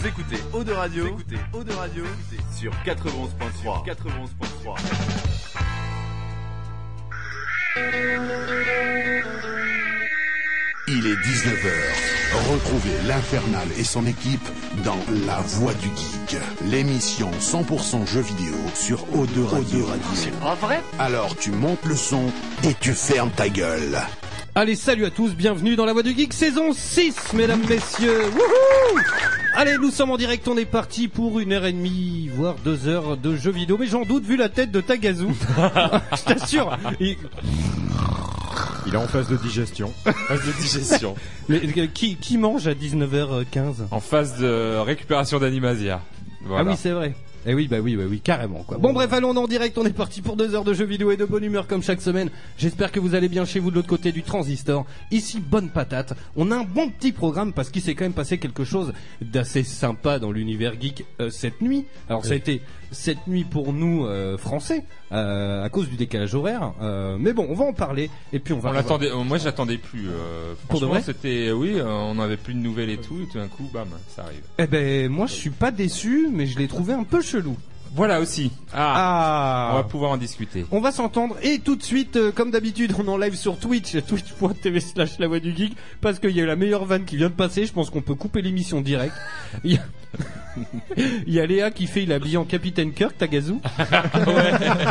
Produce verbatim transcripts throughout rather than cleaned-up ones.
écoutez Eau de Radio, vous écoutez Eau de Radio sur quatre-vingt-onze point trois. quatre-vingt-onze point trois. Il est dix-neuf heures. Retrouvez l'Infernal et son équipe dans La Voix du Geek, l'émission cent pour cent jeux vidéo sur O deux Radio. C'est pas vrai? Alors tu montes le son et tu fermes ta gueule. Allez, salut à tous, bienvenue dans La Voix du Geek, saison six, mesdames, messieurs. Wouhou! Allez, nous sommes en direct, on est parti pour une heure et demie, voire deux heures de jeux vidéo. Mais j'en doute vu la tête de Tagazu. Je t'assure. Il... Il est en phase de digestion. Phase de digestion. Mais qui, qui mange à dix-neuf heures quinze? En phase de récupération d'Animasia. Voilà. Ah oui, c'est vrai. Eh oui, bah oui, bah oui, carrément, quoi. Bon, bref, allons en direct, on est parti pour deux heures de jeux vidéo et de bonne humeur comme chaque semaine. J'espère que vous allez bien chez vous de l'autre côté du transistor. Ici, bonne patate. On a un bon petit programme parce qu'il s'est quand même passé quelque chose d'assez sympa dans l'univers geek euh, cette nuit. Alors, oui. Ça a été cette nuit pour nous, euh, français, euh, à cause du décalage horaire. Euh, mais bon, on va en parler et puis on va... On l'attendait, euh, moi, je l'attendais plus. Euh, pour de vrai, c'était, oui, euh, on n'avait plus de nouvelles et tout, et tout d'un coup, bam, ça arrive. Eh ben, moi, je suis pas déçu, mais je l'ai trouvé un peu chelou. Voilà aussi. Ah, ah. On va pouvoir en discuter. On va s'entendre et tout de suite, euh, comme d'habitude, on en live sur Twitch, twitch point t v slash la voix du geek, parce qu'il y a la meilleure vanne qui vient de passer. Je pense qu'on peut couper l'émission direct. Il y a, il y a Léa qui fait, il est habillé en Capitaine Kirk, Tagazu. Ouais.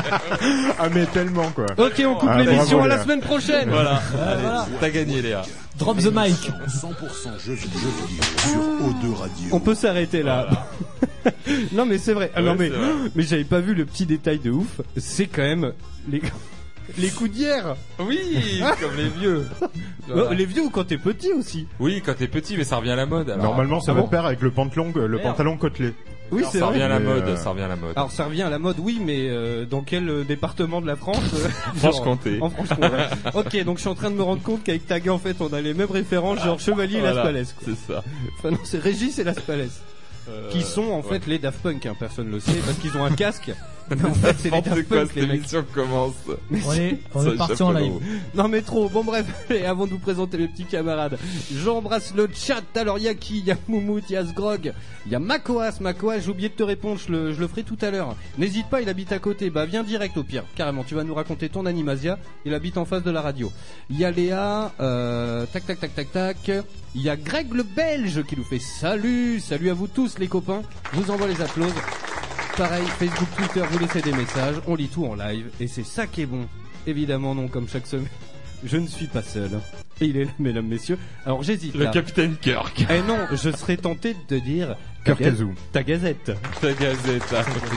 Ah mais tellement quoi. Ok, on coupe ah, l'émission, bravo, à la semaine prochaine. Voilà. Euh, Allez, voilà. T'as gagné Léa. Drop the mic. cent pour cent jeux vidéo sur O deux Radio. On peut s'arrêter là. Voilà. Non mais c'est vrai. Ah, ouais, non mais vrai. mais j'avais pas vu le petit détail de ouf. C'est quand même les les coups d'hier. Oui, comme les vieux. Voilà. Les vieux ou quand t'es petit aussi. Oui, quand t'es petit, mais ça revient à la mode. Alors. Normalement, ça ah va bon de pair avec le pantalon, le Merde. pantalon côtelé. Oui, alors, c'est ça vrai. revient à la mode, euh... ça revient à la mode. Alors ça revient à la mode, oui, mais euh, dans quel euh, département de la France? euh, Franche-Comté. En Franche-Comté. Ok, donc je suis en train de me rendre compte qu'avec Taga, en fait, on a les mêmes références, genre Chevalier voilà, et Las Palais. C'est ça. Enfin non, c'est Régis et Las Palais. Euh, qui sont en ouais. fait les Daft Punk, hein, personne le sait, parce qu'ils ont un casque. Mais en fait, c'est les Daft Punk, les mecs. L'émission commence. Mais on est, on est parti en live. Non mais trop. Bon bref, et avant de vous présenter mes petits camarades, j'embrasse le chat. Alors il y a qui? Il y a Moumout, il y a Sgrog, il y a Makoas. Makoas, j'ai oublié de te répondre, je le, je le ferai tout à l'heure. N'hésite pas, il habite à côté. Bah viens direct au pire, carrément. Tu vas nous raconter ton Animasia. Il habite en face de la radio. Il y a Léa, euh, tac tac tac tac tac. Il y a Greg le Belge qui nous fait salut, salut à vous tous les copains. Je vous envoie les applaudissements. Pareil, Facebook, Twitter, vous laissez des messages, on lit tout en live, et c'est ça qui est bon. Évidemment non, comme chaque semaine, je ne suis pas seul. Et il est là, mesdames, messieurs. Alors j'hésite Le là. Capitaine Kirk. Eh non, je serais tenté de te dire... Kirkazoo. Ta gazette. Ta gazette.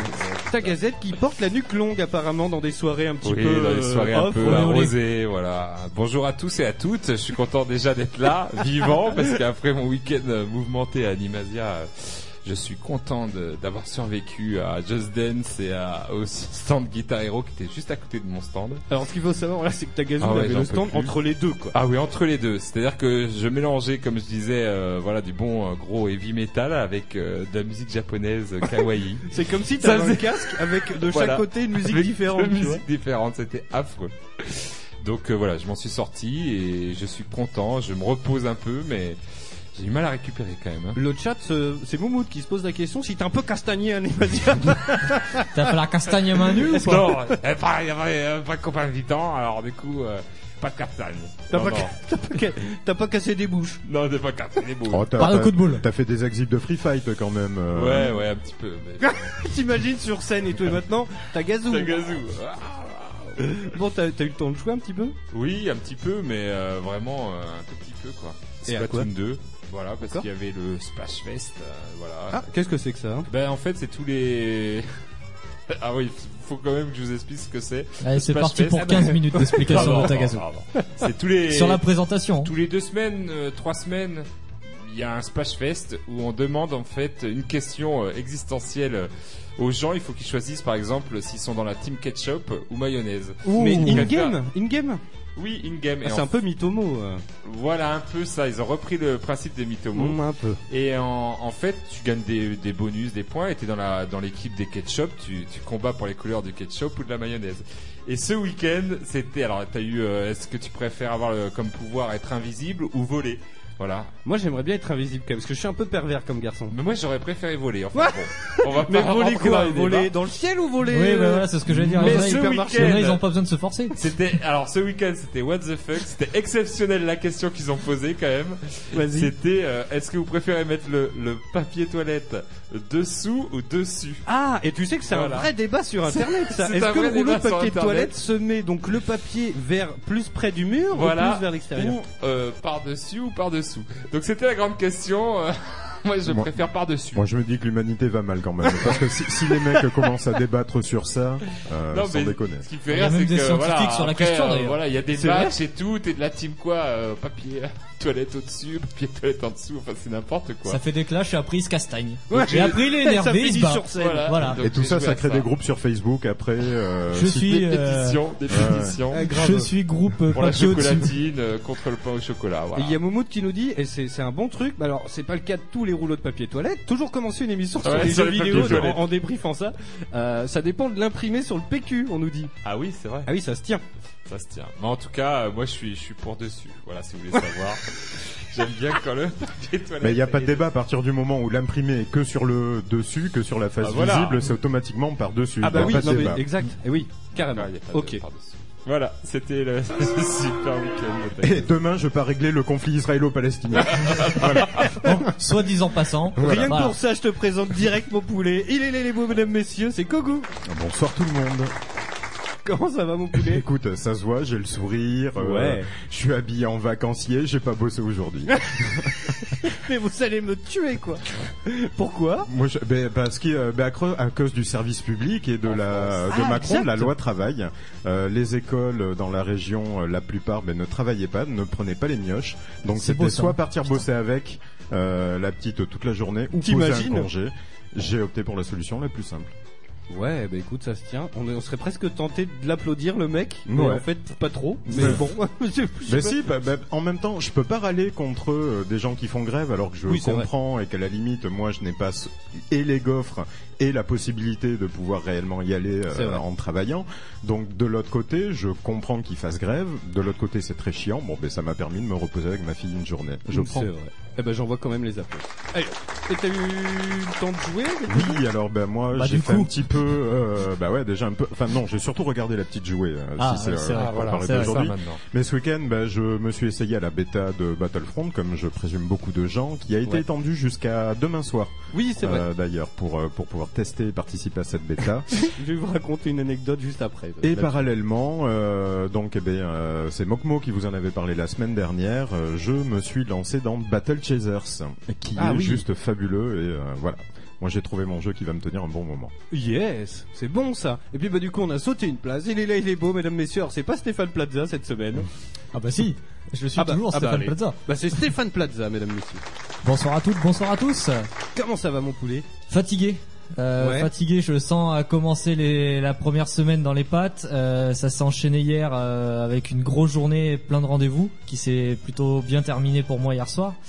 Ta gazette qui porte la nuque longue apparemment dans des soirées un petit oui, peu... dans des soirées euh, un off, peu ouais, arrosées, voilà. Bonjour à tous et à toutes, je suis content déjà d'être là, vivant, parce qu'après mon week-end mouvementé à Animasia... Je suis content de, d'avoir survécu à Just Dance et à, au stand Guitar Hero qui était juste à côté de mon stand. Alors ce qu'il faut savoir là, c'est que Tagazu ah ouais, avait le stand entre les deux quoi. Ah oui, entre les deux. C'est-à-dire que je mélangeais, comme je disais, euh, voilà, du bon euh, gros heavy metal avec euh, de la musique japonaise euh, kawaii. C'est comme si t'avais faisait... un casque avec de voilà. chaque côté une musique avec différente. Une musique différente, c'était affreux. Donc euh, voilà, je m'en suis sorti et je suis content. Je me repose un peu, mais j'ai du mal à récupérer quand même. Hein. Le chat, c'est Moumoud qui se pose la question si t'es un peu castagné, Animasia. T'as fait la castagne main nue ou quoi? Non, il n'y avait pas de copain invitant, alors du coup, euh, pas de castagne. T'as non, pas, non. Ca... t'as, pas ca... t'as pas cassé des bouches? Non, t'as pas cassé des bouches. Oh, t'as, Par le coup de boule. T'as fait des exhibs de free fight quand même. Euh... Ouais, ouais, un petit peu. Mais... T'imagines sur scène et tout, et maintenant, t'as gazou. T'as gazou. Bon, t'as, t'as eu le temps de jouer un petit peu? Oui, un petit peu, mais euh, vraiment euh, un tout petit peu quoi. Et à quoi? Splatoon deux. Voilà, parce D'accord. qu'il y avait le Splash Fest, euh, voilà. Ah, qu'est-ce que c'est que ça hein? Ben en fait, c'est tous les... ah oui, faut quand même que je vous explique ce que c'est. Allez, c'est parti Fest. Pour quinze minutes d'explication de Tagazu. C'est tous les... Sur la présentation. Tous les deux semaines, euh, trois semaines, il y a un Splash Fest où on demande en fait une question euh, existentielle euh, aux gens. Il faut qu'ils choisissent par exemple s'ils sont dans la team ketchup ou mayonnaise. Ouh. Mais in-game in-game Oui, in-game. Ah, c'est un peu Mythomo. Euh. Voilà, un peu ça. Ils ont repris le principe des Mythomo. Mmh, un peu. Et en, en fait, tu gagnes des, des bonus, des points. Et t'es dans la dans l'équipe des ketchup. Tu, tu combats pour les couleurs du ketchup ou de la mayonnaise. Et ce week-end, c'était... Alors, t'as eu... Euh, est-ce que tu préfères avoir le, comme pouvoir être invisible ou voler? Voilà. Moi, j'aimerais bien être invisible quand même, parce que je suis un peu pervers comme garçon. Mais moi, j'aurais préféré voler. Enfin, Ouais. bon, on va pas Mais voler rentrer quoi? dans les Voler débats. dans le ciel ou voler Oui, euh, bah voilà, c'est ce que j'allais dire. Mais Il y en a, ce ils- week-end- il y en a, ils ont pas besoin de se forcer. C'était alors ce week-end, c'était what the fuck. C'était exceptionnel la question qu'ils ont posée quand même. Vas-y. C'était euh, est-ce que vous préférez mettre le, le papier toilette dessous ou dessus? Ah, et tu sais que c'est Voilà. un vrai débat sur internet ça. C'est Est-ce un que le vrai rouleau de débat sur papier de Internet. toilette se met donc le papier vers plus près du mur Voilà. ou plus vers l'extérieur? Ou euh, par dessus ou par dessous. Donc c'était la grande question. euh, Moi, je Moi- préfère par dessus. Moi, je me dis que l'humanité va mal quand même. Parce que si, si les mecs commencent à débattre sur ça, euh, Non, sans mais déconner. ce qui fait Il y a rire, même c'est des que scientifiques voilà, sur la après, question, euh, d'ailleurs. voilà, il y a des C'est matchs et tout. T'es de la team quoi euh, Papier toilette au-dessus, papier toilette en dessous. Enfin, c'est n'importe quoi. Ça fait des clashs et après il se castagne. Ouais. Et après il est Ça énervé, il finit se bat. sur scène. Voilà. Voilà. Donc, Et tout j'ai ça, joué ça à crée des groupes sur Facebook après. Euh, Je si- suis, Des euh, pétitions, des ouais. pétitions. Ah, grave. je suis groupe euh, Pour la papier au-dessus. chocolatine euh, contre le pain au chocolat. Et Voilà. il y a Moumoud qui nous dit, et c'est c'est un bon truc, bah alors c'est pas le cas de tous les rouleaux de papier toilette, toujours commencer une émission sur Ouais, les sur jeux les vidéo papiers en, toilettes. en débriefant ça, euh, ça dépend de l'imprimé sur le P Q, on nous dit. Ah oui, c'est vrai. Ah oui, ça se tient. Ça se tient. Mais en tout cas, euh, moi, je suis, je suis pour dessus. Voilà, si vous voulez savoir. J'aime bien quand le papier toilette. Mais il n'y a pas de est- débat à partir du moment où l'imprimé est que sur le dessus, que sur la face Ah, voilà. visible, c'est automatiquement par dessus. Ah bah Il y a oui, pas de non, mais débat. exact. Et oui, carrément. Ah, il y a pas de Ok. par-dessus. Voilà, c'était le super week-end. Et demain, je pars régler le conflit israélo-palestinien. Bon, soit disant passant. Rien que Voilà. pour ça, je te présente direct mon poulet. Il est là, les beaux mesdames, messieurs, c'est Kogu. Bonsoir tout le monde. Comment ça va, mon poulet? Écoute, ça se voit, j'ai le sourire. euh, Ouais. Je suis habillé en vacancier, j'ai pas bossé aujourd'hui. Mais vous allez me tuer, quoi. Pourquoi? Moi, je, ben, parce que euh, ben, à, cause, à cause du service public et de En la France. de Ah, Macron, exact. de la loi travail, euh, les écoles dans la région, euh, la plupart, ben, ne travaillaient pas, ne prenaient pas les mioches. Donc C'est c'était beau, ça. soit partir bosser avec euh, la petite toute la journée, ou poser T'imagines un congé. J'ai opté pour la solution la plus simple. Ouais, bah écoute, ça se tient. On, est- on serait presque tenté de l'applaudir, le mec. Mais Ouais. en fait, pas trop. Mais Ouais. bon, je- je sais Mais pas. si, bah, bah, en même temps, je peux pas râler contre euh, des gens qui font grève alors que je Oui, c'est comprends et qu'à la limite, moi, je n'ai pas s- et les gaufres et la possibilité de pouvoir réellement y aller euh, C'est vrai. en travaillant. Donc de l'autre côté, je comprends qu'ils fassent grève. De l'autre côté, c'est très chiant. Bon, ben ça m'a permis de me reposer avec ma fille une journée. Je prends. C'est vrai. Eh ben, j'envoie quand même les applaudissements. Allez, et t'as eu le temps de jouer? Oui, alors ben moi Bah, j'ai du fait coup. un petit peu, euh, bah ouais déjà un peu. Enfin non, j'ai surtout regardé la petite jouer. euh, Ah, si c'est ouais, c'est euh, vrai, pour voilà, parler c'est vrai, d'aujourd'hui. ça, maintenant. Mais ce week-end, bah, je me suis essayé à la bêta de Battlefront, comme je présume beaucoup de gens, qui a été Ouais. étendue jusqu'à demain soir. Oui, c'est vrai. Euh, D'ailleurs, pour euh, pour pouvoir tester et participer à cette bêta. Je vais vous raconter une anecdote juste après. Et Là-dessus. parallèlement, euh, donc eh ben, euh, c'est Mokmo qui vous en avait parlé la semaine dernière. euh, je me suis lancé dans Battle Chasers, qui Ah est oui. juste fabuleux et euh, voilà. Moi, j'ai trouvé mon jeu qui va me tenir un bon moment. Yes, c'est bon ça. Et puis bah du coup on a sauté une place. Il est là, il est beau, mesdames, messieurs. Alors, c'est pas Stéphane Plaza cette semaine. Ah bah si, je le suis Ah bah, toujours, ah bah, Stéphane allez. Plaza. Bah c'est Stéphane Plaza, mesdames, messieurs. Bonsoir à toutes, bonsoir à tous. Comment ça va, mon poulet? Fatigué. Euh, Ouais. Fatigué, je le sens à commencer les, la première semaine dans les pattes. Euh, ça s'est enchaîné hier euh, avec une grosse journée, plein de rendez-vous, qui s'est plutôt bien terminé pour moi hier soir.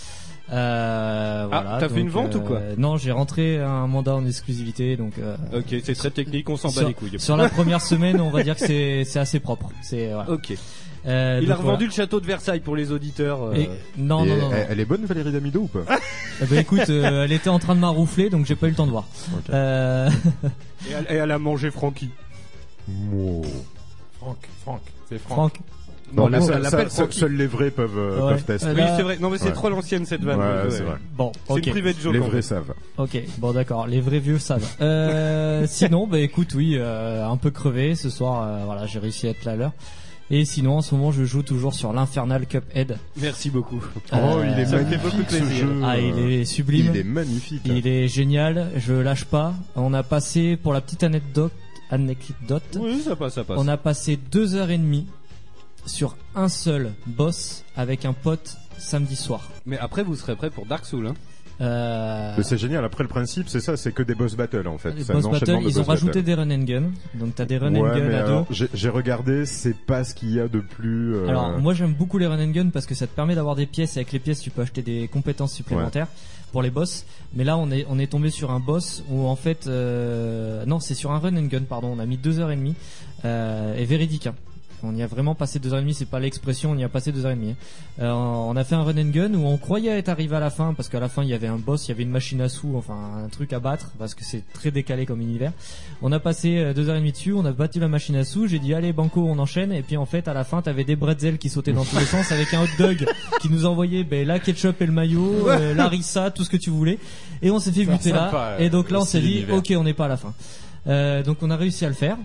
Euh, voilà, t'as fait donc, une vente ou quoi euh, Non, j'ai rentré un mandat en exclusivité, donc. Euh, Ok, c'est très technique, on s'en bat sur, les couilles. sur la première semaine, on va dire que c'est c'est assez propre. C'est voilà. Ok. Euh, Il donc, a revendu voilà. le château de Versailles pour les auditeurs. euh, Et- non, Et non, non, non. Elle, elle est bonne Valérie Damido ou pas Eh ben, écoute, euh, elle était en train de m'arroufler, donc j'ai pas eu le temps de voir. Ok. Euh, Et elle, et elle a mangé Francky. Wow. Franck, Franck, c'est Franck. Franck. Non, mais elle ça, l'appelle ça, Francky. seuls les vrais peuvent, euh, Ouais. peuvent tester. Euh, Oui, là- c'est vrai. Non, mais c'est Ouais. trop l'ancienne cette vanne. Ouais, Ouais. c'est vrai. Bon, C'est ok. une privée de joke. Les en vrais fait. savent. Ok, bon d'accord, les vrais vieux savent. Euh, sinon, bah écoute, oui, euh, un peu crevé ce soir. Euh, voilà, j'ai réussi à être là à l'heure. Et sinon, en ce moment, je joue toujours sur l'Infernal Cuphead. Merci beaucoup. Oh, Euh, il est ça me fait beaucoup magnifique de ce plaisir. jeu. Ah, il est sublime. Il est magnifique. Il est génial. Je lâche pas. On a passé, pour la petite anecdote, anecdote, Oui, ça passe, ça passe. on a passé deux heures et demie sur un seul boss avec un pote samedi soir. Mais après, vous serez prêt pour Dark Souls, hein. Euh, Mais c'est génial. Après, le principe, c'est ça, c'est que des boss battles en fait. les C'est un boss enchaînement battle, de ils ont boss rajouté battles. des run and gun. Donc t'as des run and Ouais, gun mais à alors, dos. j'ai j'ai regardé, c'est pas ce qu'il y a de plus. euh, Alors moi j'aime beaucoup les run and gun parce que ça te permet d'avoir des pièces, et avec les pièces tu peux acheter des compétences supplémentaires pour les boss. Mais là on est on est tombé sur un boss où en fait euh, non c'est sur un run and gun pardon, on a mis deux heures et demie euh, et véridique hein. On y a vraiment passé deux heures et demie. C'est pas l'expression, on y a passé deux heures et demie. Euh, on a fait un run and gun où on croyait être arrivé à la fin parce qu'à la fin il y avait un boss, il y avait une machine à sous, enfin un truc à battre parce que c'est très décalé comme univers. On a passé deux heures et demie dessus, on a battu la machine à sous. J'ai dit allez banco, on enchaîne. Et puis en fait à la fin t'avais des bretzels qui sautaient dans tous les sens avec un hot dog qui nous envoyait ben, la ketchup et le mayo, euh, la rissa, tout ce que tu voulais. Et on s'est fait buter là. Sympa, et donc là on aussi s'est dit l'univers. ok, on n'est pas à la fin. Euh, donc on a réussi à le faire.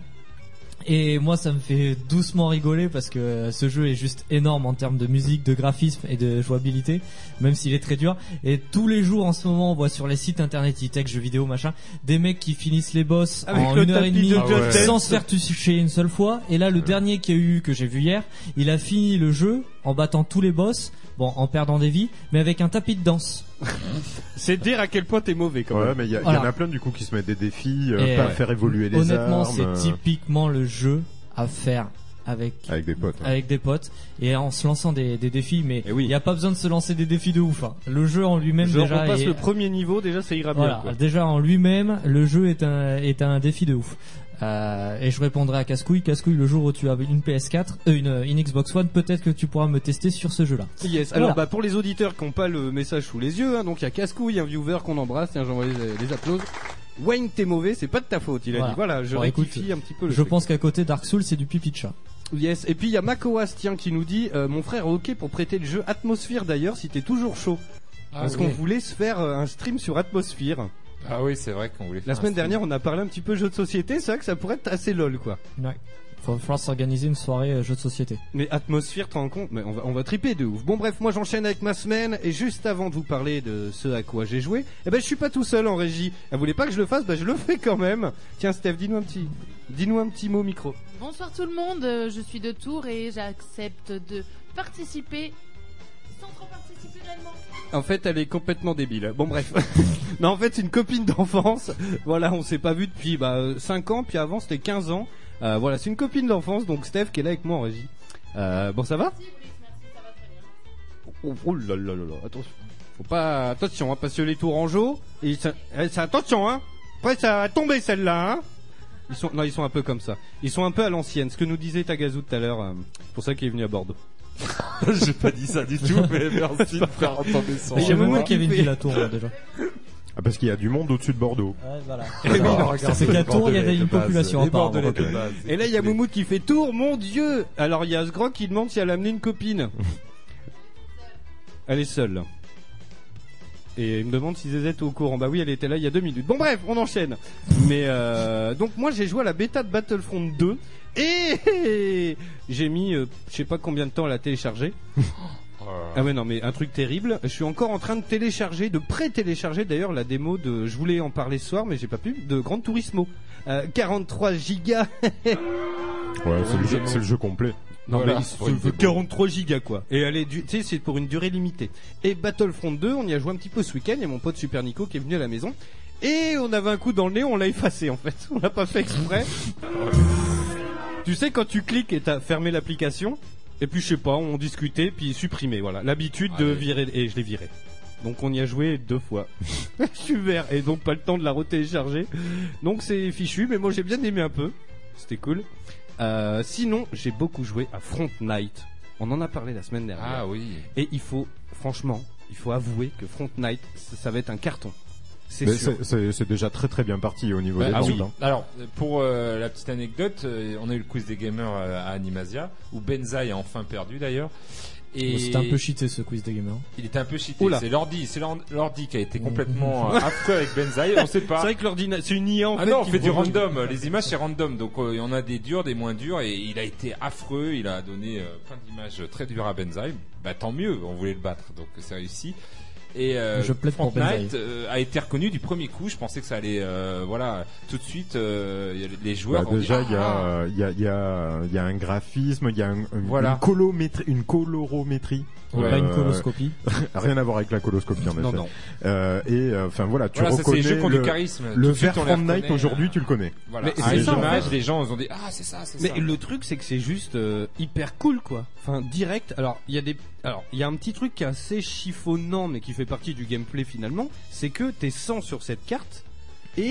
Et moi ça me fait doucement rigoler parce que ce jeu est juste énorme en termes de musique, de graphisme et de jouabilité, même s'il est très dur. Et tous les jours en ce moment on voit sur les sites internet, e-tech, jeux vidéo, machin, des mecs qui finissent les boss Avec en le une heure et tapis demie de Just Dance. sans se faire toucher une seule fois. Et là le dernier qu'il y a eu, que j'ai vu hier, il a fini le jeu en battant tous les boss, bon en perdant des vies, mais avec un tapis de danse. C'est dire à quel point t'es mauvais quand Ouais, même. mais il y, a- il y Voilà. en a plein du coup qui se mettent des défis, euh, Et pas ouais. faire évoluer les Honnêtement armes, c'est euh, typiquement le jeu à faire avec avec des potes. hein. avec des potes et en se lançant des, des défis, mais Eh il oui. n'y a pas besoin de se lancer des défis de ouf. Hein. Le jeu en lui-même Genre déjà on passe est- le premier niveau, déjà ça ira bien. voilà, Quoi. déjà en lui-même, le jeu est un est un défi de ouf. Euh, et je répondrai à Cascouille, Cascouille, le jour où tu as une P S quatre, euh, une, une Xbox One, peut-être que tu pourras me tester sur ce jeu-là. Yes. Voilà. Alors bah pour les auditeurs qui n'ont pas le message sous les yeux, hein, donc il y a Cascouille, un viewer qu'on embrasse, tiens j'envoie les, les applauses. Wayne t'es mauvais, c'est pas de ta faute, il a Voilà. dit voilà, je Bon, rectifie écoute, un petit peu le Je truc. pense qu'à côté Dark Souls, c'est du pipi de chat. Yes, et puis il y a Makoas tiens qui nous dit euh, mon frère est ok pour prêter le jeu Atmosphere d'ailleurs si t'es toujours chaud. Ah Parce oui. qu'on voulait se faire euh, un stream sur Atmosphere. Ah oui, c'est vrai qu'on voulait faire La un semaine stream. dernière on a parlé un petit peu jeux de société, c'est vrai que ça pourrait être assez lol quoi. Ouais. Faut falloir s'organiser une soirée euh, jeu de société. Mais Atmosphere, tu te rends compte? Mais on va, on va triper de ouf. Bon bref, moi j'enchaîne avec ma semaine et juste avant de vous parler de ce à quoi j'ai joué, eh ben je suis pas tout seul en régie. Elle voulait pas que je le fasse, bah je le fais quand même. Tiens Steph, dis-nous un petit, dis-nous un petit mot au micro. Bonsoir tout le monde, euh, je suis de Tours et j'accepte de participer sans trop participer réellement. En fait, elle est complètement débile. Bon bref. Non, en fait, c'est une copine d'enfance. Voilà, on s'est pas vu depuis bah, cinq ans, puis avant c'était quinze ans. Euh, voilà, c'est une copine d'enfance, donc Steph qui est là avec moi en régie. Euh, bon, ça va? Merci Brice, merci, ça va très bien. Oh, oh là là là là, attention. Faut pas, attention, hein, parce que les Tourangeaux, ils, ça, eh, c'est attention, hein. Après, ça va tomber celle-là, hein. Ils sont, non, ils sont un peu comme ça. Ils sont un peu à l'ancienne. Ce que nous disait Tagazu tout à l'heure, euh, pour ça qu'il est venu à Bordeaux. J'ai pas dit ça du tout, mais merci de faire entendre son Et Je il y a savais Momo pas qu'il y avait qui une fait- ville à Tours hein, déjà. Ah, parce qu'il y a du monde au-dessus de Bordeaux. Ouais, voilà. Et oui, non, C'est qu'à Tours, il y a une population Les apparemment. Bordelais de base. Et là, il y a Moumoud qui fait tour, mon Dieu. Alors, il y a Sgrog qui demande si elle a amené une copine. Elle est seule. Et il me demande si Zezette est au courant. Bah oui, elle était là il y a deux minutes. Bon bref, on enchaîne. Mais euh, donc moi j'ai joué à la bêta de Battlefront deux et j'ai mis euh, je sais pas combien de temps à la télécharger. Ah ouais non mais un truc terrible. Je suis encore en train de télécharger, de pré-télécharger d'ailleurs la démo de. Je voulais en parler ce soir mais j'ai pas pu. De Gran Turismo. Euh, quarante-trois gigas. Ouais, c'est le, jeu- c'est le jeu complet. Non Voilà, mais pour il une se veut démo. quarante-trois gigas quoi. Et elle est du, tu sais c'est pour une durée limitée. Et Battlefront deux, on y a joué un petit peu ce week-end. Il y a mon pote Super Nico qui est venu à la maison et on avait un coup dans le nez, on l'a effacé en fait. On l'a pas fait exprès. Tu sais quand tu cliques et t'as fermé l'application et puis je sais pas, on discutait puis supprimé. Voilà, l'habitude de Allez. virer et je l'ai viré. Donc on y a joué deux fois. Je suis vert et donc pas le temps de la retélécharger. Donc c'est fichu, mais moi j'ai bien aimé un peu. C'était cool. Euh, sinon, j'ai beaucoup joué à Front Night. On en a parlé la semaine dernière. Ah oui. Et il faut, franchement, il faut avouer que Front Night, ça, ça va être un carton. C'est Mais sûr. c'est- C'est c'est déjà très très bien parti au niveau Bah, des ah ventes, oui. hein. Alors, pour euh, la petite anecdote, euh, on a eu le quiz des gamers euh, à Animasia, où Benzaï a enfin perdu d'ailleurs. Et C'était un peu cheaté ce quiz des gamers. il était un peu cheaté. Oula. C'est l'ordi, c'est l'or- l'ordi qui a été complètement euh, affreux avec Benzaï. On sait C'est pas. vrai que l'ordinateur, c'est une I A en Ah fait. non, on qui fait du prend- random. Les images c'est random, donc euh, il y en a des durs, des moins durs, et il a été affreux. Il a donné euh, plein d'images très dures à Benzaï. Bah tant mieux, on voulait le battre, donc c'est réussi. Et euh, Je plaide pour Fortnite Benzaï. euh, a été reconnu du premier coup. Je pensais que ça allait, euh, voilà, tout de suite. euh, y a les joueurs. Bah, ont dit, déjà, il y, ah, a, euh, il y, a, il y, a, il y a un graphisme, il y a un- une, Voilà. une, colométrie, une colorométrie. Ouais, Euh, pas une coloscopie. Rien à voir avec la coloscopie en effet. Non, non. Euh, et enfin voilà, tu Voilà, ça c'est reconnais les jeux qui ont le, du charisme. Tout le de suite, vert on les Front Night reconnaît, aujourd'hui, euh, tu le connais. Voilà. Mais Ah, c'est les ça, en images, fait. les gens ils ont dit ah c'est ça, c'est Mais ça. le truc, c'est que c'est juste euh, hyper cool, quoi. Enfin, direct. Alors, il y a des, alors, il y a un petit truc qui est assez chiffonnant, mais qui fait partie du gameplay finalement, c'est que t'es cent sur cette carte et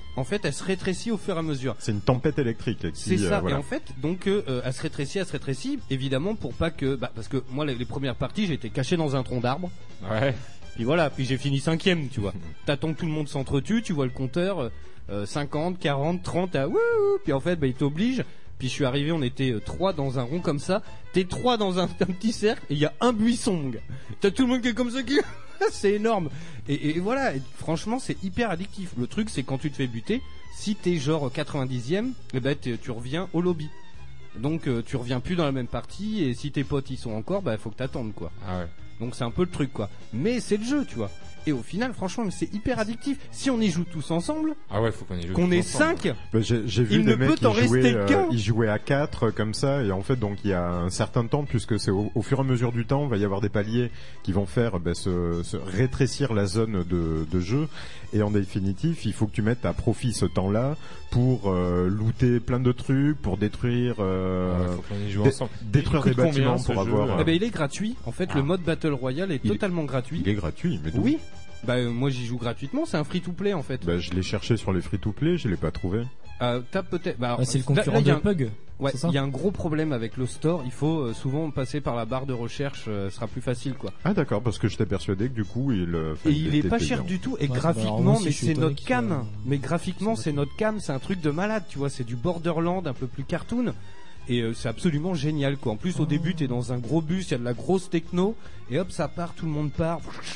en fait, elle se rétrécit au fur et à mesure. C'est une tempête électrique. Qui, C'est ça. euh, voilà. Et en fait, donc, euh, elle se rétrécit, elle se rétrécit, évidemment, pour pas que, bah, parce que moi, les, les premières parties, j'ai été caché dans un tronc d'arbre. Ouais. Puis voilà, puis j'ai fini cinquième, tu vois. T'attends que tout le monde s'entretue, tu vois le compteur, euh, cinquante, quarante, trente, à wouh. Puis en fait, bah, il t'oblige. Puis je suis arrivé, on était euh, trois dans un rond comme ça. T'es trois dans un, un petit cercle et il y a un buisson, mon gars. T'as tout le monde qui est comme ça qui... c'est énorme. Et, et voilà, et franchement, c'est hyper addictif. Le truc, c'est quand tu te fais buter, si t'es genre quatre-vingt-dixième, eh ben t'es- tu reviens au lobby. Donc euh, tu reviens plus dans la même partie et si tes potes y sont encore, bah faut que t'attendes quoi. Ah ouais. Donc c'est un peu le truc quoi. Mais c'est le jeu, tu vois. Et au final, franchement, c'est hyper addictif. Si on y joue tous ensemble, Ah ouais, faut qu'on y joue. qu'on tous est ensemble. cinq, Bah, j'ai, j'ai vu Il des ne mecs peut qui t'en jouaient, rester euh, qu'un. ils jouaient à quatre comme ça et en fait donc il y a un certain temps puisque c'est au, au fur et à mesure du temps, il va y avoir des paliers qui vont faire bah, se, se rétrécir la zone de, de jeu et en définitive il faut que tu mettes à profit ce temps-là pour euh, looter plein de trucs, pour détruire, euh, Ouais, faut qu'on y joue dé- ensemble. détruire Il des coûte combien, bâtiments ce pour jeu, avoir. là euh, eh ben il est gratuit. En fait, Ah. le mode Battle Royale est Il est- totalement gratuit. il est gratuit, mais d'où Oui. Bah euh, moi j'y joue gratuitement, c'est un free to play en fait. Bah, je l'ai cherché sur les free-to-play, je l'ai pas trouvé. Euh, t'as peut-être. Bah, Ah, c'est le là- concurrent là, il y a de un- Pug. Ouais, c'est ça il y a un gros problème avec le store. Il faut euh, souvent passer par la barre de recherche, euh, ce sera plus facile quoi. Ah d'accord, parce que j'étais persuadé que du coup il. euh, enfin, Et il est était pas payant. cher du tout. Et Ouais, bah, alors graphiquement, moi aussi, mais je suis c'est étonné notre qu'il cam. soit- Mais graphiquement, c'est c'est notre cam. C'est un truc de malade, tu vois. C'est du Borderland, un peu plus cartoon. Et euh, c'est absolument génial quoi. En plus, au début, t'es dans un gros bus, il y a de la grosse techno. Et hop, ça part, tout le monde part.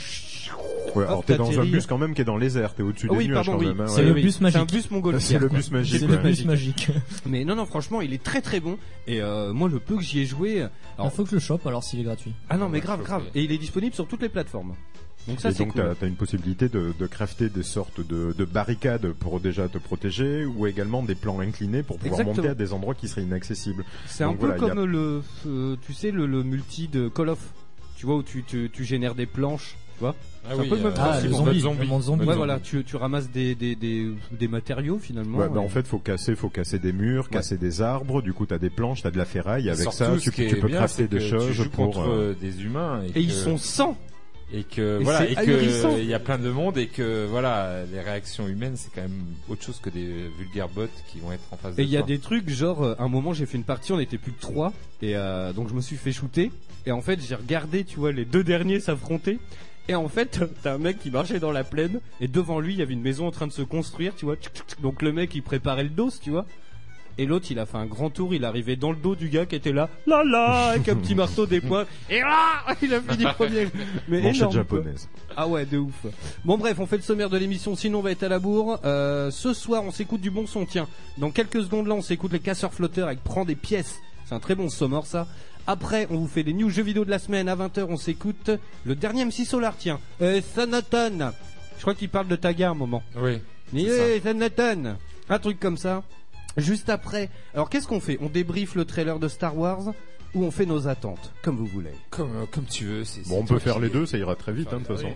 Ouais, alors Hop, t'es dans un t'atterris. bus quand même qui est dans les airs, t'es au-dessus Ah des oui, nuages pardon, quand oui. même. hein, C'est ouais. le Oui, bus C'est un magique. bus montgolfière. C'est le quoi. bus magique. C'est ouais. le bus magique. Mais non, non, franchement, il est très très bon. Et euh, moi, le peu que j'y ai joué. Il Alors, faut que je le chope alors s'il est gratuit. ah non, mais Ouais, grave, faut grave. que- Et il est disponible sur toutes les plateformes. Donc ça, Et c'est donc cool. t'as, t'as une possibilité de, de crafter des sortes de, de barricades pour déjà te protéger ou également des plans inclinés pour pouvoir Exactement. monter à des endroits qui seraient inaccessibles. C'est un Donc peu voilà, il y comme le, euh, tu sais, le, le multi de Call of. Tu vois où tu, tu, tu génères des planches, tu vois. Ah C'est un oui, peu le même euh, Ah, principe, le en zombie, mode le monde zombie. Ouais, voilà, tu, tu ramasses des, des, des, des matériaux finalement. Ouais, bah et- en fait faut casser, faut casser des murs, casser des arbres. Du coup t'as des planches, t'as de la ferraille. Avec Surtout, ça, ce tu, qui tu est peux bien, crafter c'est des que choses tu joues pour. contre euh, des humains et, Et que, ils sont cent. et que Et voilà c'est et ahurissant. que il y a plein de monde et que voilà les réactions humaines c'est quand même autre chose que des vulgaires bots qui vont être en face de Et il y a toi. des trucs genre, euh, un moment j'ai fait une partie, on était plus de trois, et euh, donc je me suis fait shooter, et en fait j'ai regardé, tu vois, les deux derniers s'affronter, et en fait t'as un mec qui marchait dans la plaine, et devant lui il y avait une maison en train de se construire, tu vois, tchic, tchic, tchic. Donc le mec il préparait le dos, tu vois, et l'autre il a fait un grand tour, il arrivait dans le dos du gars qui était là, là là, avec un petit marteau des poings, et là il a fini premier. Mais manchette énorme, quoi. japonaise. Ah ouais, de ouf. Bon bref, on fait le sommaire de l'émission, sinon on va être à la bourre. Euh, ce soir, on s'écoute du bon son, tiens. Dans quelques secondes là, on s'écoute les casseurs flotteurs avec Prends des pièces. C'est un très bon sommaire ça. Après, on vous fait les news jeux vidéo de la semaine. À vingt heures, on s'écoute le dernier M C Solar, tiens. Euh, Sanatan. Je crois qu'il parle de Taga un moment. Oui. Mais C'est hey, Sanatan. Un truc comme ça. Juste après. Alors qu'est-ce qu'on fait? On débriefe le trailer de Star Wars ou on fait nos attentes? Comme vous voulez. Comme euh, comme tu veux. C'est, Bon, on c'est peut toi faire qui- les deux, ça ira très vite, hein, de toute façon.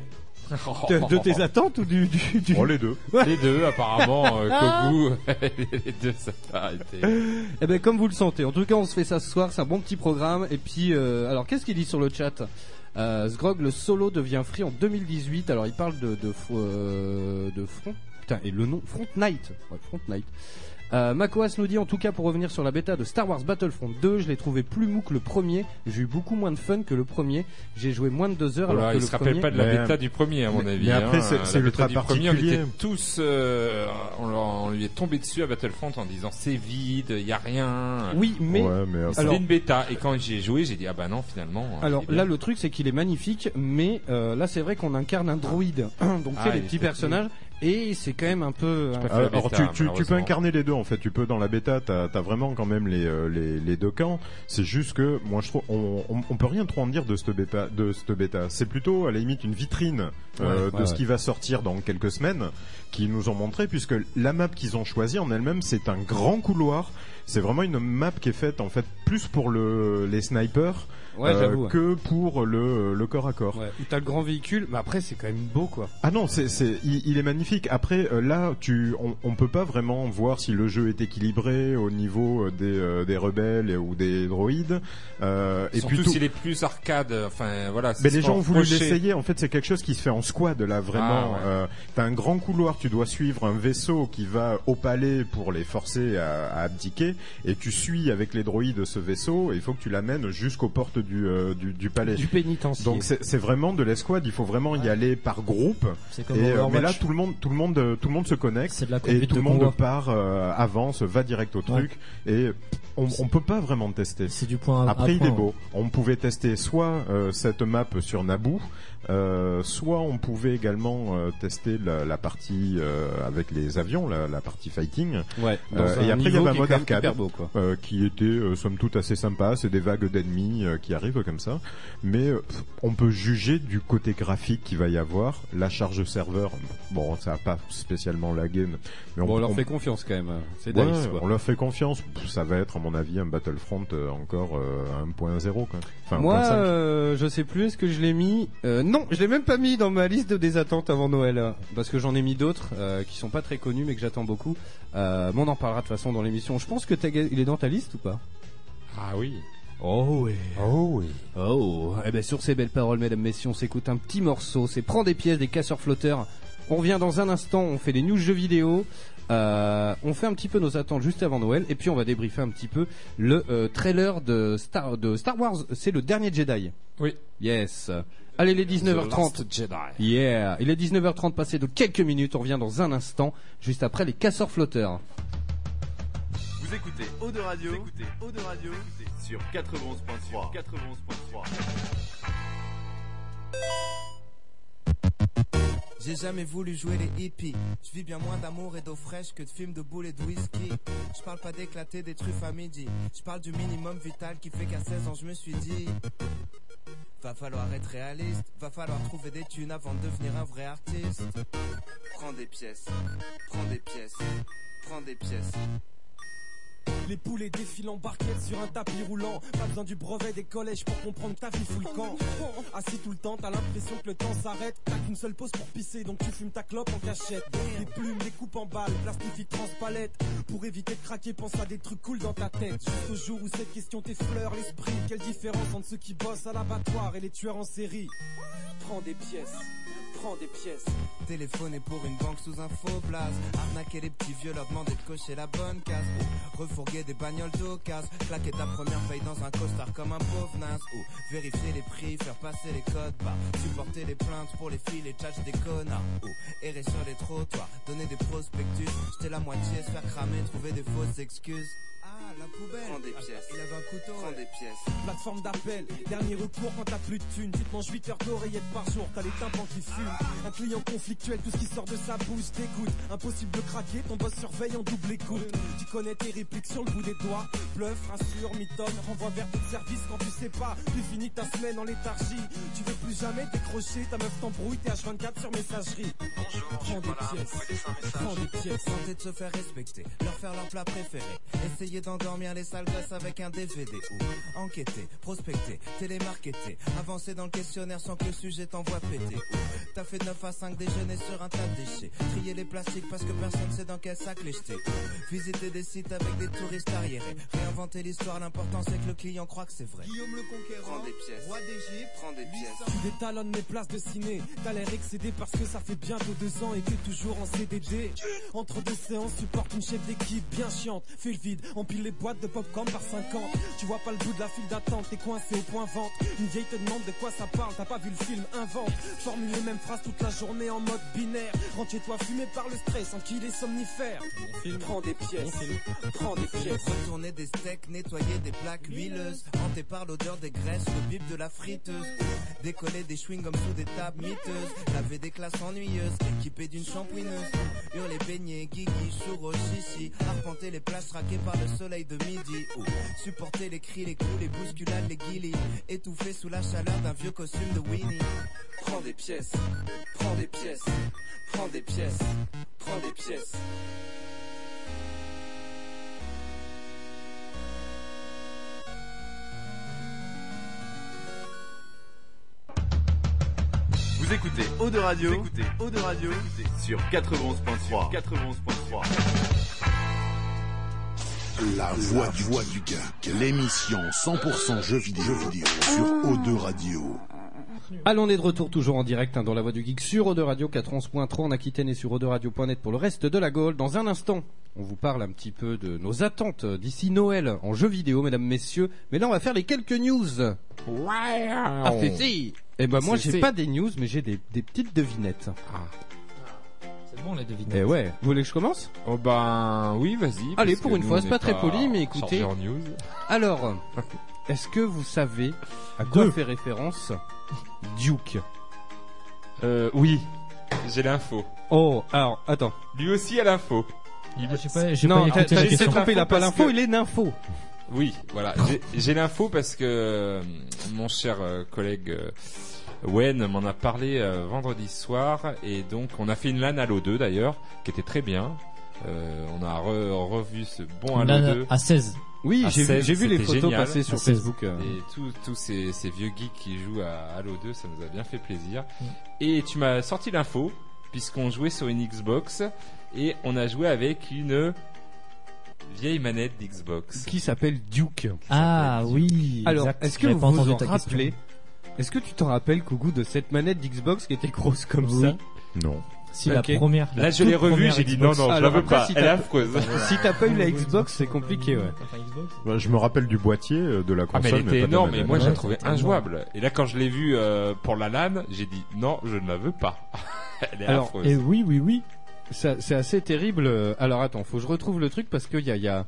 De, de tes attentes ou du... du, du... Oh, les deux. Les deux apparemment euh, Kogu les deux ça t'a arrêté. Eh ben comme vous le sentez. En tout cas, on se fait ça ce soir. C'est un bon petit programme. Et puis, euh, alors qu'est-ce qu'il dit sur le chat? euh, Sgrog, le solo devient free en deux mille dix-huit. Alors il parle de de, euh, de Front. Putain, et le nom Front Night. Ouais, Front Night. Euh, Makoas nous dit en tout cas pour revenir sur la bêta de Star Wars Battlefront deux, je l'ai trouvé plus mou que le premier. J'ai eu beaucoup moins de fun que le premier. J'ai joué moins de deux heures. Voilà, alors que il le se rappelle premier... pas de la Mais- bêta du premier à mon mais- avis. mais après, hein. c'est- c'est La ultra bêta du premier, on particulier. était tous, euh, on, leur- on lui est tombé dessus à Battlefront en disant c'est vide, il y a rien. Oui, mais Ouais, mais Et après- C'était alors- une bêta et quand j'y ai joué, j'ai dit ah bah non finalement. Alors il est là, bien. le truc, c'est qu'il est magnifique, mais euh, là, c'est vrai qu'on incarne un droïde. Donc, tu Ah, sais, les il petits est personnages, et c'est quand même un peu. Je un- préfère la Alors bêta, tu, tu, tu peux malheureusement. incarner les deux en fait. Tu peux dans la bêta, t'as as vraiment quand même les, euh, les les deux camps. C'est juste que moi je trouve on, on, on peut rien trop en dire de cette bêta. De cette bêta. C'est plutôt à la limite une vitrine euh, Ouais, de ouais, ce ouais. qui va sortir dans quelques semaines, qui nous ont montré puisque la map qu'ils ont choisie en elle-même c'est un grand couloir. C'est vraiment une map qui est faite en fait plus pour le les snipers Ouais, euh, j'avoue. que pour le le corps à corps. Ouais, où t'as le grand véhicule, mais après, c'est quand même beau, quoi. Ah non, c'est c'est il, il est magnifique. magnifique. Après, euh, là, tu, on, on peut pas vraiment voir si le jeu est équilibré au niveau euh, des, euh, des rebelles et, ou des droïdes. Euh, et Surtout puis tout... s'il est plus arcade. Enfin, voilà. Mais les gens ont voulu procher. l'essayer. En fait, c'est quelque chose qui se fait en squad là, vraiment. Ah, ouais. euh, t'as un grand couloir. Tu dois suivre un vaisseau qui va au palais pour les forcer à, à abdiquer, et tu suis avec les droïdes ce vaisseau. Et il faut que tu l'amènes jusqu'aux portes du, euh, du, du palais. Du pénitencier. Donc c'est, c'est vraiment de l'escouade. Il faut vraiment y aller par groupe. C'est comme Et, euh, Overwatch. mais là, tout le monde, tout le monde, euh, tout le monde se connecte. C'est de la Et conduite tout de le monde convoi. part, euh, avance, va direct au truc. Et on, on peut pas vraiment tester. C'est du point à Après, il point, est beau. On pouvait tester soit euh, cette map sur Naboo, euh, soit on pouvait également euh, tester la, la partie euh, avec les avions, la, la partie fighting. Ouais. Euh, et après, il y avait un mode arcade hyper beau, quoi. euh, qui était euh, somme toute assez sympa. C'est des vagues d'ennemis euh, qui arrivent comme ça. Mais euh, pff, on peut juger du côté graphique qu'il va y avoir. La charge serveur, bon, ça n'a pas spécialement lagué. Mais on, Bon, on leur on- fait confiance quand même. C'est Ouais, Dice, quoi. on leur fait confiance. Pff, Ça va être, à mon avis, un Battlefront euh, encore euh, un point zéro. Quoi. Enfin, Moi, un point cinq. euh, je sais plus, est-ce que je l'ai mis euh, Non, je l'ai même pas mis dans ma liste de des attentes avant Noël, hein, parce que j'en ai mis d'autres euh, qui sont pas très connus mais que j'attends beaucoup. Euh, mais on en parlera de toute façon dans l'émission. Je pense que t'as- il est dans ta liste ou pas? Ah oui. Oh oui. Oh oui. Oh, eh ben sur ces belles paroles, mesdames, messieurs, on s'écoute un petit morceau. C'est Prends des pièces des casseurs flotteurs. On revient dans un instant, on fait les news jeux vidéo. Euh, on fait un petit peu nos attentes juste avant Noël et puis on va débriefer un petit peu le euh, trailer de Star, de Star Wars. C'est le dernier Jedi. Oui. Yes. Allez, les dix-neuf heures trente. The Last Jedi. Yeah. Il est dix-neuf heures trente passé de quelques minutes. On revient dans un instant, juste après les casseurs flotteurs. Vous écoutez Eau de Radio, vous écoutez Eau de Radio sur quatre-vingt-onze point trois. quatre-vingt-onze point trois. J'ai jamais voulu jouer les hippies. Je vis bien moins d'amour et d'eau fraîche que de films de boules et de whisky. Je parle pas d'éclater des truffes à midi. Je parle du minimum vital qui fait qu'à seize ans je me suis dit va falloir être réaliste, va falloir trouver des thunes avant de devenir un vrai artiste. Prends des pièces, prends des pièces, prends des pièces. Les poulets défilent en barquette sur un tapis roulant. Pas besoin du brevet des collèges pour comprendre que ta vie fout le camp. Assis tout le temps, t'as l'impression que le temps s'arrête. T'as qu'une seule pause pour pisser, donc tu fumes ta clope en cachette. Les plumes, les coupes en balles, plastifie transpalette. Pour éviter de craquer, pense à des trucs cool dans ta tête. Jusqu'au jour où cette question t'effleure l'esprit. Quelle différence entre ceux qui bossent à l'abattoir et les tueurs en série? Prends des pièces, prends des pièces. Téléphoner pour une banque sous un faux blaze. Arnaquer les petits vieux, leur demander de cocher la bonne case. Ou refourguer des bagnoles d'occasion. Claquer ta première paye dans un costard comme un pauvre naze. Ou vérifier les prix, faire passer les codes barres. Supporter les plaintes pour les filles, les tchatchs des connards. Ou errer sur les trottoirs, donner des prospectus. Jeter la moitié, se faire cramer, trouver des fausses excuses. Ah, la poubelle. Prends des pièces. Il avait un couteau. Prends des pièces. Plateforme d'appel, dernier recours quand t'as plus de thunes. Tu te manges huit heures d'oreillettes par jour, t'as les tympans qui fument. Un client conflictuel, tout ce qui sort de sa bouche dégoûte. Impossible de craquer, ton boss surveille en double écoute. Tu connais tes répliques sur le bout des doigts. Bluff, rassure, mitonne, renvoie vers ton service quand tu sais pas. Tu finis ta semaine en léthargie. Tu veux plus jamais décrocher, ta meuf t'embrouille, t'es H vingt-quatre sur messagerie. Prends des pièces, prends des pièces. Tenter de se faire respecter, leur faire leur plat préféré. Essayer d'endormir les sales gosses avec un D V D. Ou enquêter, prospecter, télémarketer. Avancer dans le questionnaire sans que le sujet t'envoie péter. Ou t'as fait neuf à cinq déjeuners sur un tas de déchets. Trier les plastiques parce que personne sait dans quel sac les jeter. Ou visiter des sites avec des touristes arriérés. Réinventer l'histoire, l'important c'est que le client croit que c'est vrai. Guillaume le Conquérant, prends des pièces. Roi d'Égypte, prends des pièces. Tu détalonnes mes places de ciné. T'as l'air excédé parce que ça fait bientôt deux ans et t'es toujours en C D D. Entre deux séances, supporte une chef d'équipe bien chiante. Fais le vide, empile les boîtes de popcorn par cinquante. Tu vois pas le bout de la file d'attente, t'es coincé au point vente. Une vieille te demande de quoi ça parle, t'as pas vu le film, invente. Formule les mêmes phrases toute la journée en mode binaire. Rentre chez toi fumé par le stress, en qui les somnifères. Prends des pièces, prends des pièces. Retourner des steaks, nettoyer des plaques huileuses. Hanté par l'odeur des graisses, le bip de la friteuse. Décoller des chewing-gums sous des tables miteuses. Laver des classes ennuyeuses, équipées d'une shampouineuse. Hurler, baigner, guigui, churros, chichi. Arpenter les plages traquées par le soleil de midi. Ou supporter les cris, les coups, les bousculades, les guillis. Étouffé sous la chaleur d'un vieux costume de Winnie. Prends des pièces, prends des pièces, prends des pièces, prends des pièces. Vous Vous écoutez Eau de Radio, vous écoutez Eau de Radio sur quatre-vingt-onze point trois. quatre-vingt-onze point trois. La voix du, voix du geek, l'émission cent pour cent jeux vidéo, jeux vidéo sur O deux Radio. Allons, on est de retour toujours en direct hein, dans la voix du geek sur O deux Radio quatre-vingt-onze point trois en Aquitaine et sur O deux radio point net pour le reste de la Gaule. Dans un instant, on vous parle un petit peu de nos attentes d'ici Noël en jeux vidéo, mesdames, messieurs. Mais là, on va faire les quelques news. Ouais. Ah, c'est si. Eh ben moi, C'est- j'ai c'est- pas des news, mais j'ai des, des petites devinettes. Ah. C'est bon les devinettes. Eh ouais. Vous voulez que je commence? Oh ben oui, vas-y. Allez, parce pour que une nous, fois, on c'est n'est pas très poli, mais écoutez. chargés en news. Alors, est-ce que vous savez à quoi Deux. fait référence Duke? Euh, oui, j'ai l'info. Oh, alors, attends. Lui aussi a l'info. Ah, j'ai pas, j'ai Non, pas t'as écouté la t'as question. trompé, il a pas Parce l'info, que- il est d'info. Oui, voilà. J'ai- J'ai l'info parce que euh, mon cher euh, collègue euh, Wen m'en a parlé euh, vendredi soir et donc on a fait une LAN Halo deux d'ailleurs qui était très bien. Euh, on a re- revu ce bon Halo Là, deux. à seize. Oui, À j'ai vu, seize, j'ai vu les c'était photos génial. passer sur À seize. Facebook. euh. Et tous tous ces, ces vieux geeks qui jouent à Halo deux, ça nous a bien fait plaisir. Mm. Et tu m'as sorti l'info, puisqu'on jouait sur une Xbox, et on a joué avec une vieille manette d'Xbox. Qui s'appelle Duke. Ah oui. Alors, exact. est-ce que J'avais vous pas vous entendu en ta question. rappelez? Est-ce que tu t'en rappelles, Kougou, de cette manette d'Xbox qui était grosse comme Oui. ça? Non. Si Ok. la première. la Là, je l'ai toute revue, première j'ai dit Xbox. non, non, je la Alors veux après, pas, si elle est t'as- affreuse. Si t'as pas eu la Xbox, c'est compliqué, ouais. Enfin, Xbox. Ouais, je me rappelle du boîtier euh, de la Ah, mais console. elle était pas de la énorme, et manette. moi, je Ouais, la trouvais c'était injouable. Et là, quand je l'ai vue euh, pour la LAN, j'ai dit non, je ne la veux pas. Elle est Alors, affreuse. Et oui, oui, oui. Ça- C'est assez terrible. Euh, Alors attends, faut que je retrouve le truc parce qu'il y a, il y a,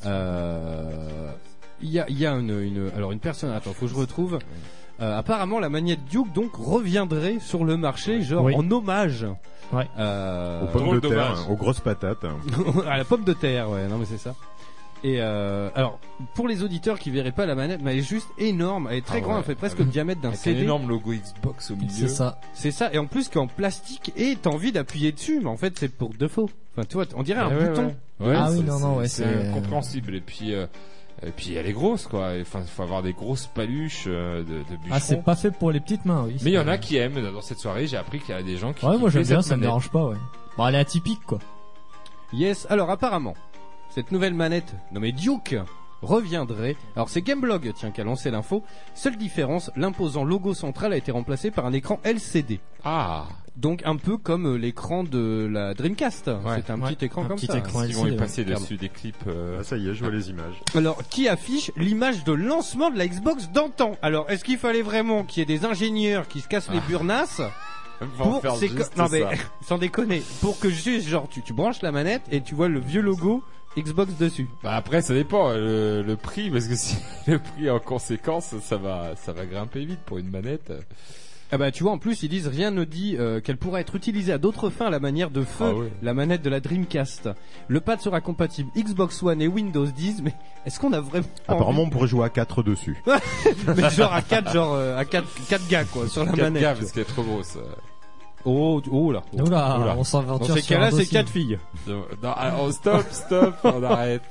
euh, il y a, il y a une, une, alors une personne. Attends, faut que je retrouve. Euh, apparemment, la manette Duke donc reviendrait sur le marché, genre Oui. en hommage. Ouais. Euh, Aux pommes drôle de terre, dommage. hein, aux grosses patates. hein. à la pomme de terre, ouais, non mais c'est ça. Et euh, alors, pour les auditeurs qui verraient pas la manette, mais elle est juste énorme, elle est très Ah grande, ouais. elle fait presque Ah oui. le diamètre d'un Avec un C D. énorme logo Xbox au milieu. C'est ça. C'est ça, et en plus qu'en plastique, et t'as envie d'appuyer dessus, mais en fait c'est pour de faux. Enfin, tu vois, on dirait un Ouais, ouais, bouton. ouais. Ouais, Ah oui, c'est- non, non, ouais, c'est c'est- incompréhensible. Et puis, euh, et puis elle est grosse, quoi. Enfin, il faut avoir des grosses paluches euh, de, de bûcherons. Ah, c'est pas fait pour les petites mains, oui. Mais il y en c'est- a qui aiment. Dans cette soirée, j'ai appris qu'il y a des gens qui. Ouais, moi kiffaient j'aime bien, cette ça me manette. dérange pas, ouais. Bon, elle est atypique, quoi. Yes, alors apparemment, cette nouvelle manette nommée Duke reviendrait. Alors c'est Gameblog, tiens, qui a lancé l'info. Seule différence, l'imposant logo central a été remplacé par un écran L C D. Ah. Donc un peu comme euh, l'écran de la Dreamcast. Ouais. C'est un Ouais, petit écran un comme petit ça. écran. Ils vont y L C D, passer ouais. dessus des clips. euh, Ah, ça y est, je vois les images. Alors, qui affiche l'image de lancement de la Xbox d'antan. Alors, est-ce qu'il fallait vraiment qu'il y ait des ingénieurs qui se cassent les Ah. burnasses vont pour faire c'est juste co- non mais ça. sans déconner, pour que juste genre tu, tu branches la manette et tu vois le vieux logo Xbox dessus. Bah après, ça dépend euh, le, le prix, parce que si le prix est en conséquence, ça va, ça va grimper vite pour une manette. Ah bah tu vois, en plus ils disent rien ne dit euh, qu'elle pourra être utilisée à d'autres fins à la manière de feu Ah ouais. la manette de la Dreamcast. Le pad sera compatible Xbox One et Windows dix, mais est-ce qu'on a vraiment Apparemment, on pourrait jouer à quatre dessus. envie- mais genre à quatre genre euh, à quatre quatre gars quoi sur la quatre manette. gars, parce qu'elle est trop grosse. Oh oh là. Oh. Oula, Oula. on s'aventure Dans ces sur un cas-là, c'est dossier. quatre filles. Non, non, alors, stop, stop, on arrête.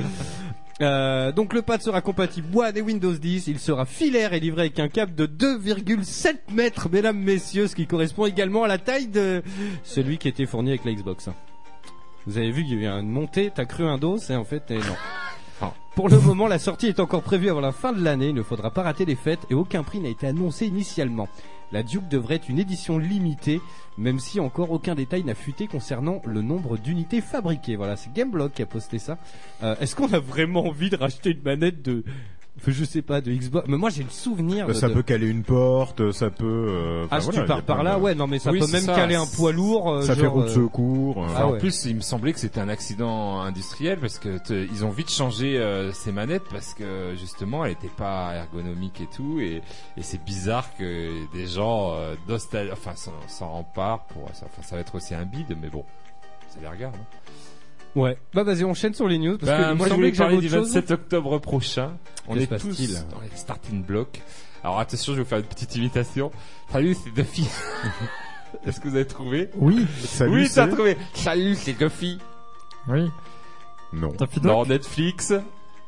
Euh, donc le pad sera compatible One et Windows dix, il sera filaire et livré avec un câble de deux virgule sept mètres, mesdames, messieurs, ce qui correspond également à la taille de celui qui était fourni avec la Xbox. Vous avez vu qu'il y a eu une montée, t'as cru un dos, c'est en fait eh non. Ah. Pour le moment, la sortie est encore prévue avant la fin de l'année, il ne faudra pas rater les fêtes et aucun prix n'a été annoncé initialement. La Duke devrait être une édition limitée, même si encore aucun détail n'a fuité concernant le nombre d'unités fabriquées. Voilà, c'est Gameblog qui a posté ça. Euh, est-ce qu'on a vraiment envie de racheter une manette de, je sais pas, de Xbox? Mais moi j'ai le souvenir de... Ça de- peut caler une porte, ça peut. euh, enfin, Ah, si voilà, tu il y a pars par plein là, de- ouais, non mais ça Oui, peut c'est même ça. caler un poids lourd. euh, Ça fait genre, roue de euh, secours. euh, Ah en ouais. plus, il me semblait que c'était un accident industriel parce que te- ils ont vite changé euh, ces manettes parce que justement, elle était pas ergonomique et tout, et, et c'est bizarre que des gens euh, nostal- enfin, s'en, s'en remparent pour ça. Enfin, ça va être aussi un bide, mais bon, ça les regarde. Hein. Ouais. Bah vas-y, on enchaîne sur les news parce Ben, que il me moi, je semblait voulais que j'avais parler du autre chose. vingt-sept octobre prochain. On Que se est tous passe-t-il dans les starting blocks. Alors attention, je vais vous faire une petite imitation. Salut, c'est Duffy. Est-ce que vous avez trouvé? Oui, Salut, Oui, c'est- t'as trouvé. Salut, c'est Duffy. oui. Non. T'as plus Dans Netflix,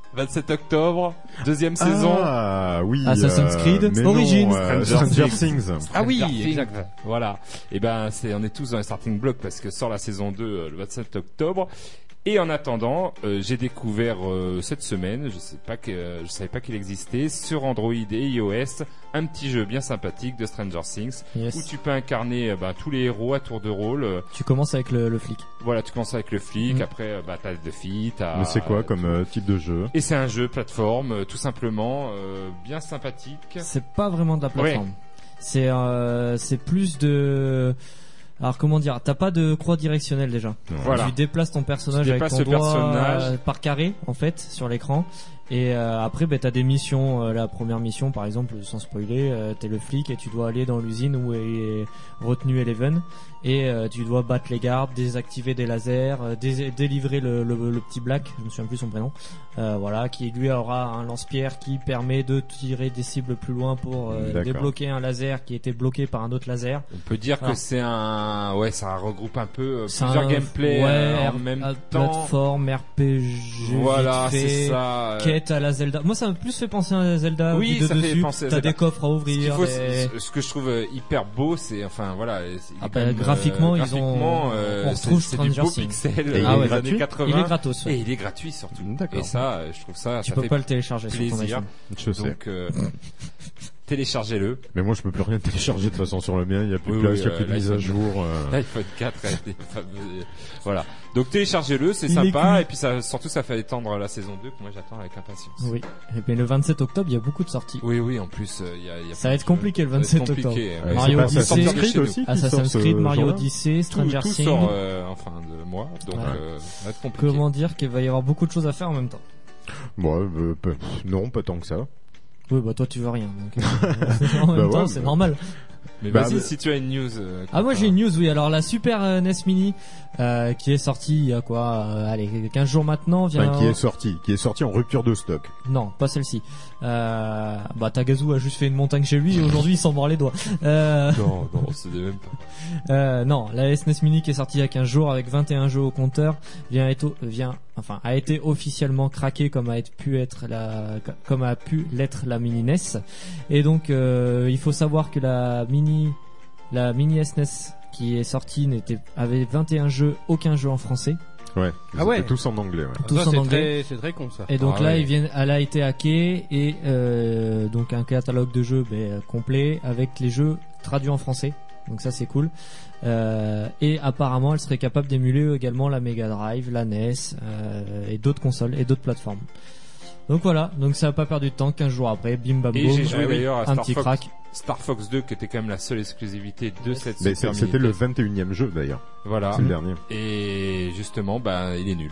vingt-sept octobre, deuxième saison. Ah oui. Assassin's Creed euh, mais Origins. non, euh, Stranger Things. Ah oui, Stranger Things. exact. Voilà. Et ben, c'est, on est tous dans les starting blocks parce que sort la saison deux euh, le vingt-sept octobre. Et en attendant, euh, j'ai découvert euh, cette semaine, je sais pas que, euh, je savais pas qu'il existait, sur Android et iOS, un petit jeu bien sympathique de Stranger Things, Yes. où tu peux incarner euh, bah, tous les héros à tour de rôle. Euh, Tu commences avec le, le flic. voilà, tu commences avec le flic, Mm. après euh, bah, t'as Duffy, t'as... Mais c'est quoi comme euh, type de jeu? Et c'est un jeu plateforme, euh, tout simplement, euh, bien sympathique. C'est pas vraiment de la plateforme. C'est euh, c'est plus de. Alors comment dire, t'as pas de croix directionnelle déjà. Voilà. Tu déplaces ton personnage Tu avec déplaces ton le doigt personnage. euh, par carré en fait sur l'écran. Et euh, après, ben t'as des missions. Euh, la première mission, par exemple, sans spoiler, euh, t'es le flic et tu dois aller dans l'usine où est retenu Eleven et euh, tu dois battre les gardes, désactiver des lasers, euh, dé- délivrer le, le, le petit Black, je me souviens plus son prénom. Euh, voilà, qui lui aura un lance-pierre qui permet de tirer des cibles plus loin pour euh, D'accord. débloquer un laser qui était bloqué par un autre laser. On peut dire Voilà. que c'est un, ouais, ça regroupe un peu euh, C'est plusieurs un- gameplays ouais, euh, en R- même euh, temps. plateforme, R P G, Voilà, vite fait, c'est ça. euh, quête à la Zelda. Moi, ça m'a plus fait penser à la Zelda. Oui, vu de ça fait dessus. penser à T'as Zelda. des coffres à Ce qu'il ouvrir. faut, des- c'est- ce que je trouve euh, hyper beau, c'est, enfin voilà, c'est- il Ah est bah, quand même, graphiquement, ils ont- graphiquement, euh, on c'est- retrouve c'est du Stranger beau Things. pixel Et il euh, est des gratuit années quatre-vingts. Il est gratos. Ouais. Et il est gratuit surtout. D'accord. Et ça, euh, je trouve ça, Tu ça peux fait pas le télécharger sur ton plaisir. iPhone. Je sais. Donc, euh, téléchargez-le. Mais moi je peux plus rien télécharger de toute façon sur le mien, il y a plus Oui, de place, oui, il y a plus de euh, mise à l'iPhone. jour. euh. L'iPhone quatre, elle est fameuse. Voilà. Donc téléchargez-le, c'est Il est sympa, cuit. et puis ça, surtout ça fait étendre la saison deux que moi j'attends avec impatience. Oui. Et bien le vingt-sept octobre, il y a beaucoup de sorties. Oui, oui, en plus, il y a, y a Ça plein va de être compliqué le jeux. Ça va être vingt-sept octobre. compliqué. Ouais, Mario c'est pas Odyssey, Assassin's de Creed chez nous. aussi qui Assassin's sort ce Creed, Mario genre-là Odyssey, Tout, Stranger tout Things. sort euh, en fin de mois, donc Ouais. euh, ça va être compliqué. Comment dire qu'il va y avoir beaucoup de choses à faire en même temps. Bon, euh, peu- non, pas tant que ça. Oui, bah toi tu veux rien. Donc, euh, en même Bah temps, ouais, c'est mais- normal. Mais Bah, vas-y, mais- si tu as une news. euh, Ah moi Quentin. j'ai une news, oui. Alors la Super euh, N E S Mini euh, qui est sortie il y a quoi euh, allez quinze jours maintenant vient... Enfin, qui est sorti, qui est sorti en rupture de stock. Non, pas celle-ci. Euh, bah Tagazu a juste fait une montagne chez lui et aujourd'hui il s'en mord les doigts. Euh, Non, non, c'est même pas. euh, non, la S N E S Mini qui est sortie il y a quinze jours avec vingt et un jeux au compteur vient être, vient, enfin, a été officiellement craquée comme a pu être la, comme a pu l'être la Mini N E S. Et donc, euh, il faut savoir que la Mini, la Mini S N E S qui est sortie n'était, avait vingt et un jeux, aucun jeu en français. Ouais. Ah ouais. Tous en anglais, ouais. Tous Ça, en c'est anglais. très, c'est très con ça. Et donc Ah là, ouais. ils viennent, elle a été hackée et euh, donc un catalogue de jeux ben, complet avec les jeux traduits en français. Donc ça c'est cool. Euh, et apparemment, elle serait capable d'émuler également la Mega Drive, la N E S euh, et d'autres consoles et d'autres plateformes. Donc voilà, donc ça a pas perdu de temps. quinze jours après, bim bam Et boum, j'ai joué ah oui, d'ailleurs à un Star petit Fox. crack. Star Fox deux qui était quand même la seule exclusivité de cette Mais Super c'est- c'était le Mini. vingt et unième jeu d'ailleurs. Voilà. C'est le dernier. Et justement, bah, il est nul.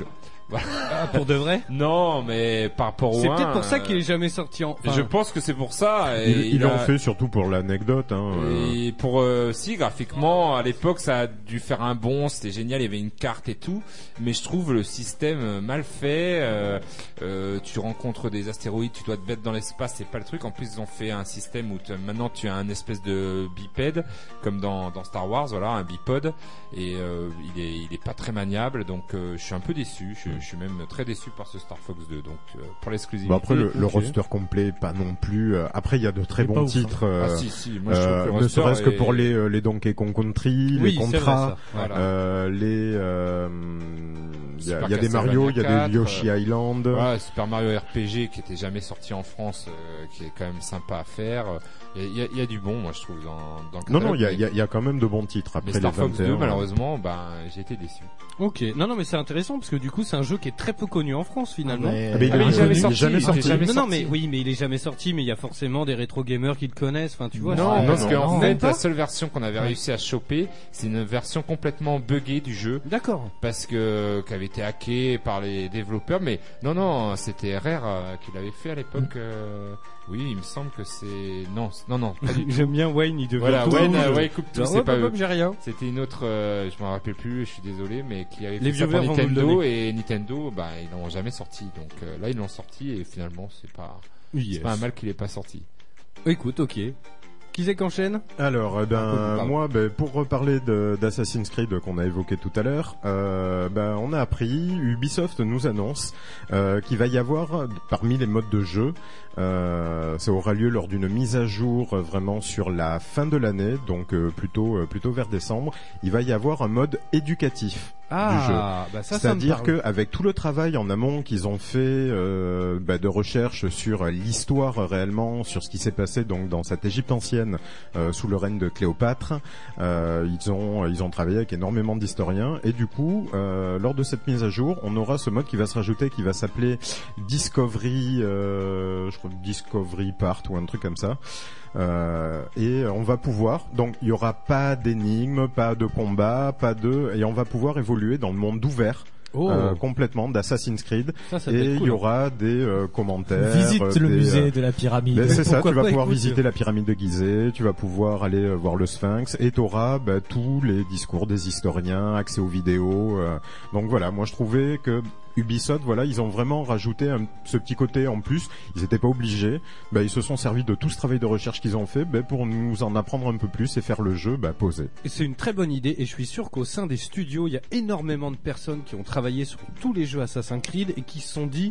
Ah, pour de vrai. Non, mais par rapport au C'est un, peut-être pour ça euh, qu'il est jamais sorti en. enfin, Je pense que c'est pour ça. Et Il, il en a- fait surtout pour l'anecdote. Hein, euh. Et pour euh, si graphiquement à l'époque ça a dû faire un bond, c'était génial, il y avait une carte et tout, mais je trouve le système euh, mal fait. Euh, euh, tu rencontres des astéroïdes, tu dois te mettre dans l'espace, c'est pas le truc. En plus ils ont fait un système où tu- maintenant tu as un espèce de bipède comme dans, dans Star Wars, voilà, un bipode, et euh, il est il est pas très maniable, donc euh, je suis un peu déçu. Je, je suis même très déçu par ce Star Fox deux. Donc euh, pour l'exclusivité. Bon, après le, le ok. roster complet, pas non plus. euh, Après il y a de très Il est bons pas ouf, titres. euh, Ah si si, moi je trouve euh, que le ne roster serait-ce que est- pour les euh, les Donkey Kong Country, Oui, les c'est vrai, contrats, ça. Voilà. euh, les euh, il y a, Super il y a des Castlevania Mario, il y a quatre, des Yoshi euh, Island. Ouais, Super Mario R P G qui était jamais sorti en France, euh, qui est quand même sympa à faire. Il y a, il y a du bon, moi je trouve dans, dans le Non non, catalogue, il y a, mais- il y, a, il y a quand même de bons titres mais après Star les Fox vingt et un. deux, malheureusement, ben j'ai été déçu. Ok. Non, non, mais c'est intéressant parce que du coup, c'est un jeu qui est très peu connu en France finalement. Mais- Ah, mais il Ah, mais est il est jamais jamais sorti. jamais il était sorti. jamais non, non, sorti. mais oui, mais il est jamais sorti, mais il y a forcément des rétro gamers qui le connaissent. Enfin, tu vois. Non, c'est- parce non, qu'en non, fait, même pas. la seule version qu'on avait réussi à choper, c'est une version complètement buggée du jeu, D'accord. parce que qui avait été hackée par les développeurs. Mais non, non, c'était Rare euh, qui l'avait fait à l'époque. euh, Oui, il me semble que c'est non, c'est- non, non. Pas du tout. J'aime bien Wayne, il devient Voilà, tout Wayne, rouge. euh, ouais, coupe tout, Genre, c'est hop, pas hop, eux. hop, j'ai rien. C'était une autre, euh, je m'en rappelle plus, je suis désolé, mais qui avait Les fait ça viewers pour vont nous le Nintendo, donner. et Nintendo, bah ils l'ont jamais sorti. Donc euh, là ils l'ont sorti et finalement c'est pas, Yes. c'est pas un mal qu'il ait pas sorti. Écoute, ok. Qui c'est qu'enchaîne? Alors, eh ben, Ah, pardon. moi, ben, pour reparler de, d'Assassin's Creed qu'on a évoqué tout à l'heure, euh, ben, on a appris, Ubisoft nous annonce euh, qu'il va y avoir, parmi les modes de jeu, euh, ça aura lieu lors d'une mise à jour euh, vraiment sur la fin de l'année, donc euh, plutôt euh, plutôt vers décembre, il va y avoir un mode éducatif. Ah, du jeu. bah ça, ça me C'est-à-dire parle. qu'avec tout le travail en amont qu'ils ont fait euh, bah, de recherche sur l'histoire euh, réellement, sur ce qui s'est passé donc dans cette Égypte ancienne euh, sous le règne de Cléopâtre, euh, ils ont ils ont travaillé avec énormément d'historiens et du coup euh, lors de cette mise à jour, on aura ce mode qui va se rajouter qui va s'appeler Discovery, euh, je crois Discovery Part ou un truc comme ça. Euh, et on va pouvoir, donc il y aura pas d'énigmes, pas de combat, pas de, et on va pouvoir évoluer dans le monde ouvert. Oh. Euh, complètement d'Assassin's Creed. Ça, ça doit être Et il cool, y hein. aura des euh, commentaires. Visite euh, le des, musée euh, de la pyramide. ben, c'est ça, Pourquoi tu vas pas, pouvoir écoute. visiter la pyramide de Gizeh, tu vas pouvoir aller euh, voir le Sphinx et tu auras ben, tous les discours des historiens, accès aux vidéos. euh. Donc voilà, moi je trouvais que Ubisoft, voilà, ils ont vraiment rajouté un, ce petit côté en plus. Ils n'étaient pas obligés. Ben, ils se sont servis de tout ce travail de recherche qu'ils ont fait ben, pour nous en apprendre un peu plus et faire le jeu ben, posé. Et c'est une très bonne idée et je suis sûr qu'au sein des studios, il y a énormément de personnes qui ont travaillé sur tous les jeux Assassin's Creed et qui se sont dit,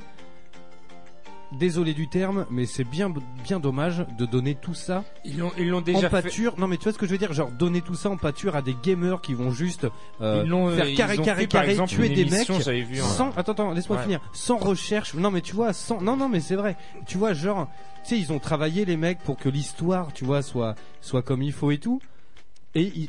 désolé du terme, mais c'est bien bien dommage de donner tout ça Ils l'ont, ils l'ont en déjà fait. pâture. Non mais tu vois ce que je veux dire, genre donner tout ça en pâture à des gamers qui vont juste euh, Ils l'ont, faire ils carré ont carré fait, par carré, exemple, tuer une des mecs émission, j'avais vu un- sans attends attends laisse-moi Ouais. finir, sans recherche. Non mais tu vois, sans non non mais c'est vrai. Tu vois genre tu sais ils ont travaillé les mecs pour que l'histoire, tu vois, soit soit comme il faut et tout. Et ils,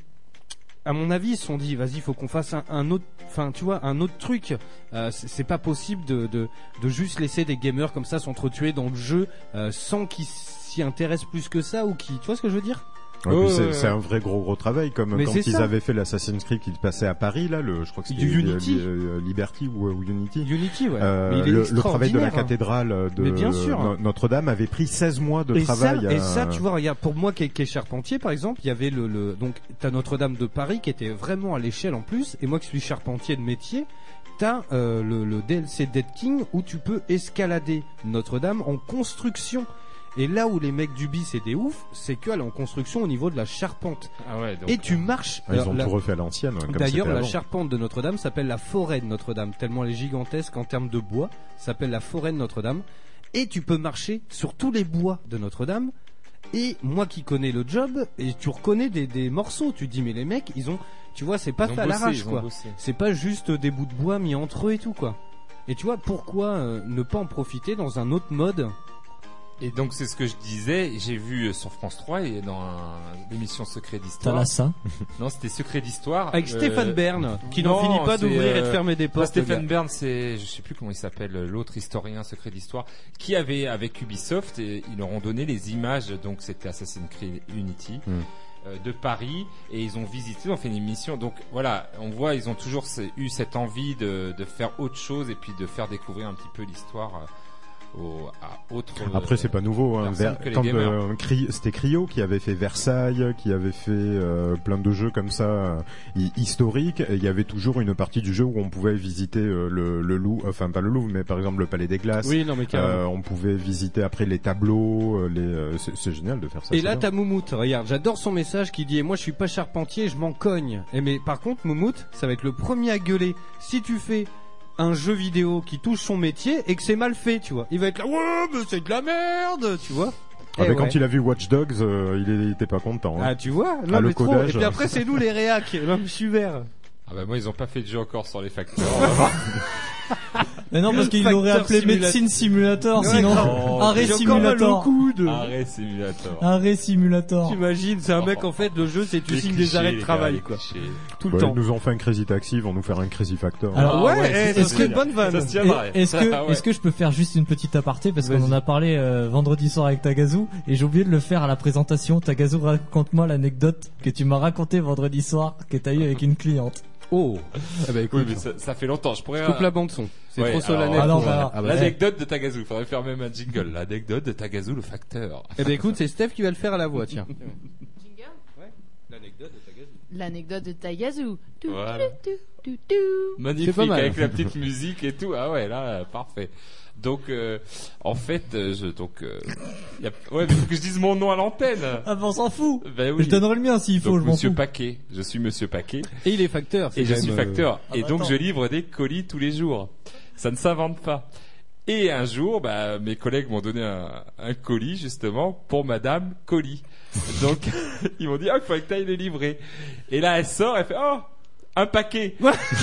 à mon avis, ils se sont dit, vas-y, faut qu'on fasse un, un autre, enfin, tu vois, un autre truc. Euh, c'est c'est pas possible de, de, de juste laisser des gamers comme ça s'entretuer dans le jeu euh, sans qu'ils s'y intéressent plus que ça ou qui, tu vois ce que je veux dire? Ouais, Ouais, puis c'est, ouais, c'est ouais. un vrai gros gros travail comme Mais quand c'est ils ça. avaient fait l'Assassin's Creed qui passait à Paris là, le je crois que c'était Du Unity. euh, Liberty ou, ou Unity. Unity, ouais. Euh, Mais il est le, le travail de la extraordinaire, hein. cathédrale de Mais bien sûr. No- Notre-Dame avait pris seize mois de et travail. ça, à- et ça, tu vois, regarde, pour moi qui est, qui est charpentier, par exemple, il y avait le, le donc t'as Notre-Dame de Paris qui était vraiment à l'échelle en plus, et moi qui suis charpentier de métier, t'as euh, le, le D L C Dead King où tu peux escalader Notre-Dame en construction. Et là où les mecs d'Ubi c'est des ouf, c'est qu'elle est en construction au niveau de la charpente. Ah ouais, donc, Et tu marches. Ah, ils alors, ont la- tout refait à l'ancienne. ouais, comme D'ailleurs, c'était la avant. charpente de Notre-Dame s'appelle la forêt de Notre-Dame, tellement elle est gigantesque en termes de bois. Ça s'appelle la forêt de Notre-Dame. Et tu peux marcher sur tous les bois de Notre-Dame. Et moi qui connais le job, et tu reconnais des, des morceaux. Tu te dis, mais les mecs, ils ont, tu vois, c'est pas ils ont fait à bossé, l'arrache, ils ont quoi. bossé. C'est pas juste des bouts de bois mis entre eux et tout, quoi. Et tu vois, pourquoi euh, ne pas en profiter dans un autre mode? Et donc c'est ce que je disais, j'ai vu euh, sur France trois et dans un- l'émission Secret T'as d'Histoire. là ça. Non, c'était Secret d'Histoire. Avec Euh, Stéphane Bern, qui non, n'en finit pas c'est, d'ouvrir et de euh, fermer des Pas portes. le Stéphane gars. Bern, c'est, je sais plus comment il s'appelle, l'autre historien Secret d'Histoire, qui avait, avec Ubisoft, et ils leur ont donné les images, donc c'était Assassin's Creed Unity. Mm. euh, de Paris, et ils ont visité, ils ont fait une émission, donc voilà, on voit, ils ont toujours ce- eu cette envie de, de faire autre chose et puis de faire découvrir un petit peu l'histoire euh, au, à autre. Après, c'est pas nouveau. Hein. personne Ver- que les quand, gamers. euh, Cri- c'était Cryo qui avait fait Versailles, qui avait fait euh, plein de jeux comme ça euh, hi- historiques. Et il y avait toujours une partie du jeu où on pouvait visiter euh, le, le Louvre, enfin pas le Louvre, mais par exemple le Palais des Glaces. Oui, non, mais carrément. Euh, on pouvait visiter après les tableaux. euh, Les, euh, c'est, c'est génial de faire ça. Et c'est là, bien. t'as Moumout. Regarde, j'adore son message qui dit, moi, je suis pas charpentier, je m'en cogne. Et mais par contre, Moumout, ça va être le premier à gueuler. Si tu fais un jeu vidéo qui touche son métier et que c'est mal fait, tu vois, il va être là, ouais, mais c'est de la merde, tu vois. Ah, Eh mais quand ouais. il a vu Watch Dogs, euh, il, est- il était pas content. hein. Ah, tu vois, non, Ah, le mais trop. codage. Et puis après, c'est nous les réacs. Non, je suis vert. Ah bah moi ils ont pas fait de jeu encore sur les facteurs. Mais non, parce qu'il Facteur l'aurait appelé simulator. Médecine Simulator, Ouais, sinon. non, Arrêt J'ai encore mal au Simulator. coude. Arrêt simulator. Arrêt Simulator. T'imagines, c'est un mec en fait, le jeu c'est tu Les signes clichés, des arrêts de les travail gars, quoi. les clichés. Tout le Ouais, temps. ils nous ont fait un Crazy Taxi, ils vont nous faire un Crazy Factor. Alors, Ah ouais, ouais, eh, ça ça serait serait une bonne vanne. Ça se tiendrait. Et- Est-ce que, Ah ouais. est-ce que je peux faire juste une petite aparté parce qu'on Vas-y. en a parlé euh, vendredi soir avec Tagazu et j'ai oublié de le faire à la présentation. Tagazu, raconte-moi l'anecdote que tu m'as raconté vendredi soir que t'as eu avec une cliente. Oh. Eh ben écoute, Oui, mais ça, ça fait longtemps. Je pourrais. coupe la bande son. C'est Ouais, trop solennel. alors- Ah non, pour- bah alors, Ah bah, L'anecdote de Tagazu. Faudrait faire même un jingle. L'anecdote de Tagazu, le facteur. Eh ben écoute, c'est Steph qui va le faire à la voix, tiens. Jingle L'anecdote de Tagazu. l'anecdote de Tagazu. Tout, Voilà. tout, tout, tout, tout. Magnifique, C'est pas mal. avec la petite musique et tout. Ah ouais, là, euh, parfait. Donc, euh, en fait, euh, je donc, euh, y a... ouais, mais faut que je dise mon nom à l'antenne. Ah ben on s'en fout. Ben oui. Je donnerai le mien s'il faut, Donc, je m'en Monsieur fous. Paquet. Je suis Monsieur Paquet. Et il est facteur. c'est Et je quand suis même, euh, facteur. Ah et bah donc, attends. je livre des colis tous les jours. Ça ne s'invente pas. Et un jour, bah, mes collègues m'ont donné un, un colis, justement, pour Madame Colis. Donc, ils m'ont dit, ah, il faudrait que t'ailles le livrer. Et là, elle sort, elle fait, oh, un paquet.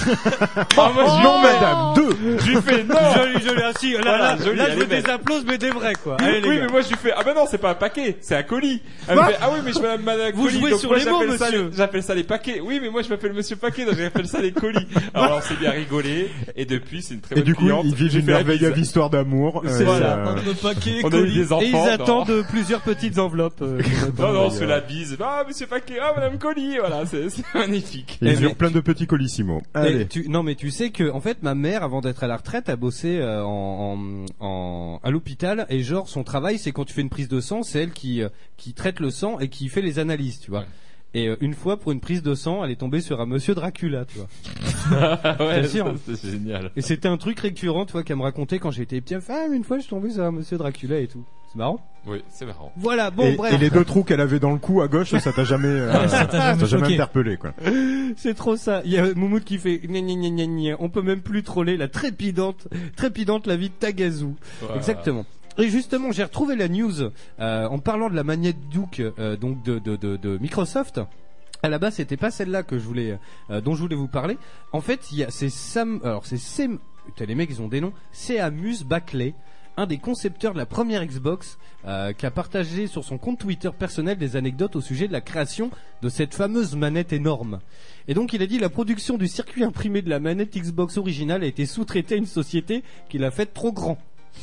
Ah, moi, je lui Non, fais- madame, deux. Je lui fais, non. Joli, joli, ah, si, là, Voilà, là, joli, là, elle je est veux belle. des applaudissements, mais des vrais, quoi. Oui, Allez, les oui, gars. mais moi je lui fais ah ben non c'est pas un paquet, c'est un colis. Elle me Quoi fait ah oui mais je m'appelle Madame Vous Colis, jouez donc sur moi les mots, j'appelle ça, monsieur. les- j'appelle ça les paquets. Oui mais moi je m'appelle Monsieur Paquet donc j'appelle ça les colis. Alors on s'est bien rigolé et depuis c'est une très Et bonne du coup, cliente. ils vivent J'ai une fait la merveilleuse bise. histoire d'amour. C'est euh, ça. euh, Entre paquet, On a eu colis. des enfants. Et ils non. attendent plusieurs petites enveloppes. euh, Non non on se fait la bise. Ah Monsieur Paquet, ah Madame Colis, voilà c'est c'est magnifique. Ils Eh, mais eurent plein de petits colissimo. Et Allez. tu, non mais tu sais que en fait ma mère avant d'être à la retraite a bossé euh, en, en, en- à l'hôpital et genre son travail c'est quand tu fais une prise de sang c'est elle qui euh, qui traite le sang et qui fait les analyses tu vois. Ouais. Et euh, une fois pour une prise de sang elle est tombée sur un monsieur Dracula tu vois. Ouais Bien sûr. ça, c'est génial. Et c'était un truc récurrent tu vois qu'elle me racontait quand j'étais petit. Elle fait, ah, mais une fois je suis tombé sur un monsieur Dracula et tout. C'est marrant. Oui c'est marrant. Voilà bon et, bref. et les deux trous qu'elle avait dans le cou à gauche, ça t'a jamais, euh, Ah, ça t'a jamais ça t'a jamais choqué. interpellé, quoi. C'est trop ça. Il y a Moumoud qui fait gna gna gna gna gna. On peut même plus troller la trépidante, trépidante la vie de Tagazu. Voilà. Exactement. Et justement, j'ai retrouvé la news euh, en parlant de la manette Duke euh, donc de, de, de, de Microsoft. À la base, c'était pas celle-là que je voulais, euh, dont je voulais vous parler. En fait, il y a c'est Sam, alors c'est Sam, putain, les mecs ils ont des noms. Seamus Backley, un des concepteurs de la première Xbox, euh, qui a partagé sur son compte Twitter personnel des anecdotes au sujet de la création de cette fameuse manette énorme. Et donc il a dit la production du circuit imprimé de la manette Xbox originale a été sous-traitée à une société qui l'a fait trop grand.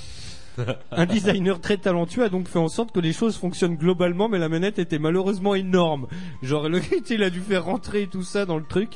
Un designer très talentueux a donc fait en sorte que les choses fonctionnent globalement, mais la manette était malheureusement énorme. Genre le gars il a dû faire rentrer tout ça dans le truc.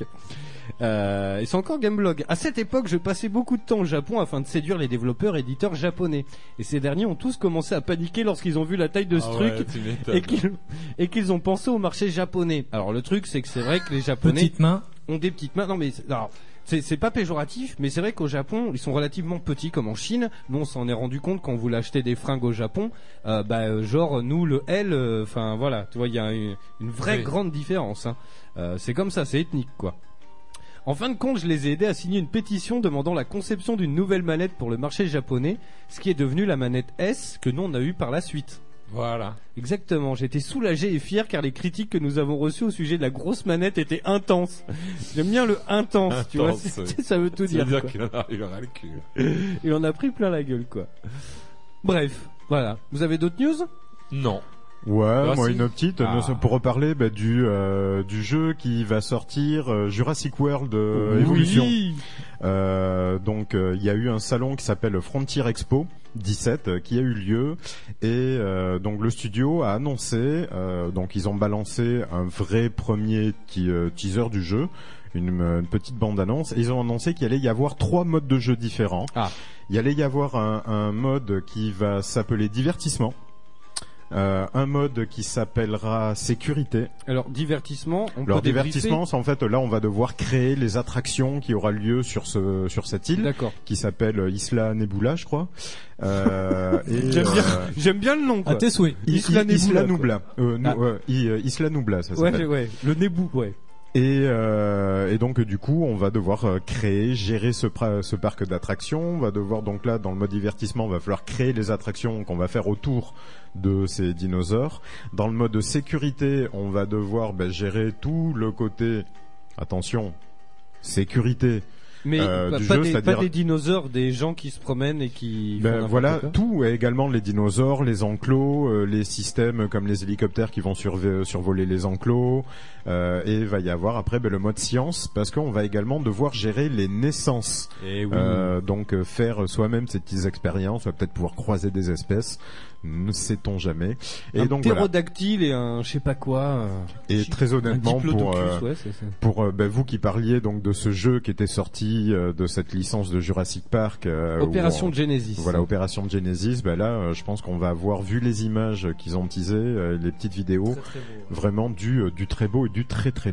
Euh, et c'est encore Gameblog. À cette époque, je passais beaucoup de temps au Japon afin de séduire les développeurs et éditeurs japonais. Et ces derniers ont tous commencé à paniquer lorsqu'ils ont vu la taille de ce Ah truc ouais, tu m'étonnes. et qu'ils et qu'ils ont pensé au marché japonais. Alors le truc, c'est que c'est vrai que les Japonais Petite main. ont des petites mains. Non mais c'est- alors, c'est c'est pas péjoratif, mais c'est vrai qu'au Japon, ils sont relativement petits, comme en Chine. Nous, on s'en est rendu compte quand vous voulez acheter des fringues au Japon. Euh, bah, euh, genre nous, le L, enfin voilà, tu vois, il y a une, une vraie Oui. grande différence. Hein. Euh, c'est comme ça, c'est ethnique, quoi. En fin de compte, je les ai aidés à signer une pétition demandant la conception d'une nouvelle manette pour le marché japonais, ce qui est devenu la manette S que nous on a eu par la suite. Voilà. Exactement, j'étais soulagé et fier car les critiques que nous avons reçues au sujet de la grosse manette étaient intenses. J'aime bien le intense, tu vois, Intense, c'est- oui. c'est- ça veut tout Ça veut dire. dire quoi. qu'il en a, il aura le cul. Il en a pris plein la gueule, quoi. Bref, voilà. Vous avez d'autres news ? Non. Ouais, Ah, moi si. une petite, Ah. nous, pour reparler bah, du euh, du jeu qui va sortir, euh, Jurassic World euh, Oui. Evolution. Euh, donc euh, il y a eu un salon qui s'appelle Frontier Expo dix-sept euh, qui a eu lieu et euh, donc le studio a annoncé, euh, donc ils ont balancé un vrai premier ti- euh, teaser du jeu. Une, une petite bande-annonce et ils ont annoncé qu'il allait y avoir trois modes de jeu différents. Ah. Il allait y avoir un, un mode qui va s'appeler divertissement. Euh, un mode qui s'appellera sécurité. Alors, divertissement, on Alors peut débriefer. divertissement, c'est en fait là on va devoir créer les attractions qui aura lieu sur ce sur cette île D'accord. qui s'appelle Isla Nebula, je crois. Euh, et, J'aime bien, euh, j'aime bien le nom, quoi. À tes souhaits. I- Isla I- Nebula, Isla quoi. Nubla. Euh, nou- Ah. euh, I- euh, Isla Nubla, ça Ouais, s'appelle. ouais, le Nebou, ouais. Et, euh, et donc du coup, on va devoir euh, créer, gérer ce, pra- ce parc d'attractions. On va devoir donc là, dans le mode divertissement, on va falloir créer les attractions qu'on va faire autour de ces dinosaures. Dans le mode sécurité, on va devoir bah, gérer tout le côté, attention, sécurité. Mais Euh, pas, du pas jeu, des, c'est-à-dire- pas des dinosaures, des gens qui se promènent et qui. font Ben n'importe voilà, quoi. tout, et également les dinosaures, les enclos, euh, les systèmes comme les hélicoptères qui vont surve- survoler les enclos, euh, et il va y avoir après ben, le mode science, parce qu'on va également devoir gérer les naissances. Et oui. Euh, donc euh, faire soi-même ces petites expériences, on va peut-être pouvoir croiser des espèces, ne sait-on jamais. Et un donc voilà. ptérodactyle et un je sais pas quoi. euh, Et très un honnêtement, pour, diplodocus, euh, ouais, c'est ça. pour euh, ben, vous qui parliez donc de ce jeu qui était sorti euh, de cette licence de Jurassic Park, euh, Opération où on- Genesis. Voilà, Opération Genesis, ben là, euh, je pense qu'on va avoir vu les images qu'ils ont teasées, euh, les petites vidéos, vraiment du, euh, du très beau et du très très lourd.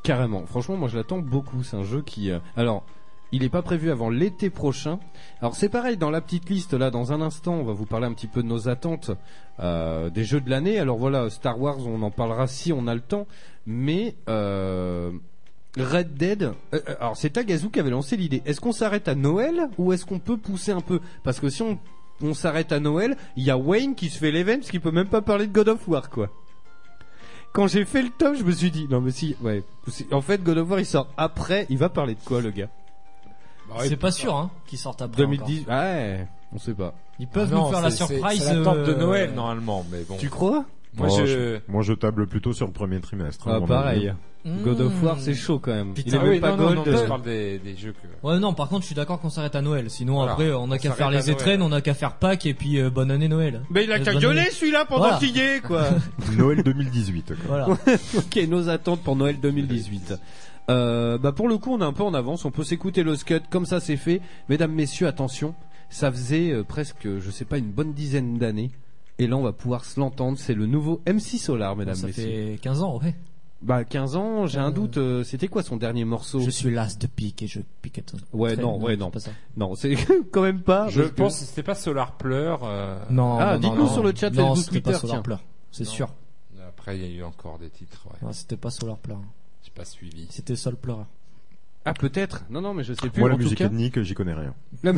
Carrément. Franchement, moi je l'attends beaucoup. C'est un jeu qui... Euh... Alors, il est pas prévu avant l'été prochain. Alors c'est pareil, dans la petite liste, là, dans un instant, on va vous parler un petit peu de nos attentes euh, des jeux de l'année. Alors voilà, Star Wars, on en parlera si on a le temps. Mais... Euh... Red Dead, euh, alors c'est Tagazu qui avait lancé l'idée. Est-ce qu'on s'arrête à Noël ou est-ce qu'on peut pousser un peu? Parce que si on, on s'arrête à Noël, il y a Wayne qui se fait l'event, qui peut même pas parler de God of War, quoi. Quand j'ai fait le top, je me suis dit, non mais si, ouais. En fait, God of War il sort après, il va parler de quoi le gars? Bah, c'est pas sûr, hein, qu'il sorte après. deux mille dix, encore. Ouais, on sait pas. Ils peuvent ah non, nous faire la c'est, surprise. C'est l'attente de euh... Noël normalement, mais bon. Tu crois? Moi, oh, je... je... moi je table plutôt sur le premier trimestre. Ah, hein, pareil. Mmh. God of War c'est chaud quand même. Putain, il est ah même oui, pas non, gold. non, non, je parle des, des jeux que... Ouais, non, par contre, je suis d'accord qu'on s'arrête à Noël. Sinon, Voilà. après, on a On qu'à faire s'arrête les à Noël. étrennes, on a qu'à faire Pâques et puis euh, bonne année Noël. Mais il a qu'à Bonne gueuler année. celui-là pendant Voilà. qu'il y est, quoi. Noël deux mille dix-huit. Quoi. Voilà. Ok, nos attentes pour Noël deux mille dix-huit. Euh, bah pour le coup, on est un peu en avance. On peut s'écouter le scud comme ça, c'est fait. Mesdames, messieurs, attention. Ça faisait euh, presque, je sais pas, une bonne dizaine d'années. Et là, on va pouvoir se l'entendre. C'est le nouveau M C Solar, mesdames, Ça messieurs. fait quinze ans, ouais. Bah quinze ans, j'ai un doute. euh, C'était quoi son dernier morceau? Je suis l'as de pique et je pique à tout. Ouais, Très- non, ouais, non. c'est pas ça. Non, c'est quand même pas. Je parce que- pense que c'était pas Solar Pleur. Euh... Non, Ah, non, dites-nous non, sur le chat non, Facebook, c'était pas Twitter, Solar tiens. Pleur. C'est Non. sûr. Après, il y a eu encore des titres. Ouais. Non, c'était pas Solar Pleur. J'ai pas suivi. C'était Sol Pleur. Ah peut-être. Non, non, mais je sais plus. Moi en la tout musique cas... ethnique, j'y connais rien. Mais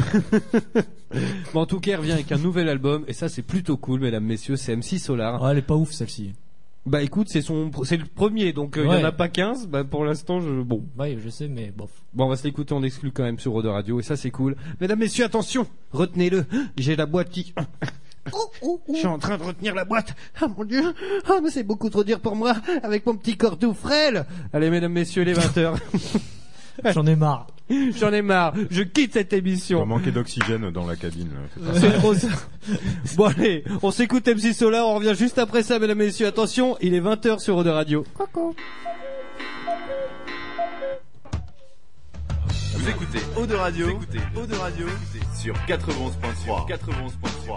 en tout cas, il revient avec un nouvel album et ça c'est plutôt cool, mesdames, messieurs. C'est M C Solar. Ouais, elle est pas ouf celle-ci. Bah écoute, c'est son, c'est le premier, donc euh, il Ouais. y en a pas quinze. Bah pour l'instant, je bon. Ouais, je sais, mais bof. Bon, on va se l'écouter en exclu quand même sur Eau de Radio et ça c'est cool. Mesdames, messieurs, attention, retenez-le. J'ai la boîte qui. Je suis en train de retenir la boîte. Ah mon dieu. Ah mais c'est beaucoup trop dur pour moi avec mon petit corps tout frêle. Allez, mesdames, messieurs, les vingt heures. J'en ai marre. J'en ai marre. Je quitte cette Il va émission. manquer d'oxygène dans la cabine. là. C'est pas C'est trop ça. Bon allez, on s'écoute M C Solar, on revient juste après ça, mesdames et messieurs. Attention, il est vingt heures sur Eau de Radio. Vous écoutez Eau de Radio, vous écoutez Eau de Radio sur quatre-vingt-onze point trois. quatre-vingt-onze point trois.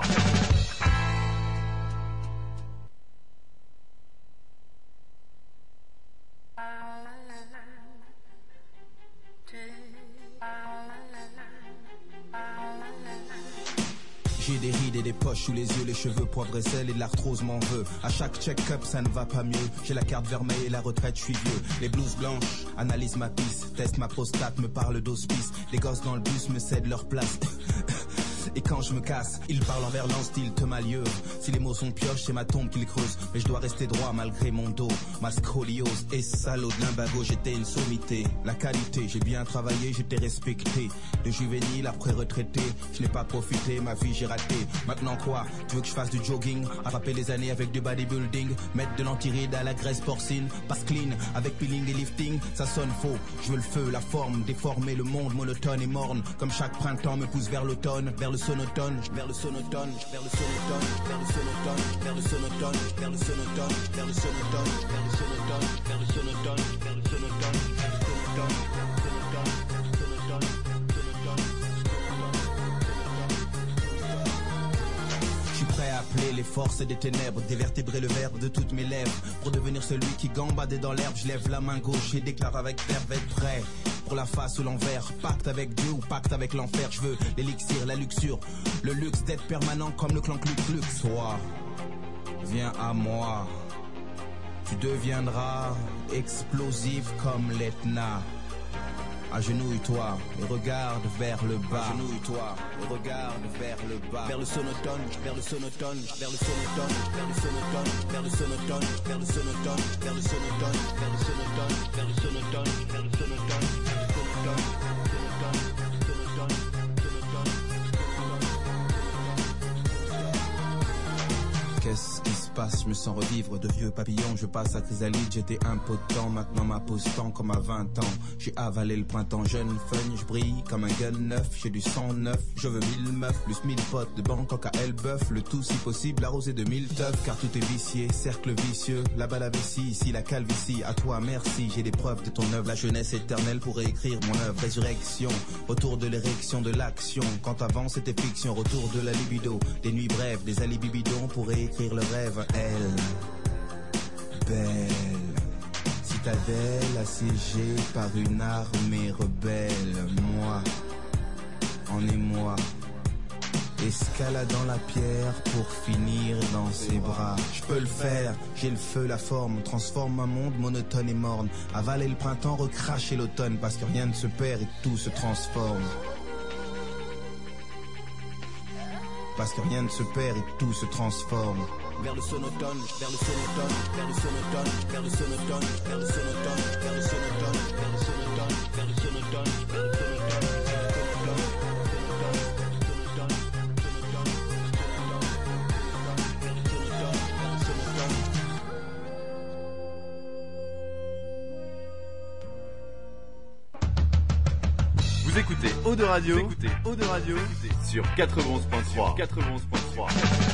J'ai des rides et des poches sous les yeux, les cheveux poivre et sel et de l'arthrose m'en veut. À chaque check-up ça ne va pas mieux. J'ai la carte vermeille et la retraite, je suis vieux. Les blouses blanches analysent ma pisse, teste ma prostate, me parle d'hospice. Les gosses dans le bus me cèdent leur place. Et quand je me casse, ils parlent envers l'an style te malieux. Si les mots sont pioches, c'est ma tombe qu'ils creusent. Mais je dois rester droit malgré mon dos. Ma scoliose et salaud de l'imbago, j'étais une sommité. La qualité, j'ai bien travaillé, j'étais respecté. De juvénile après retraité, je n'ai pas profité, ma vie j'ai raté. Maintenant quoi? Tu veux que je fasse du jogging? Attraper les années avec du bodybuilding? Mettre de l'antiride à la graisse porcine? Passe clean avec peeling et lifting? Ça sonne faux, je veux le feu, la forme, déformer le monde monotone et morne. Comme chaque printemps me pousse vers l'automne, vers le sonotone, vers le sonotone, vers le sonotone, vers le sonotone, vers le sonotone, vers le sonotone, vers le sonotone, vers le sonotone, vers le sonotone, vers le sonotone, vers le sonotone, je suis prêt à appeler les forces des ténèbres, dévertébrer le verbe de toutes mes lèvres. Pour devenir celui qui gambade dans l'herbe, je lève la main gauche et déclare avec verve être prêt. Pour la face ou l'envers, pacte avec Dieu ou pacte avec l'enfer. Je veux l'élixir, la luxure, le luxe d'être permanent comme le clan Cluc Cluc. Toi, viens à moi, tu deviendras explosif comme l'Etna. Agenouille-toi et regarde vers le bas. Agenouille-toi et regarde vers le bas. Vers le sonotone, vers le sonotone, vers le sonotone, vers le sonotone, vers le sonotone, vers le sonotone, vers le sonotone, vers le sonotone, vers le sonotone, vers le sonotone, vers le sonotone, sonotone, sonotone, sonotone. Qu'est-ce qui se passe? Je me sens revivre de vieux papillons. Je passe à chrysalide, j'étais impotent. Maintenant ma pose tend comme à vingt ans. J'ai avalé le printemps jeune, fun, je brille comme un gun neuf. J'ai du sang neuf, je veux mille meufs, plus mille potes de Bangkok à Elbeuf. Le tout si possible arrosé de mille teufs. Car tout est vicié, cercle vicieux. Là-bas la vessie, ici la calvitie. À toi merci, j'ai des preuves de ton œuvre. La jeunesse éternelle pour réécrire mon œuvre. Résurrection, retour de l'érection de l'action. Quand avant c'était fiction, retour de la libido. Des nuits brèves, des alibis bidons pour réécrire le rêve. Elle, belle, si citadelle assiégée par une armée rebelle. Moi, en émoi, escaladant la pierre pour finir dans ses bras. Je peux le faire, j'ai le feu, la forme, transforme un monde monotone et morne. Avaler le printemps, recracher l'automne, parce que rien ne se perd et tout se transforme. Parce que rien ne se perd et tout se transforme. Vers le sonotone, vers le sonotone, vers le sonotone, vers le sonotone, vers le sonotone, vers le sonotone, vers le sonotone, vers le sonotone, vers le sonotone. Vous écoutez Eau de Radio, vous écoutez Eau de Radio sur quatre-vingt-onze point trois. quatre-vingt-onze point trois.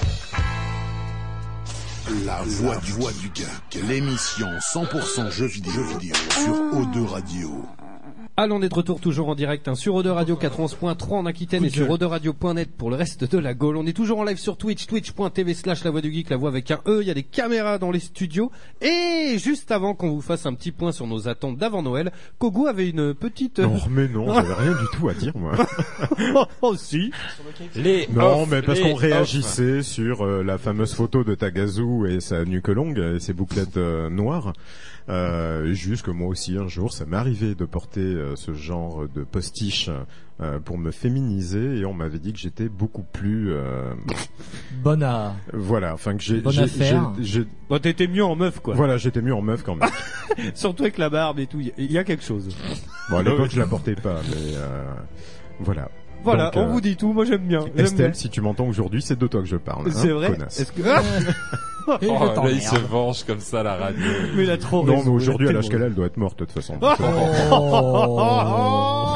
La voix du, voix du geek, l'émission cent pour cent jeux vidéo, jeux vidéo sur O deux Radio. Allons, on est de retour toujours en direct hein, sur O deux Radio quatre-vingt-onze point trois en Aquitaine et sur O deux radio point net pour le reste de la Gaule. On est toujours en live sur Twitch, twitch point tv slash la voix du geek, la voix avec un E. Il y a des caméras dans les studios. Et juste avant qu'on vous fasse un petit point sur nos attentes d'avant Noël, Kogu avait une petite... Non mais non, j'avais rien du tout à dire moi. Oh si. Les Non off, mais parce les qu'on off. réagissait sur euh, la fameuse photo de Tagazu et sa nuque longue et ses bouclettes euh, noires. Euh, juste que moi aussi un jour ça m'est arrivé de porter euh, ce genre de postiche euh, pour me féminiser et on m'avait dit que j'étais beaucoup plus euh, Bonne à... voilà, enfin que j'ai Bonne j'ai, affaire. j'ai, j'ai- Bon, t'étais mieux en meuf quoi. voilà, j'étais mieux en meuf quand même. Surtout avec la barbe et tout, il y, y a quelque chose. Bon à l'époque je la portais pas mais euh, voilà. Voilà, Donc, on euh, vous dit tout, moi j'aime bien. J'aime Estelle, bien. si tu m'entends aujourd'hui, c'est de toi que je parle. C'est hein, vrai. connasse. Est-ce que... Oh, je là, t'emmerde. il se venge comme ça à la radio. Mais il a trop Non, raison, mais aujourd'hui, il à a l'âge tellement qu'elle a, elle doit être morte de toute façon. Oh.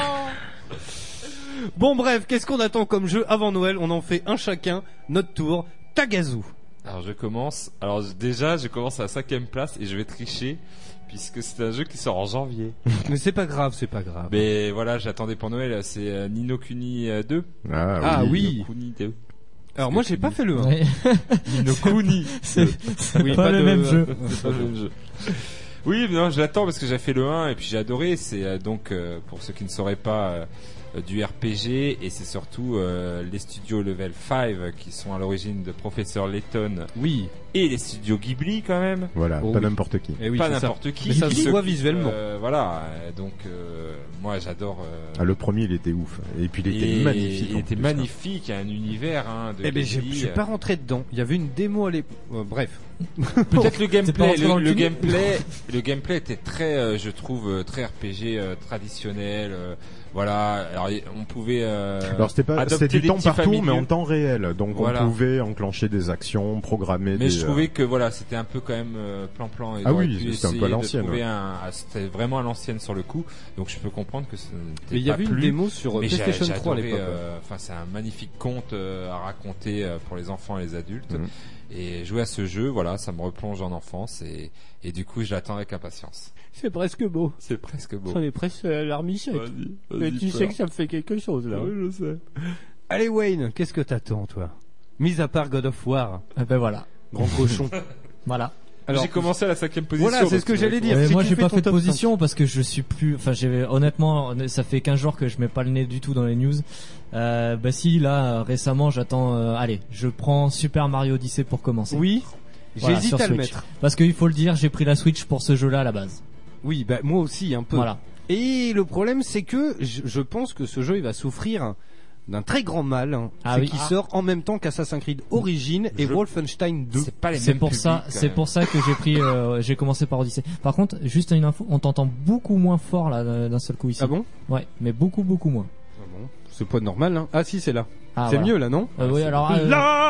Bon bref, qu'est-ce qu'on attend comme jeu avant Noël? On en fait un chacun, notre tour. Tagazu. Alors je commence. Alors je- déjà, je commence à la cinquième place et je vais tricher puisque c'est un jeu qui sort en janvier. Mais c'est pas grave, c'est pas grave. Mais voilà, j'attendais pour Noël. C'est euh, Ni no Kuni euh, deux. Ah, Ah oui. oui. Ni no Kuni deux. Alors moi j'ai pas fait le un. Ouais. Ni no Kuni. C'est c'est Oui, pas, pas le de- même jeu. C'est pas le même jeu. Oui, mais non, je l'attends parce que j'ai fait le un et puis j'ai adoré. C'est euh, donc euh, pour ceux qui ne sauraient pas euh, euh, du R P G et c'est surtout euh, les studios Level cinq qui sont à l'origine de Professeur Layton Oui. et les studios Ghibli quand même. Voilà, Oh pas oui. n'importe qui. Eh oui, pas c'est ça. n'importe qui. Mais ça se Ceux voit qui- visuellement. euh, voilà, euh, donc euh, moi j'adore. euh, Ah, le premier, il était ouf. Et puis, il était et magnifique. Il en était plus, magnifique, il y a un univers hein, de Eh ben j'ai- Ghibli. je suis pas rentré dedans. Il y avait une démo à l'époque. Euh, bref. Peut-être le T'es pas gameplay, rentré le, dans le le tunnel gameplay, le gameplay était très, euh, je trouve, euh, très R P G euh, traditionnel. euh, voilà, alors y- on pouvait. Euh, Alors c'était pas, adopter c'était du les temps petits par tour, familiers. mais en temps réel. Donc Voilà. on pouvait enclencher des actions, programmer Mais des. je euh, trouvais que voilà, c'était un peu quand même euh, plan-plan. et Ah j'aurais oui, pu c'était un peu essayer à de l'ancienne, trouver ouais. un- ah, c'était vraiment à l'ancienne sur le coup. Donc je peux comprendre que ce Mais n'était il y pas avait une plus. démo sur euh, Mais j'ai- PlayStation j'ai trois à adoré, l'époque. ouais. euh, Enfin, c'est un magnifique conte euh, à raconter euh, pour les enfants et les adultes. Mhm. Et jouer à ce jeu, voilà, ça me replonge en enfance et, et du coup, je l'attends avec impatience. C'est presque beau. C'est presque beau. J'en ai presque la larmichette. Mais tu sais que ça me fait quelque chose là. Oui, je sais. Allez Wayne, qu'est-ce que t'attends toi? Mis à part God of War, Ah ben voilà. grand cochon. Voilà. Alors, J'ai commencé à la cinquième position. voilà, c'est ce donc que j'allais dire. Mais Si moi tu j'ai fais pas ton fait de top position parce que je suis plus, enfin j'ai honnêtement, ça fait quinze jours que je mets pas le nez du tout dans les news. Euh, bah si là récemment j'attends, euh, allez, je prends Super Mario Odyssey pour commencer. Oui. Voilà, J'hésite sur à le Switch. mettre. Parce qu'il faut le dire, j'ai pris la Switch pour ce jeu-là à la base. Oui, bah moi aussi un peu. Voilà. Et le problème c'est que je, je pense que ce jeu il va souffrir d'un très grand mal. hein. Ah c'est oui. qu'il Ah. sort en même temps qu'Assassin's Creed Origins et Je- Wolfenstein deux. C'est pas les C'est mêmes pour ça, publics, quand c'est même. pour ça que j'ai pris, euh, j'ai commencé par Odyssey. Par contre, juste une info, on t'entend beaucoup moins fort là d'un seul coup ici. Ah bon? Ouais, mais beaucoup beaucoup moins. Ah bon. C'est pas normal hein. Ah si c'est là. Ah, c'est voilà. mieux là non? Euh, oui, alors euh,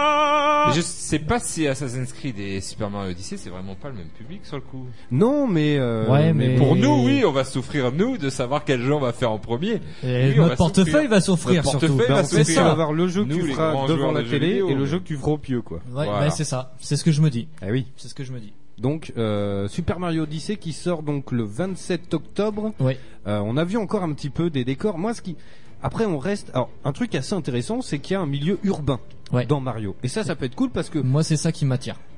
Là. Mais je sais pas si Assassin's Creed et Super Mario Odyssey c'est vraiment pas le même public sur le coup. Non mais euh, Ouais, mais- Pour Et- nous, oui, on va souffrir nous de savoir quel jeu on va faire en premier. et Oui, on notre va portefeuille souffrir. va souffrir Notre surtout. portefeuille Ben, va en fait, souffrir. tu vas avoir le jeu que Nous, tu les feras grands devant joueurs la de jeux télé vidéo, et le mais- jeu que tu feras au pieu quoi. Ouais, Voilà. ouais, c'est ça. C'est ce que je me dis. Ah oui. C'est ce que je me dis. Donc euh, Super Mario Odyssey qui sort donc le vingt-sept octobre. Oui. Euh, on a vu encore un petit peu des décors. Moi ce qui après on reste alors un truc assez intéressant c'est qu'il y a un milieu urbain Ouais. dans Mario. Et ça ça peut être cool parce que Moi, c'est ça qui m'attire.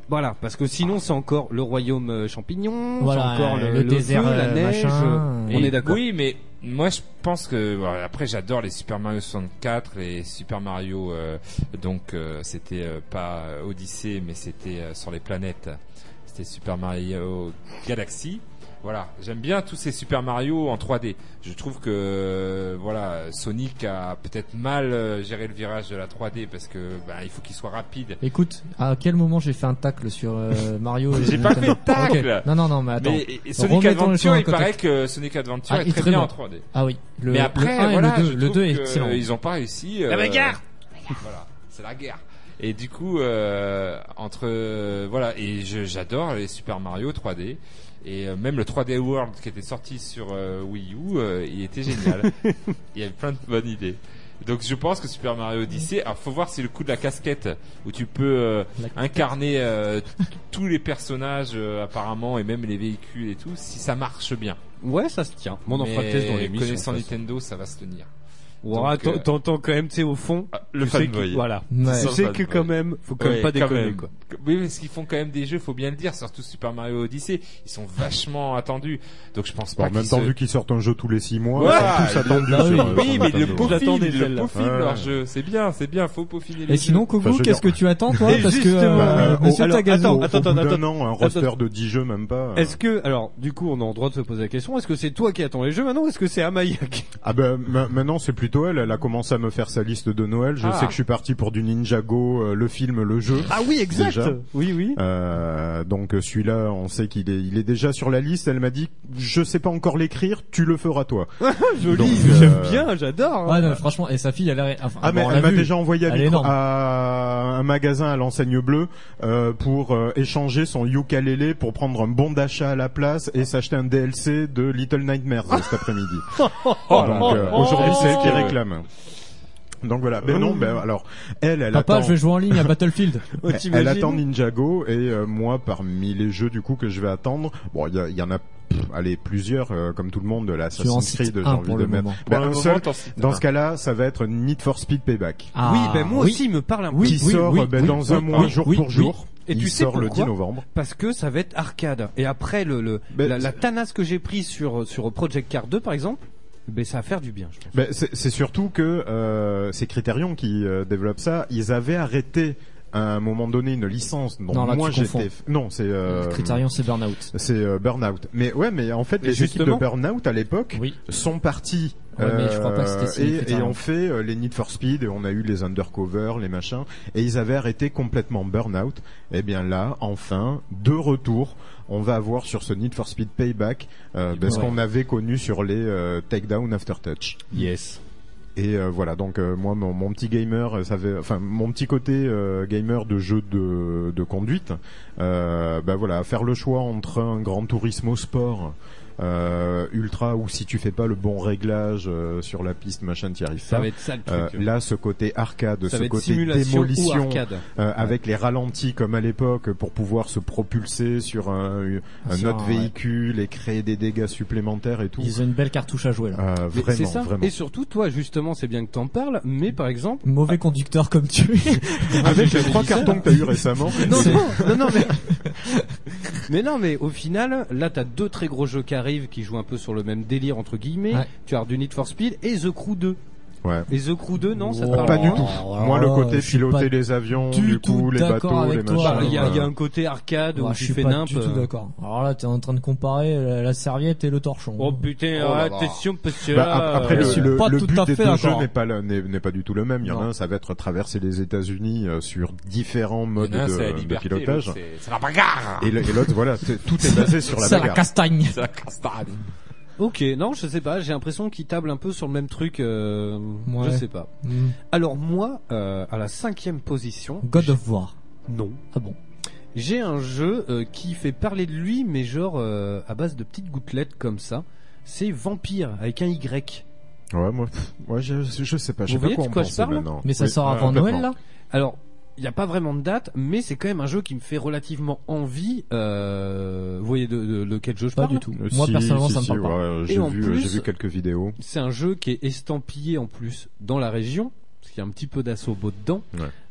Voilà, parce que sinon c'est encore le royaume euh, champignon, Voilà, c'est encore euh, le, le le désert, feu, la euh, neige. machin, euh, on Et- est d'accord. Oui, mais moi je pense que voilà, après j'adore les Super Mario soixante-quatre, les Super Mario euh, donc euh, c'était euh, pas Odyssey mais c'était euh, sur les planètes. C'était Super Mario Galaxy. Voilà, j'aime bien tous ces Super Mario en trois D. Je trouve que euh, voilà, Sonic a peut-être mal euh, géré le virage de la trois D parce que bah, il faut qu'il soit rapide. Écoute, à quel moment j'ai fait un tacle sur euh, Mario et J'ai pas fait Nintendo de tacle. Ok. Non, non, non, mais attends. Mais et- et Sonic Remettons les choses Adventure, en il paraît contexte. que Sonic Adventure Ah, est il très très bien bon. en trois D. Ah oui. Le, Mais après, le un voilà, et le je deux, le trouve deux est que excellent. Ils ont pas réussi. La bagarre. Voilà, c'est la guerre. Et du coup, euh, entre euh, voilà, et je- j'adore les Super Mario trois D. Et euh, même le trois D World qui était sorti sur euh, Wii U, euh, il était génial. Il y avait plein de bonnes idées. Donc je pense que Super Mario Odyssey, alors faut voir si le coup de la casquette où tu peux euh, incarner euh, t- tous les personnages euh, apparemment et même les véhicules et tout, si ça marche bien. Ouais, ça se tient. Bon, on en fera le test dans l'émission. Connaissant de toute façon. Nintendo, ça va se tenir. Ouah, Donc, t'en- euh, t'entends quand même, tu sais, au fond, le tu sais fanboy. que, voilà. Ouais. Tu sais Le que fanboy. quand même, faut quand même Ouais, pas quand déconner, même. quoi. Oui, parce qu'ils font quand même des jeux, faut bien le dire, surtout Super Mario Odyssey, ils sont vachement attendus. Donc je pense Bon, pas en même qu'ils temps, se... vu qu'ils sortent un jeu tous les six mois, Ouais, ils sont tous le- attendus bah sur, oui. euh, Oui, sur mais Nintendo. le peaufine, J'attendais le celle-là. peaufine Ouais. leur jeu, c'est bien, c'est bien, faut peaufiner les Et sinon, jeux. Kogu, Enfin, je veux qu'est-ce que dire- tu attends, toi? Et Parce que, justement, euh, Bah, Monsieur alors, Tagazo. attends, Au bout d'un attends, an, un attends. roster de dix jeux, même pas. Est-ce que, alors, du coup, on a le droit de se poser la question, est-ce que c'est toi qui attends les jeux maintenant ou est-ce que c'est Amaya qui... Ah ben ma- maintenant c'est plutôt elle, elle a commencé à me faire sa liste de Noël. Je Ah. sais que je suis parti pour du Ninjago, euh, le film, le jeu. Ah oui, exact. Déjà. Oui, oui. Euh, donc euh, celui-là, on sait qu'il est, il est déjà sur la liste. Elle m'a dit, je sais pas encore l'écrire, tu le feras toi. Joli, Donc, j'aime euh, bien, j'adore. Ouais, non, franchement, et sa fille, elle a, enfin, Ah mais bon, on elle l'a m'a vu. déjà envoyé à, Elle est micro- énorme. à un magasin à l'enseigne bleue euh, pour euh, échanger son ukulélé pour prendre un bon d'achat à la place et s'acheter un D L C de Little Nightmares euh, cet après-midi. Donc euh, aujourd'hui c'est elle qui réclame. Donc voilà. Ben non, ben alors elle, elle Papa, attend. je vais jouer en ligne à Battlefield. Oh, Elle, t'imagines elle attend Ninjago et euh, moi parmi les jeux du coup que je vais attendre, bon il y, a- il y en a pff, allez plusieurs euh, comme tout le monde, Tu en l'Assassin's cites Creed un j'ai envie pour de le mettre moment. ben, Pour le un moment, seul. t'en cites Dans un. ce cas-là, ça va être Need for Speed Payback Ah, Oui, ben moi oui. aussi, il me parle un peu. qui oui, sort oui, euh, ben, oui, dans oui, un mois oui, jour oui, pour oui. jour. Et il tu sais sort le pourquoi dix novembre. Parce que ça va être arcade. Et après le, le Ben, la, la c'est- tanasse que j'ai prise sur sur Project Cars deux par exemple, ben ça va faire du bien, je pense. Ben, c'est c'est surtout que euh, c'est Criterion qui euh, développe ça. Ils avaient arrêté à un moment donné une licence dont Non, là, moi tu confonds. j'étais. Non, c'est euh, Criterion, c'est Burnout. c'est euh, Burnout. Mais ouais, mais en fait Mais les équipes de justement- Burnout à l'époque Oui. sont partis. Ouais, mais je crois pas que c'était signé et, et Criterion. on fait euh, les Need for Speed et on a eu les Undercover, les machins, et ils avaient arrêté complètement Burnout. Et bien là, enfin, de retour, on va avoir sur ce Need for Speed Payback euh, ben, ce Ouais. qu'on avait connu sur les euh, Takedown Aftertouch. Yes. Et euh, voilà, donc euh, moi mon, mon petit gamer, euh, ça avait, enfin mon petit côté euh, gamer de jeu de, de conduite, euh, bah voilà, faire le choix entre un Gran Turismo Sport euh, ultra ou si tu fais pas le bon réglage euh, sur la piste, machin, t'y arrives Ça pas. va être ça le truc. Euh, là, ce côté arcade, ça ce va être côté simulation ou démolition, arcade. euh, avec les ralentis comme à l'époque pour pouvoir se propulser sur un, un Sur autre un- ouais. véhicule et créer des dégâts supplémentaires et tout. Ils ont une belle cartouche à jouer là. Euh, Mais vraiment, c'est ça. vraiment. Et surtout, toi, justement, c'est bien que t'en parles, mais par exemple, Mauvais conducteur comme tu es. Ah, mais les trois cartons que t'as eu récemment. non, C'est- non, non, non, mais, mais non, mais au final, là, t'as deux très gros jeux qui arrivent, qui jouent un peu sur le même délire entre guillemets. Ouais. Tu as du Need for Speed et The Crew deux. Ouais. Et The Crew deux, non, ça te Oh, parle Pas du tout. alors Moi, le là, côté je suis piloter pas les avions, du du coup, tout les d'accord bateaux, avec les toi. machins. Bah, il y, a- il y a euh, un côté arcade Ouais, où je tu suis fais pas nimp. du tout euh, d'accord. Alors là, t'es en train de comparer la, la serviette et le torchon. Oh putain, Oh là là. attention parce que Bah, là, ap- après, je le, suis le, pas le tout but à des fait deux jeux d'accord. n'est pas le- n'est n'est pas du tout le même. Il y en a Non. un, ça va être traverser les États-Unis euh, sur différents Il y modes en a un, c'est la de, de liberté, pilotage. l'autre, c'est- c'est la bagarre. Et le- et l'autre, voilà, t- tout est basé sur la C'est la bagarre. castagne. C'est la castagne. ok, non, je sais pas. J'ai l'impression qu'ils tablent un peu sur le même truc. Euh, Ouais. Je sais pas. Hmm. Alors moi, euh, à la cinquième position, God of War. non. Ah bon. J'ai un jeu euh, qui fait parler de lui, mais genre euh, à base de petites gouttelettes comme ça. C'est Vampire avec un Y. Ouais, moi, pff, ouais, je, je sais pas, je sais Vous pas voyez quoi de en quoi je penser parle maintenant. Mais ça Oui, sort euh, avant Noël complètement. là Alors, il n'y a pas vraiment de date, mais c'est quand même un jeu qui me fait relativement envie. Euh, vous voyez de, de, de quel jeu je Pas parle du tout. Euh, Moi si, personnellement, si, ça me si, parle pas. ouais, j'ai Et en vu, plus- j'ai vu quelques vidéos. C'est un jeu qui est estampillé en plus dans la région, parce qu'il y a un petit peu d'assaut beau dedans. Ouais.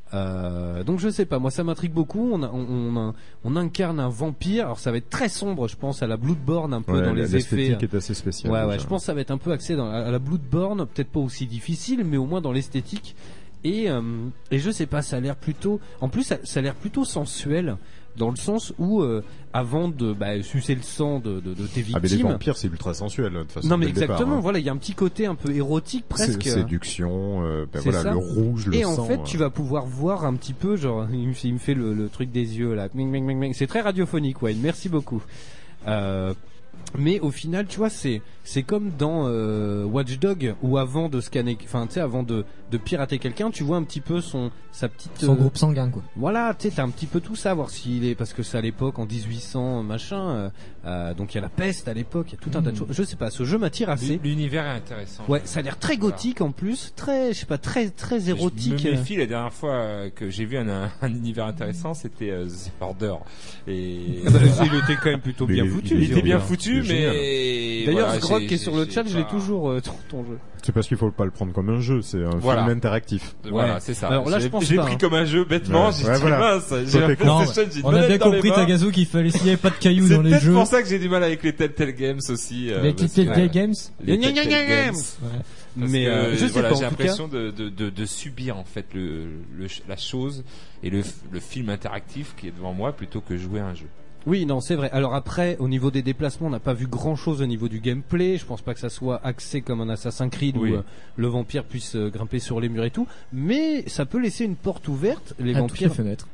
Euh, donc je sais pas, moi ça m'intrigue beaucoup. On, a, on, on, a, on incarne un vampire. Alors ça va être très sombre, je pense à la Bloodborne un peu ouais, dans les effets. L'esthétique est assez spéciale. Ouais, ouais, déjà. je pense que ça va être un peu axé dans, à la Bloodborne, peut-être pas aussi difficile, mais au moins dans l'esthétique. Et euh, et je sais pas, ça a l'air plutôt. En plus, ça, ça a l'air plutôt sensuel. Dans le sens où, euh, avant de bah, sucer le sang de, de, de tes victimes... Ah mais les vampires c'est ultra sensuel de toute façon. Non mais dès le exactement, départ, hein. voilà, il y a un petit côté un peu érotique presque. C'est, séduction, euh, ben C'est voilà, ça. le rouge, le Et sang. en fait, euh. tu vas pouvoir voir un petit peu, genre, il me fait, il me fait le, le truc des yeux là. Ming, ming, ming, ming. C'est très radiophonique, Wayne, merci beaucoup. Euh... Mais au final, tu vois, c'est c'est comme dans euh, Watch Dogs où avant de scanner, enfin tu sais, avant de de pirater quelqu'un, tu vois un petit peu son sa petite Son euh, groupe sanguin, quoi. Voilà, tu sais, t'as un petit peu tout ça, voir s'il est parce que c'est à l'époque en dix-huit cents machin, euh, euh, donc il y a la peste à l'époque, il y a tout un tas de choses. Je sais pas, ce jeu m'attire assez. L'univers est intéressant. Ouais, ça a l'air très gothique en plus, très, je sais pas, très très érotique. Je me méfie, la dernière fois euh, que j'ai vu un, un, un univers intéressant, c'était euh, The Order. Et Ah bah, voilà. il était quand même plutôt Mais bien il- foutu. Il il était est bien bien. foutu, C'est mais D'ailleurs, voilà, Sgrog j'ai- qui est sur le j'ai- chat, j'ai je l'ai pas- toujours euh, ton, ton jeu. C'est parce qu'il faut pas le prendre comme un jeu, c'est un Voilà. film interactif. Voilà, Ouais. c'est ça. Alors là, J'ai- je pense j'ai pas, pris hein. comme un jeu bêtement. Ouais, J'ai ouais, dit voilà. mince, j'ai Toi, la t'es Non, PlayStation, j'ai une on a bien manette dans les compris, mains. Tagazu, qu'il fallait s'il n'y avait pas de cailloux C'est dans les peut-être jeux. pour ça que j'ai du mal avec les Telltale Games aussi. euh, Les parce Telltale que- Games. Les Gna, gna, Telltale gna, gna. Games. Ouais. Parce Mais que, euh, je sais voilà, pas, j'ai en tout cas. l'impression de, de, de, de subir en fait le, le la chose et le, le film interactif qui est devant moi plutôt que jouer à un jeu. Oui, non, c'est vrai. Alors après, au niveau des déplacements, on n'a pas vu grand chose au niveau du gameplay. Je pense pas que ça soit axé comme un Assassin's Creed Oui. où euh, le vampire puisse euh, grimper sur les murs et tout. Mais ça peut laisser une porte ouverte. Les À toutes vampires, les fenêtres.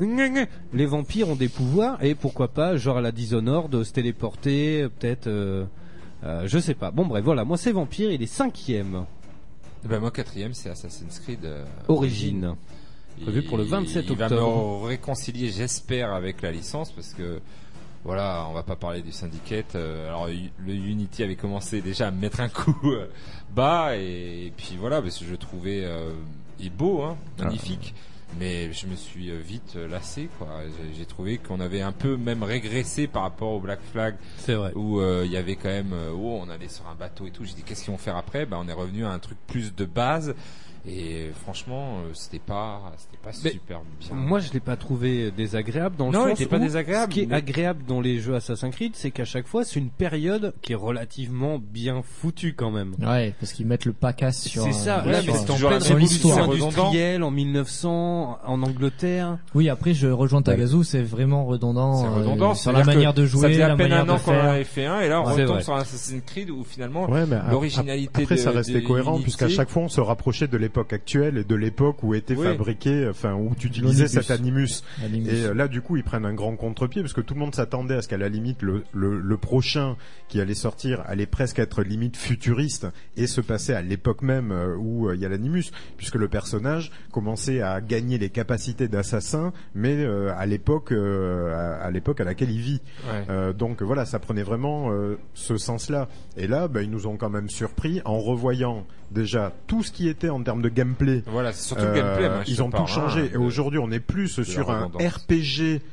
les vampires ont des pouvoirs et pourquoi pas, genre à la Dishonored, se téléporter, euh, peut-être. Euh, euh, je sais pas. Bon bref, voilà. Moi, c'est Vampire. Il est cinquième. Ben moi quatrième c'est Assassin's Creed euh, Origine. Prévu pour le vingt-sept Il va octobre. me réconcilier, j'espère, avec la licence parce que voilà, on va pas parler du Syndicate. euh, alors le Unity avait commencé déjà à me mettre un coup euh, bas et, et puis voilà, parce que je le trouvais euh, il est beau, hein, magnifique. Mais je me suis euh, vite euh, lassé, quoi. J'ai, j'ai trouvé qu'on avait un peu même régressé par rapport au Black Flag, C'est vrai. où euh, il y avait quand même, euh, oh, on allait sur un bateau et tout. J'ai dit, qu'est-ce qu'ils vont faire après? Ben, on est revenu à un truc plus de base. Et franchement, euh, c'était pas, c'était pas Mais super bien. Moi, je l'ai pas trouvé désagréable dans le Non, il sens était pas où désagréable, ce qui est mais- agréable dans les jeux Assassin's Creed, c'est qu'à chaque fois, c'est une période qui est relativement bien foutue quand même. Ouais, parce qu'ils mettent le pacasse sur. C'est ça. euh, Là, sur- mais c'est en toujours pleine la sur révolution l'histoire. industrielle en mille neuf cents en Angleterre. Oui, après je rejoins Tagazu, c'est vraiment redondant, C'est euh, redondant. sur la c'est-à-dire manière que de Ça jouer, faisait à la peine manière un de an qu'on en faire. avait fait un, et là on Ouais, c'est retombe vrai. sur Assassin's Creed où finalement Ouais, mais ap- l'originalité après de, ça restait de cohérent Unity- puisqu'à chaque fois on se rapprochait de l'époque actuelle et de l'époque où était Oui. fabriqué, enfin où tu utilisais L'Onibus. cet Animus. Animus. Et euh, là du coup ils prennent un grand contre-pied parce que tout le monde s'attendait à ce qu'à la limite le, le, le prochain qui allait sortir allait presque être limite futuriste et se passer à l'époque même euh, où euh, il y a l'Animus, puisque le personnage commençait à gagner les capacités d'assassin, mais euh, à l'époque euh, à, à l'époque à laquelle il vit. Ouais. Euh, donc voilà, ça prenait vraiment euh, ce sens-là. Et là, bah, ils nous ont quand même surpris en revoyant déjà tout ce qui était en termes de gameplay. Voilà, c'est surtout le Euh, gameplay. moi, je ils ont parle, tout changé. hein, Et de- aujourd'hui, on est plus la sur un redondance. R P G,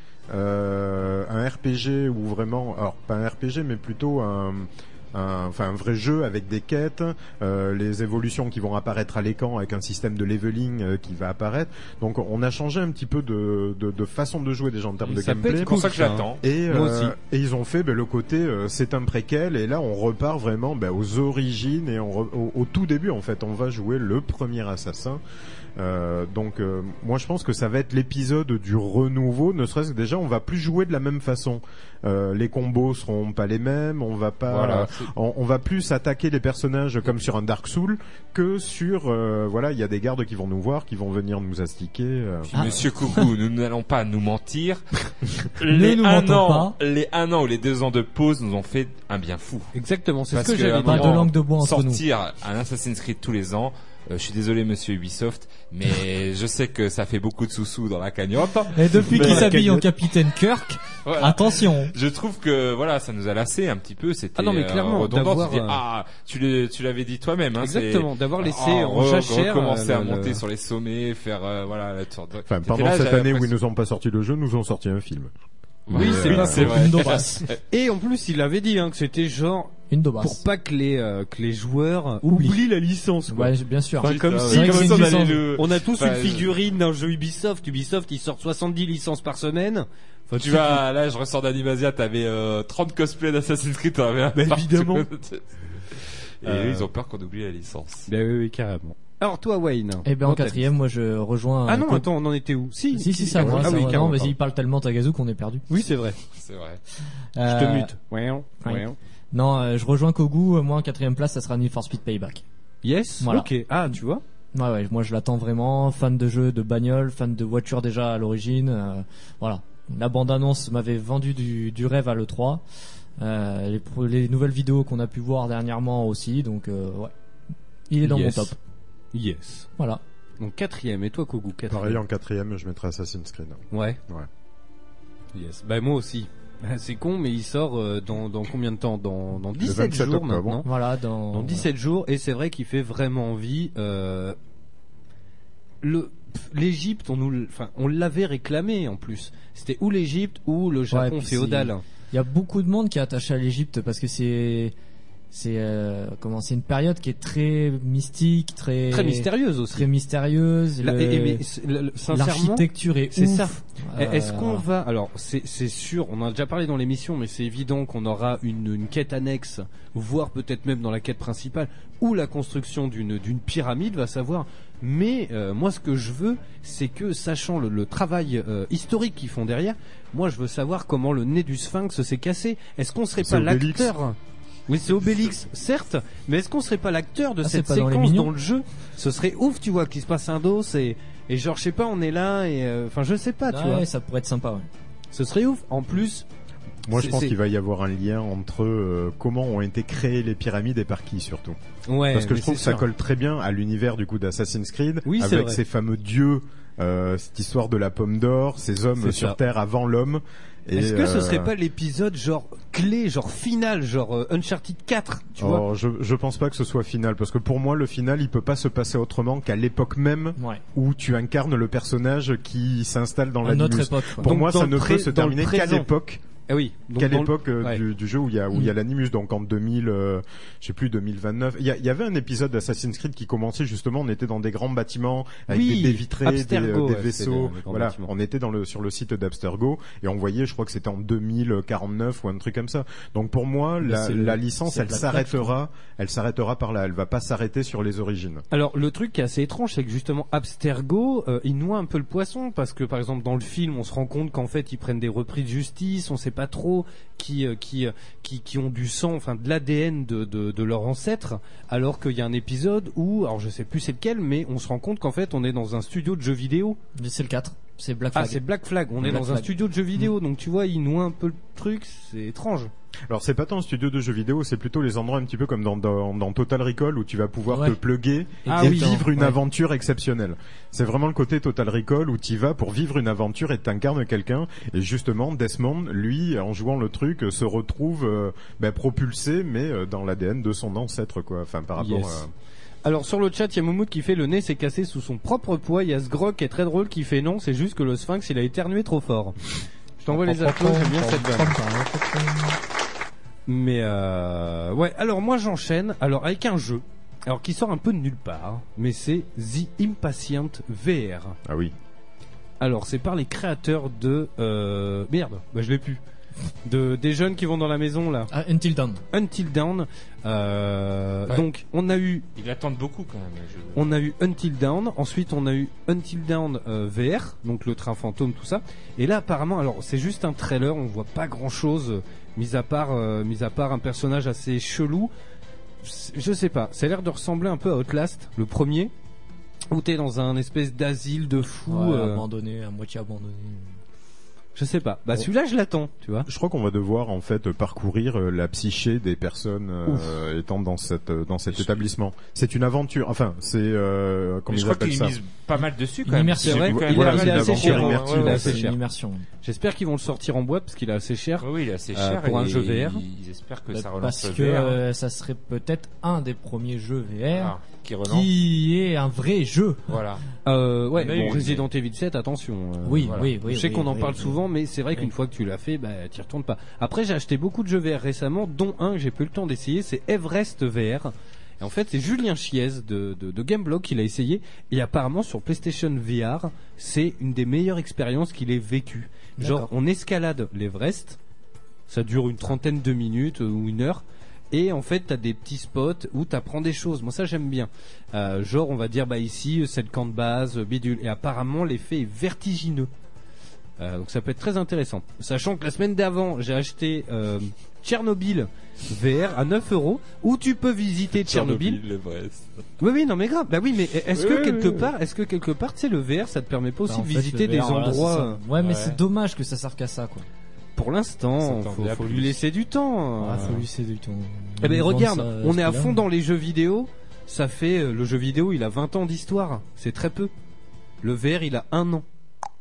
euh, un R P G où vraiment, alors pas un R P G, mais plutôt un un, enfin un vrai jeu avec des quêtes, euh, les évolutions qui vont apparaître à l'écran avec un système de leveling euh, qui va apparaître. Donc on a changé un petit peu de, de, de façon de jouer déjà en termes Et de ça peut gameplay. C'est pour ça que j'attends. Et, Moi euh, aussi. et ils ont fait ben, le côté euh, c'est un préquel et là on repart vraiment ben, aux origines et on re- au, au tout début en fait on va jouer le premier assassin. Euh, donc euh, moi je pense que ça va être l'épisode du renouveau, ne serait-ce que déjà on va plus jouer de la même façon. Euh, les combos seront pas les mêmes, on va pas, Voilà, euh, c'est- on, on va plus attaquer les personnages comme sur un Dark Soul que sur euh, voilà il y a des gardes qui vont nous voir, qui vont venir nous astiquer. euh. Puis, Monsieur Coucou, nous n'allons pas nous mentir. Ne les nous un mentons an, pas. les un an ou les deux ans de pause nous ont fait un bien fou. Exactement, c'est Parce ce que que à j'avais un dit. Pas de moment, langue de bois entre nous. sortir un Assassin's Creed tous les ans. Euh, je suis désolé, Monsieur Ubisoft, mais je sais que ça fait beaucoup de sous-sous dans la cagnotte. Et depuis Mais- qu'il s'habille en capitaine Kirk, Voilà. attention. Je trouve que voilà, ça nous a lassé un petit peu. C'était Ah non, mais clairement, euh, redondant. d'avoir, Tu dis, euh, ah, tu l'as- tu l'avais dit toi-même. Hein, Exactement, c'est- d'avoir laissé Ah, en re- jachère, recommencer euh, à le- monter le- sur les sommets, faire euh, voilà la sorte de- Enfin T'étais pendant là, cette j'avais année où ils l'impression- nous ont pas sorti le jeu, nous ont sorti un film. Oui, c'est oui, pas c'est faux. vrai. Une daubasse. Et en plus, il avait dit hein, que c'était genre Une daubasse. pour pas que les euh, que les joueurs Oublie. oublient la licence. Quoi. Ouais, bien sûr. Enfin, comme C'est si, vrai que comme c'est si une on, allait licence. le- on a tous Enfin, une figurine d'un jeu Ubisoft. Ubisoft, ils sortent soixante-dix licences par semaine. Enfin, Tu vois, là, je ressors d'Animasia, t'avais euh, trente cosplays d'Assassin's Creed, t'en avais un Bah, partout. évidemment. Et Euh, eux, ils ont peur qu'on oublie la licence. Ben oui, oui, carrément. Alors toi, Wayne. Et ben en dans ta quatrième, moi je rejoins. liste. Ah non, Co- attends, on en était où? Si, Si si ça, moi, ah ça, oui, va. carrément, Non, vas-y, pardon. il parle tellement Tagazu qu'on est perdu. Oui, c'est vrai. C'est vrai. Je Euh, te mute. Ouais, ouais. ouais. Non, euh, je rejoins Kogu. Moi en quatrième place, ça sera Need for Speed Payback. Yes. Voilà. Ok. Ah, tu vois. Ouais, ouais, moi je l'attends vraiment. Fan de jeux, de bagnole, fan de voitures déjà à l'origine. euh, voilà. La bande-annonce m'avait vendu du, du rêve à l'E trois. Euh, les, pro- les nouvelles vidéos qu'on a pu voir dernièrement aussi. Donc euh, ouais, il est dans Yes. mon top. Yes. Voilà. Donc quatrième. Et toi, Kogu, quatrième. Pareil, en quatrième, je mettrais Assassin's Creed. Ouais. Ouais. Yes. Bah moi aussi. C'est con, mais il sort euh, dans dans combien de temps? Dans dans dix-sept vingt-sept jours octobre. maintenant. Voilà dans. Dans dix-sept jours, et c'est vrai qu'il fait vraiment envie. Euh, le pff, l'Égypte, on nous, l- enfin, on l'avait réclamé en plus. C'était ou l'Égypte ou le Japon puis féodal. Il y a beaucoup de monde qui est attaché à l'Égypte parce que c'est c'est euh, comment c'est une période qui est très mystique, très Très mystérieuse aussi. très mystérieuse. La- le- et- et mais, c'est- le- le- sincèrement, L'architecture est c'est ouf. ça. Euh, Est-ce qu'on va, alors c'est c'est sûr, on en a déjà parlé dans l'émission, mais c'est évident qu'on aura une, une quête annexe, voire peut-être même dans la quête principale, ou la construction d'une d'une pyramide, va savoir. Mais euh, moi, ce que je veux, c'est que, sachant le, le travail euh, historique qu'ils font derrière, moi, je veux savoir comment le nez du Sphinx s'est cassé. Est-ce qu'on serait C'est pas Obélix. l'acteur? Oui, c'est Obélix, certes, mais est-ce qu'on serait pas l'acteur de Ah, cette c'est pas dans les séquence Mignons dans le jeu? Ce serait ouf, tu vois, qu'il se passe un dos et et genre, je sais pas, on est là et euh, enfin, je sais pas, tu ouais, vois. ça pourrait être sympa. Ouais. Ce serait ouf. En plus, Moi, je C'est- pense c'est- qu'il va y avoir un lien entre euh, comment ont été créées les pyramides et par qui surtout. ouais, Parce que mais je trouve c'est que ça sûr. colle très bien à l'univers du coup d'Assassin's Creed, Oui, c'est avec vrai. ces fameux dieux, euh, cette histoire de la pomme d'or, ces hommes C'est sur ça. Terre avant l'homme. Et, Est-ce que ce euh, serait pas l'épisode genre clé, genre final, genre euh, Uncharted quatre, tu vois? oh, je, je pense pas que ce soit final, parce que pour moi, le final, il peut pas se passer autrement qu'à l'époque même Ouais. où tu incarnes le personnage qui s'installe dans À notre l'animus. époque. quoi. Pour Donc, moi, dans ça le ne pré- peut se dans le terminer qu'à présent. l'époque. Ah oui. donc Qu'à dans le- l'époque euh, ouais. du, du jeu où il y a où il y a Mm. l'animus, donc en deux mille, euh, je sais plus deux mille vingt-neuf. Il y, a- il y avait un épisode d'Assassin's Creed qui commençait justement. On était dans des grands bâtiments avec Oui, des baies vitrées, des, Abstergo, euh, des ouais, vaisseaux. c'était des grands Voilà, bâtiments. on était dans le sur le site d'Abstergo et on voyait, je crois que c'était en deux mille quarante-neuf ou un truc comme ça. Donc pour moi, Mais la, c'est la le- licence, c'est elle Black Flag, s'arrêtera, elle s'arrêtera par là. Elle va pas s'arrêter sur les origines. Alors le truc qui est assez étrange, c'est que justement Abstergo, euh, il noie un peu le poisson parce que par exemple dans le film, on se rend compte qu'en fait ils prennent des repris de justice, on sait pas trop qui euh, qui euh, qui qui ont du sang, enfin de l'A D N de de, de leurs ancêtres, alors qu'il y a un épisode où, alors je sais plus c'est lequel, mais on se rend compte qu'en fait on est dans un studio de jeux vidéo. Mais c'est le quatre. C'est Black Ah Flag. c'est Black Flag, on est Black dans un Flag. studio de jeux vidéo, donc tu vois il noie un peu le truc, c'est étrange. Alors c'est pas tant un studio de jeux vidéo, c'est plutôt les endroits un petit peu comme dans, dans, dans Total Recall où tu vas pouvoir Ouais. te plugger Ah et oui. vivre une Ouais. aventure exceptionnelle. C'est vraiment le côté Total Recall où tu vas pour vivre une aventure et t'incarnes quelqu'un. Et justement, Desmond, lui, en jouant le truc, se retrouve euh, ben, propulsé, mais euh, dans l'A D N de son ancêtre, quoi. Enfin, par rapport Yes. à... Alors sur le chat, il y a Moumoud qui fait le nez s'est cassé sous son propre poids. Il y a Sgrog qui est très drôle qui fait non, c'est juste que le Sphinx il a éternué trop fort. Je t'envoie les applaudissements, j'aime bien cette vanne. Mais euh, ouais, alors moi j'enchaîne. Alors avec un jeu, alors qui sort un peu de nulle part, mais c'est The Impatient V R. Ah oui. Alors c'est par les créateurs de euh, merde, bah je l'ai plus. De des jeunes qui vont dans la maison là. Ah, Until Dawn. Until Dawn. Euh, Ouais. Donc on a eu Ils attendent beaucoup quand même. Je... On a eu Until Dawn, ensuite on a eu Until Dawn euh, V R, donc le train fantôme, tout ça. Et là apparemment, alors c'est juste un trailer, on voit pas grand chose, mis à part, euh, mis à part un personnage assez chelou. C'est- Je sais pas, ça a l'air de ressembler un peu à Outlast, le premier, où t'es dans un espèce d'asile de fous. Ouais, euh, abandonné, à moitié abandonné. je sais pas. Bah celui-là je l'attends, tu vois. Je crois qu'on va devoir en fait parcourir euh, la psyché des personnes euh, étant dans cette euh, dans cet Je- établissement. C'est une aventure. Enfin, c'est euh, Mais comment je ils crois appellent qu'ils ça. misent pas mal dessus quand Une même. immersion. J'ai C'est vu vrai, quand il même est- pas mal il est assez d'aventures, cher, ouais, hein. ouais, Il est ouais, assez c'est- cher. Une immersion. J'espère qu'ils vont le sortir en boîte parce qu'il est assez cher. Oui, oui, il est assez Euh, cher. pour un et jeu V R. Ils espèrent que Bah, ça relance parce le que V R. euh, ça serait peut-être un des premiers jeux V R Ah, qui relance. qui est un vrai jeu. Voilà. Euh, ouais, Il y en a bon, eu, Resident Evil sept, attention. euh, Oui, Voilà. oui, oui. je sais oui, qu'on en oui, parle oui. souvent, temps, mais c'est vrai qu'une Oui. fois que tu l'as fait, bah t'y retournes pas. Après, j'ai acheté beaucoup de jeux V R récemment, dont un que j'ai pas eu le temps d'essayer, c'est Everest V R. Et en fait, c'est Julien Chiez de, de, de Gameblog qui l'a essayé. Et apparemment, sur PlayStation V R, c'est une des meilleures expériences qu'il ait vécues. Genre, D'accord. on escalade l'Everest, ça dure une trentaine de minutes euh, ou une heure. Et en fait, t'as des petits spots où t'apprends des choses. Moi, ça, j'aime bien. Euh, genre, on va dire, bah ici, c'est le camp de base, bidule. Et apparemment, l'effet est vertigineux. Euh, donc, ça peut être très intéressant. Sachant que la semaine d'avant, j'ai acheté euh, Tchernobyl V R à neuf euros, où tu peux visiter Tchernobyl. l'Everest. Oui, oui, non, mais grave. Bah oui, mais est-ce Oui, que oui, quelque oui, oui. part, est-ce que quelque part, tu sais, le V R, ça te permet pas aussi Bah, en de fait, visiter le des V R, voilà, endroits c'est ça. euh, Ouais, mais Ouais. c'est dommage que ça serve qu'à ça, quoi. pour l'instant, Ça faut, tendait à faut lui plus. laisser du temps. Ah, euh. faut lui laisser du temps. Eh ben Ils vendent regarde, ça, on ce est à prix-là. fond dans les jeux vidéo. Ça fait euh, le jeu vidéo, il a vingt ans d'histoire. C'est très peu. Le V R, il a un an.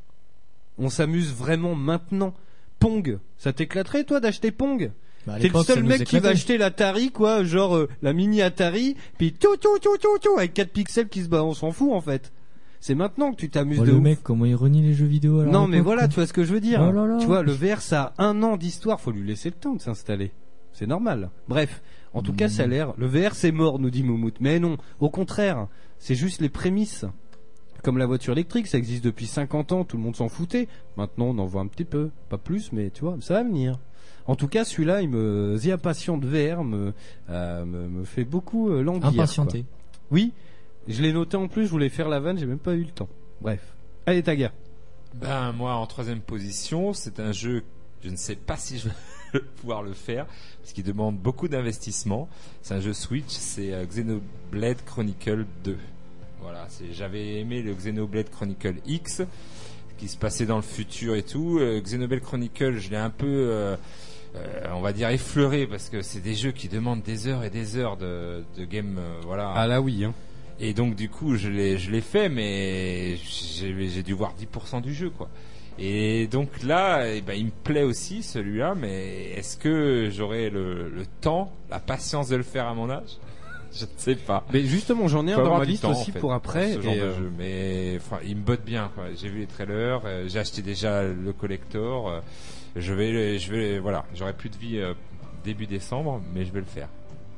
On s'amuse vraiment maintenant. Pong, ça t'éclaterait toi d'acheter Pong? Bah, à T'es le l'époque, ça seul nous mec qui va éclatait. acheter l'Atari, quoi, genre euh, la mini Atari, puis tout tout tout tout tout avec quatre pixels qui se bat, on s'en fout en fait. C'est maintenant que tu t'amuses Oh, de le ouf. mec, comment il renie les jeux vidéo alors Non à mais l'époque, voilà, quoi. tu vois ce que je veux dire. Oh là là. Tu vois, le V R ça a un an d'histoire, faut lui laisser le temps de s'installer. C'est normal. Bref, en tout Mmh. cas ça a l'air, le V R c'est mort nous dit Moumout. Mais non, au contraire, c'est juste les prémices. Comme la voiture électrique, ça existe depuis cinquante ans, tout le monde s'en foutait. Maintenant on en voit un petit peu, pas plus, mais tu vois, ça va venir. En tout cas, celui-là, il me, The Impatient de V R me, euh, me, me fait beaucoup euh, languir. Impatienté. quoi. Oui, je l'ai noté en plus, je voulais faire la vanne, j'ai même pas eu le temps. Bref. Allez, Taga. Ben moi en troisième position, c'est un jeu, je ne sais pas si je vais pouvoir le faire parce qu'il demande beaucoup d'investissement. C'est un jeu Switch, c'est euh, Xenoblade Chronicle deux. Voilà, c'est j'avais aimé le Xenoblade Chronicle X qui se passait dans le futur et tout. Euh, Xenoblade Chronicle, je l'ai un peu euh, euh, on va dire effleuré parce que c'est des jeux qui demandent des heures et des heures de, de game euh, voilà. Ah là oui, hein. Et donc du coup je l'ai je l'ai fait mais j'ai j'ai dû voir dix pour cent du jeu quoi. Et donc là eh ben il me plaît aussi celui-là mais est-ce que j'aurai le, le temps, la patience de le faire à mon âge? Je ne sais pas. Mais justement, j'en ai un Faut dans avoir ma du liste temps, aussi en fait, pour après. ce genre et, de euh, jeu. Mais enfin, il me botte bien quoi. J'ai vu les trailers, euh, j'ai acheté déjà le collector. euh, je vais je vais voilà, j'aurai plus de vie euh, début décembre mais je vais le faire.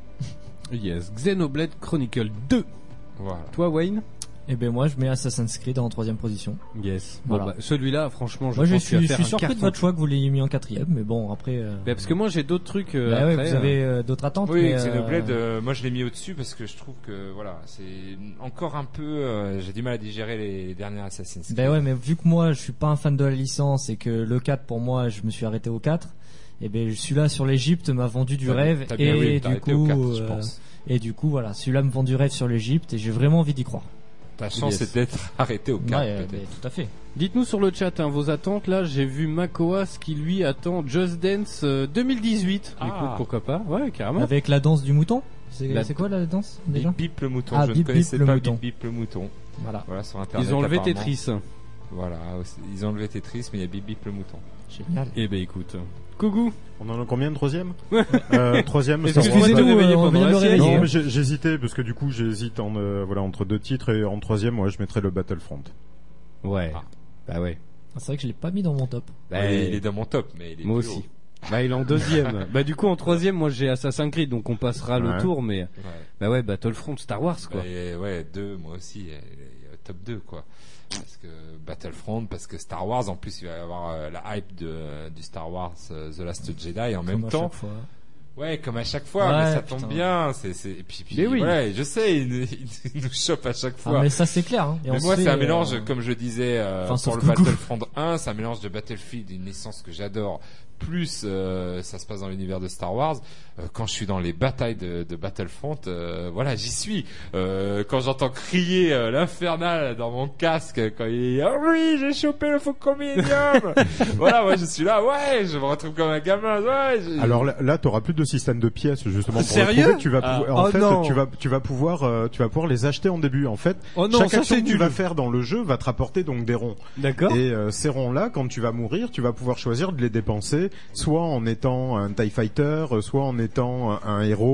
Yes, Xenoblade Chronicle deux. Voilà. Toi, Wayne? Et ben moi, je mets Assassin's Creed en troisième position. Yes. Voilà. Bon, bah, celui-là, franchement, je Moi, je pense qu'il va suis, je faire suis un surpris de carton. votre choix que vous l'ayez mis en quatrième, mais bon, après. Euh... Bah, parce que moi, j'ai d'autres trucs. Euh, bah ouais, après, vous avez euh, d'autres attentes. Oui, mais, Xenoblade, euh... euh, moi je l'ai mis au-dessus parce que je trouve que voilà, c'est encore un peu. euh, j'ai du mal à digérer les, les derniers Assassin's Creed. Ben ouais, mais vu que moi, je suis pas un fan de la licence et que le quatre, pour moi, je me suis arrêté au quatre. Et ben celui-là sur l'Égypte m'a vendu du T'as- rêve t'as bien et vu, du t'as arrêté au coup quatre, je euh, pense. et du coup voilà, celui-là me vend du rêve sur l'Égypte et j'ai vraiment envie d'y croire. Ta chance Yes. c'est d'être arrêté au quatre Ouais, euh, peut-être. ben, tout à fait. Dites-nous sur le chat hein, vos attentes. Là, j'ai vu Makoas qui lui attend Just Dance euh, deux mille dix-huit. Ah. Écoute, pourquoi pas? Ouais, carrément. Avec la danse du mouton. C'est La- c'est quoi la danse Bip déjà? Bip le mouton. Ah, je Bip ne connaissais Bip le pas mouton. Bip Bip le mouton. Voilà. Voilà sur internet. Ils ont enlevé apparemment. Tetris. Voilà, ils ont enlevé Tetris, mais il y a Bip Bip le mouton. Génial. Eh ben écoute, Kougou. On en a combien de troisième euh, Troisième, Est-ce Star que Wars. tu Excusez-nous, t'es réveillé euh, on pendant vient de la le sieste réveiller. Non, mais j'ai- j'hésitais parce que du coup j'hésite en euh, voilà entre deux titres et en troisième, moi je mettrais le Battlefront. Ouais. Ah. Bah ouais. Ah, c'est vrai que je l'ai pas mis dans mon top. Bah, Ouais, il est dans mon top, mais il est moi plus aussi. haut. Bah il est en deuxième. Bah du coup en troisième, moi j'ai Assassin's Creed, donc on passera le Ouais. tour. Mais Ouais. bah ouais, Battlefront, Star Wars quoi. Ouais, ouais, deux, moi aussi, il y a- il y a top deux, quoi. Parce que Battlefront, parce que Star Wars, en plus, il va y avoir euh, la hype de, du Star Wars euh, The Last Jedi en même Comme à temps. chaque fois. Ouais, comme à chaque fois, Ouais, mais ça putain. tombe bien. C'est, c'est, et puis, puis Mais oui. ouais, je sais, il, nous- il nous chope à chaque fois. Ah, mais ça c'est clair. Hein. Et Mais on moi, se c'est fait, un mélange, euh, comme je disais, euh, enfin, sauf pour le Coucou. Battlefront un, c'est un mélange de Battlefield, une licence que j'adore, plus euh, ça se passe dans l'univers de Star Wars. Euh, quand je suis dans les batailles de, de Battlefront, euh, voilà, j'y suis. Euh, quand j'entends crier euh, l'infernal dans mon casque, quand il est « Ah oui, j'ai chopé le Faucon Millennium !» Voilà, moi je suis là, ouais, je me retrouve comme un gamin, ouais. j'ai- Alors là, là t'auras plus de système de pièces justement pour Sérieux retrouver. Tu vas Ah. pouvoir, en Oh fait, non. tu vas tu vas pouvoir euh, tu vas pouvoir les acheter en début. En fait, Oh non, chaque ça action c'est que tu nul. vas faire dans le jeu va te rapporter donc des ronds. D'accord. Et euh, ces ronds-là, quand tu vas mourir, tu vas pouvoir choisir de les dépenser, soit en étant un TIE Fighter, euh, soit en étant un, un héros.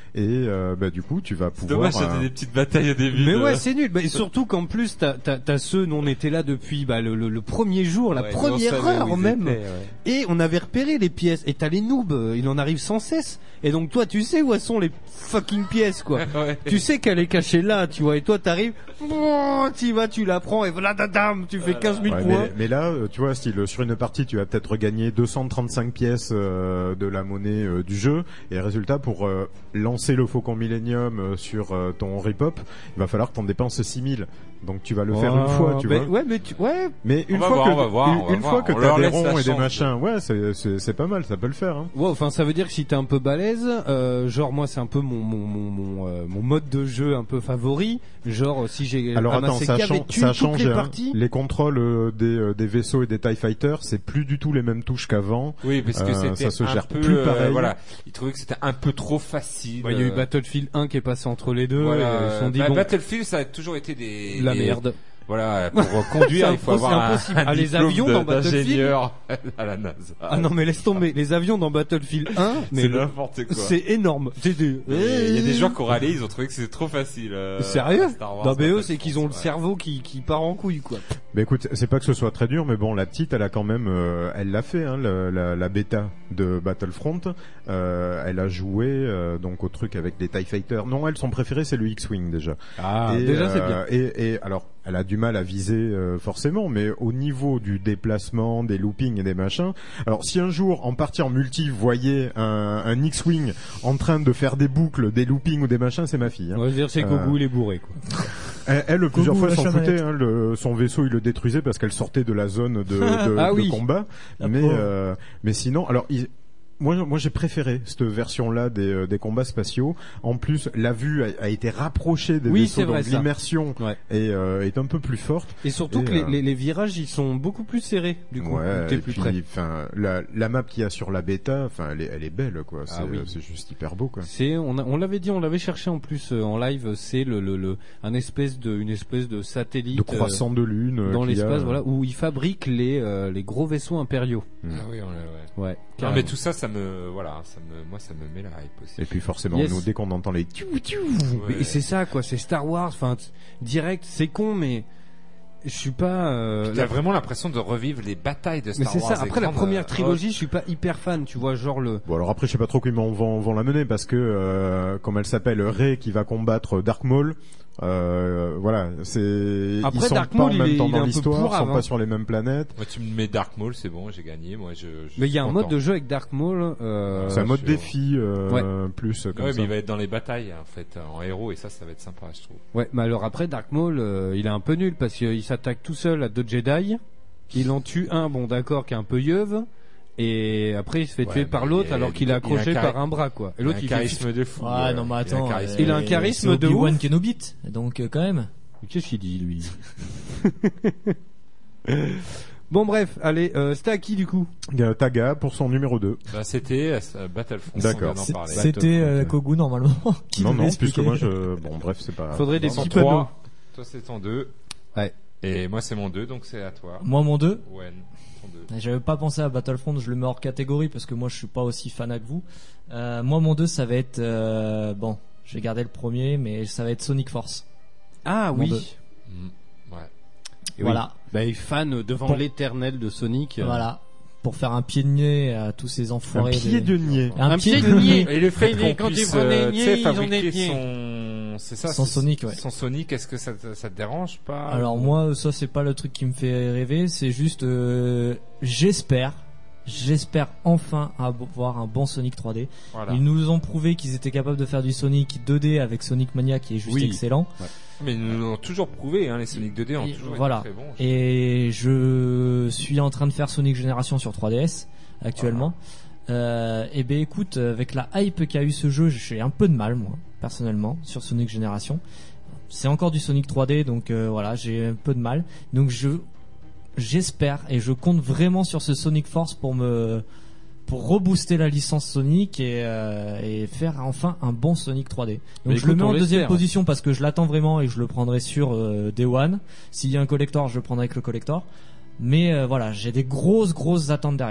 et euh, bah du coup tu vas C'est pouvoir. dommage, c'était euh, des petites batailles au début. Mais de- ouais, c'est nul. Bah, et surtout qu'en plus, t'as, t'as, t'as ceux, nous on était là depuis bah, le, le, le premier jour, la Ouais, première on savait heure où ils même. étaient, ouais. Et on avait repéré les pièces. Et t'as les noobs, euh, il en arrive sans cesse. Et donc toi, tu sais où elles sont les fucking pièces, quoi. Ouais. Tu sais qu'elle est cachée là, tu vois. Et toi, t'arrives, oh, tu vas, tu la prends et voilà, dadam, tu fais quinze mille ouais, points. mais, mais là, euh, tu vois, style sur une partie, tu vas peut-être regagner deux cent trente-cinq pièces euh, de la monnaie euh, du jeu, et résultat pour euh, lancer le Faucon Millennium euh, sur euh, ton Ripop, il va falloir que t'en dépenses six mille. Donc tu vas le faire Oh, une fois, tu mais, vois. Ouais, mais tu, ouais. Mais une On va fois voir, que on va voir, une, on va une voir. fois que On t'as leur des laisse la ronds et des chance. machins, ouais, c'est c'est c'est pas mal, ça peut le faire. Hein. Ouais, enfin, ça veut dire que si t'es un peu balèze, euh, genre moi c'est un peu mon mon mon mon, euh, mon mode de jeu un peu favori. Genre si j'ai Alors attends, amassé ça, qu'avec chan- thunes ça a toutes changé. les hein. parties. Les contrôles euh, des euh, des vaisseaux et des TIE Fighters, c'est plus du tout les mêmes touches qu'avant. Oui, parce que Euh, c'était ça se un gère peu, plus euh, pareil. voilà, ils trouvaient que c'était un peu trop facile. Ouais, il y a eu euh, Battlefield un qui est passé entre les deux. Voilà, et ils se sont dit bah, bon, Battlefield, ça a toujours été des la des- merde. Voilà, pour conduire, C'est il faut impos- avoir c'est un, impossible. un Ah, les diplôme avions de- dans Battlefield d'ingénieur à la NASA. Ah non mais laisse tomber, les avions dans Battlefield un, mais c'est le- n'importe quoi. c'est énorme. C'est des- Et Il y a des gens qui ont râlé, ils ont trouvé que c'était trop facile. euh, Sérieux Star Wars, Non mais eux Battlefront, c'est qu'ils ont le ouais. cerveau qui qui part en couille quoi. Mais écoute, c'est pas que ce soit très dur, mais bon, la petite, elle a quand même, euh, elle l'a fait, hein, le- la, la bêta de Battlefront. Euh, elle a joué euh, donc au truc avec les TIE Fighters. Non, elle, son préféré, c'est le X-wing déjà. Ah Et, déjà euh, c'est bien. Et, et alors, elle a du mal à viser euh, forcément, mais au niveau du déplacement, des loopings et des machins. Alors, si un jour, en partie en multi, vous voyez un, un X-wing en train de faire des boucles, des loopings ou des machins, c'est ma fille. Hein. On va dire c'est Euh, Kogu il est bourré quoi. Elle, elle, plusieurs Kogu, fois, la s'en chamanette. foutait. Hein, le, son vaisseau, il le détruisait parce qu'elle sortait de la zone de, de, Ah de oui. combat. La Mais, pauvre. euh, mais sinon, alors, il, moi, moi, j'ai préféré cette version-là des, euh, des combats spatiaux. En plus, la vue a, a été rapprochée des Oui, vaisseaux, c'est vrai, donc ça. l'immersion Ouais. est, euh, est un peu plus forte. Et surtout Et, que les, euh, les, les virages ils sont beaucoup plus serrés du coup. Ouais, T'es et plus puis, près. enfin, la, la map qu'il y a sur la bêta, enfin, elle est, elle est belle, quoi. C'est, Ah oui. c'est juste hyper beau, quoi. C'est on, a- on l'avait dit, on l'avait cherché en plus euh, en live. C'est le, le, le un espèce de une espèce de satellite De croissant de lune euh, dans qu'il y a. l'espace, voilà, où ils fabriquent les euh, les gros vaisseaux impériaux. Mm. Ah oui, on l'a, ouais. Ouais. Non, carrément. mais tout ça, ça me, voilà, ça me, moi, ça me met la hype aussi. Et puis forcément, Yes. nous, dès qu'on entend les tiu, tiu, Mais Ouais. c'est ça quoi, c'est Star Wars. Enfin, t- direct, c'est con, mais je suis pas. Euh, T'as la- vraiment l'impression de revivre les batailles de Mais Star c'est Wars. ça. Après les la grandes, première euh, trilogie, je suis pas hyper fan. Tu vois, genre le. Bon alors après je sais pas trop comment vont, vont la mener parce que euh, comme elle s'appelle Rey qui va combattre Dark Maul, euh, voilà c'est Après, ils sont Dark pas Maul, en il même est- temps il est dans un peu l'histoire, pourrave, sont hein. pas sur les mêmes planètes. Moi, tu me mets Dark Maul, c'est bon, j'ai gagné. Moi, je. je Mais il y a un suis mode content. de jeu avec Dark Maul. Euh, c'est un mode sur- défi euh, plus comme Ouais, ça. mais il va être dans les batailles en fait, en héros, et ça, ça va être sympa, je trouve. Ouais, mais alors après Dark Maul, euh, il est un peu nul parce qu'il s'attaque tout seul à deux Jedi. Il en tue un, bon d'accord, qui est un peu yeuve. Et après il se fait Ouais, tuer mais par il l'autre est- alors qu'il il est a un accroché chari- par un bras quoi. Et Il a l'autre un il fait charisme de fou. Ah euh, non mais il a un attends, charisme. Il a un euh, charisme c'est de Obi-Wan ouf. Kenobi, donc euh, quand même. Qu'est-ce qu'il dit lui? Bon bref, allez, euh, c'était à qui du coup? Euh, Taga pour son numéro deux. Bah, c'était euh, Battlefront. D'accord. on vient d'en C'est- parler. C'était euh, Battlefront, Kogu normalement. qui Non devait non, puisque expliquer. moi je bon bref, c'est pas Faudrait des Dans petits ton panneaux. trois, toi c'est ton deux. Ouais. Et moi c'est mon deux, donc c'est à toi. Moi mon deux. Ouais, ton deux. J'avais pas pensé à Battlefront, je le mets hors catégorie parce que moi je suis pas aussi fan que vous. Euh, moi mon deux ça va être euh, bon, je vais garder le premier mais ça va être Sonic Force. Ah Mon deux. oui. Mm. Ouais. Et Voilà. oui. Bah, il est fan devant Pour- l'éternel de Sonic. euh, Voilà. Pour faire un pied de nez à tous ces un enfoirés. pied de niais. Un, Un pied, pied de de nier. nier. Et le fait Quand qu'on ils- quand puisse, ils prenaient euh, les tu sais, niais, ils ont fabriquer des pieds. son, c'est ça, Son c'est- Sonic, ouais. Son Sonic, est-ce que ça te, ça te dérange pas? Alors moi ça c'est pas le truc qui me fait rêver, c'est juste euh, j'espère J'espère enfin avoir un bon Sonic trois D. Voilà. Ils nous ont prouvé qu'ils étaient capables de faire du Sonic deux D avec Sonic Mania qui est juste Oui. excellent. Mais ils nous l'ont toujours prouvé, hein, les Sonic deux D ont Et toujours voilà. été très bons. Et je suis en train de faire Sonic Génération sur trois D S actuellement. Euh, et ben écoute, avec la hype qu'a eu ce jeu, j'ai un peu de mal moi, personnellement, sur Sonic Génération. C'est encore du Sonic trois D, donc euh, voilà, j'ai un peu de mal. Donc je j'espère et je compte vraiment sur ce Sonic Force pour me pour rebooster la licence Sonic et, euh, et faire enfin un bon Sonic trois D. Donc Mais je le écoute, mets on en deuxième l'espère. position parce que je l'attends vraiment et je le prendrai sur euh, Day One. S'il y a un collector, je le prendrai avec le collector. Mais euh, voilà, j'ai des grosses grosses attentes derrière.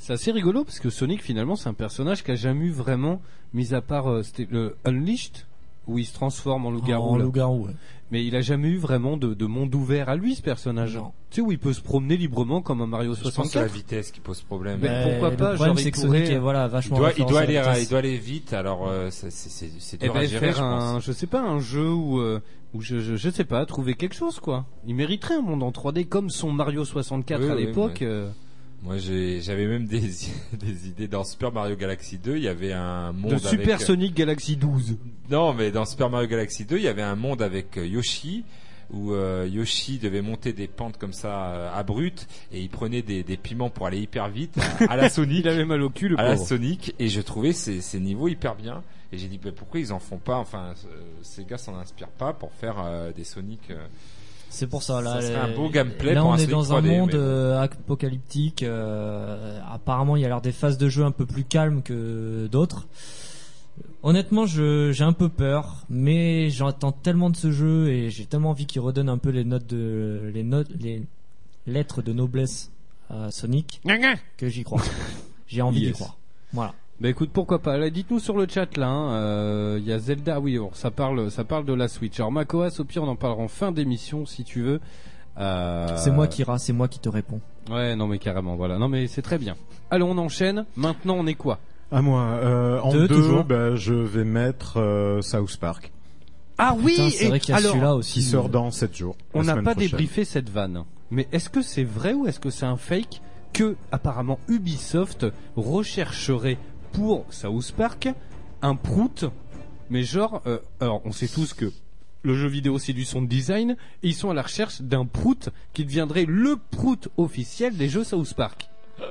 C'est assez rigolo parce que Sonic finalement c'est un personnage qui a jamais eu vraiment, mis à part euh, c'était le Unleashed où il se transforme en loup-garou. En là. loup-garou, ouais. Mais il a jamais eu vraiment de, de monde ouvert à lui ce personnage. Non. Tu sais où il peut se promener librement comme un Mario Je pense que c'est soixante-quatre. la vitesse qui pose problème. Mais Ouais, pourquoi le pas, problème, genre, c'est il que pourrait- Sonic est voilà, Il vachement doit, il référencé doit à la aller, vitesse. il doit aller vite. Alors euh, c'est c'est c'est c'est Eh dur à ben, gérer, je faire un, pense. je sais pas, un jeu où, euh, où je, je, je sais pas, trouver quelque chose quoi. Il mériterait un monde en trois D comme son Mario soixante-quatre Oui, à oui, l'époque. ouais. euh, Moi, j'ai, j'avais même des, des idées dans Super Mario Galaxy deux. Il y avait un monde de avec... Super Sonic Galaxy douze. Non, mais dans Super Mario Galaxy deux, il y avait un monde avec euh, Yoshi où euh, Yoshi devait monter des pentes comme ça euh, abruptes et il prenait des, des piments pour aller hyper vite à, à la Sonic. Il avait mal au cul le à la pauvre. Sonic et je trouvais ces, ces niveaux hyper bien et j'ai dit bah, pourquoi ils en font pas, enfin euh, ces gars s'en inspirent pas pour faire euh, des Sonic euh, C'est pour ça là. Ça serait un les- beau gameplay Là, pour on un est Sonic dans un trois D, monde mais bon. euh, apocalyptique. euh, apparemment, il y a l'air des phases de jeu un peu plus calmes que d'autres. Honnêtement, je j'ai un peu peur, mais j'entends tellement de ce jeu et j'ai tellement envie qu'il redonne un peu les notes de les notes les lettres de noblesse à Sonic que j'y crois. J'ai envie d'y Yes. croire. Voilà. Bah écoute, pourquoi pas. Là, dites-nous sur le chat là. hein, euh, Il y a Zelda. Oui, bon, ça parle, ça parle de la Switch. Alors Makoas, au pire, on en parlera en fin d'émission si tu veux. Euh... C'est moi qui ra, c'est moi qui te réponds. Ouais, non mais carrément, voilà. Non mais c'est très bien. Allons, on enchaîne. Maintenant, on est quoi? À moi, euh, en Deux, deux, toujours. bah, je vais mettre euh, South Park, Ah oui. Putain, c'est et vrai qu'il y a alors, celui-là qui aussi. sort dans sept jours. on la n'a semaine pas prochaine. débriefé cette vanne. Mais est-ce que c'est vrai ou est-ce que c'est un fake que apparemment Ubisoft rechercherait pour South Park un prout, mais genre, euh, alors on sait tous que le jeu vidéo c'est du sound design et ils sont à la recherche d'un prout qui deviendrait le prout officiel des jeux South Park.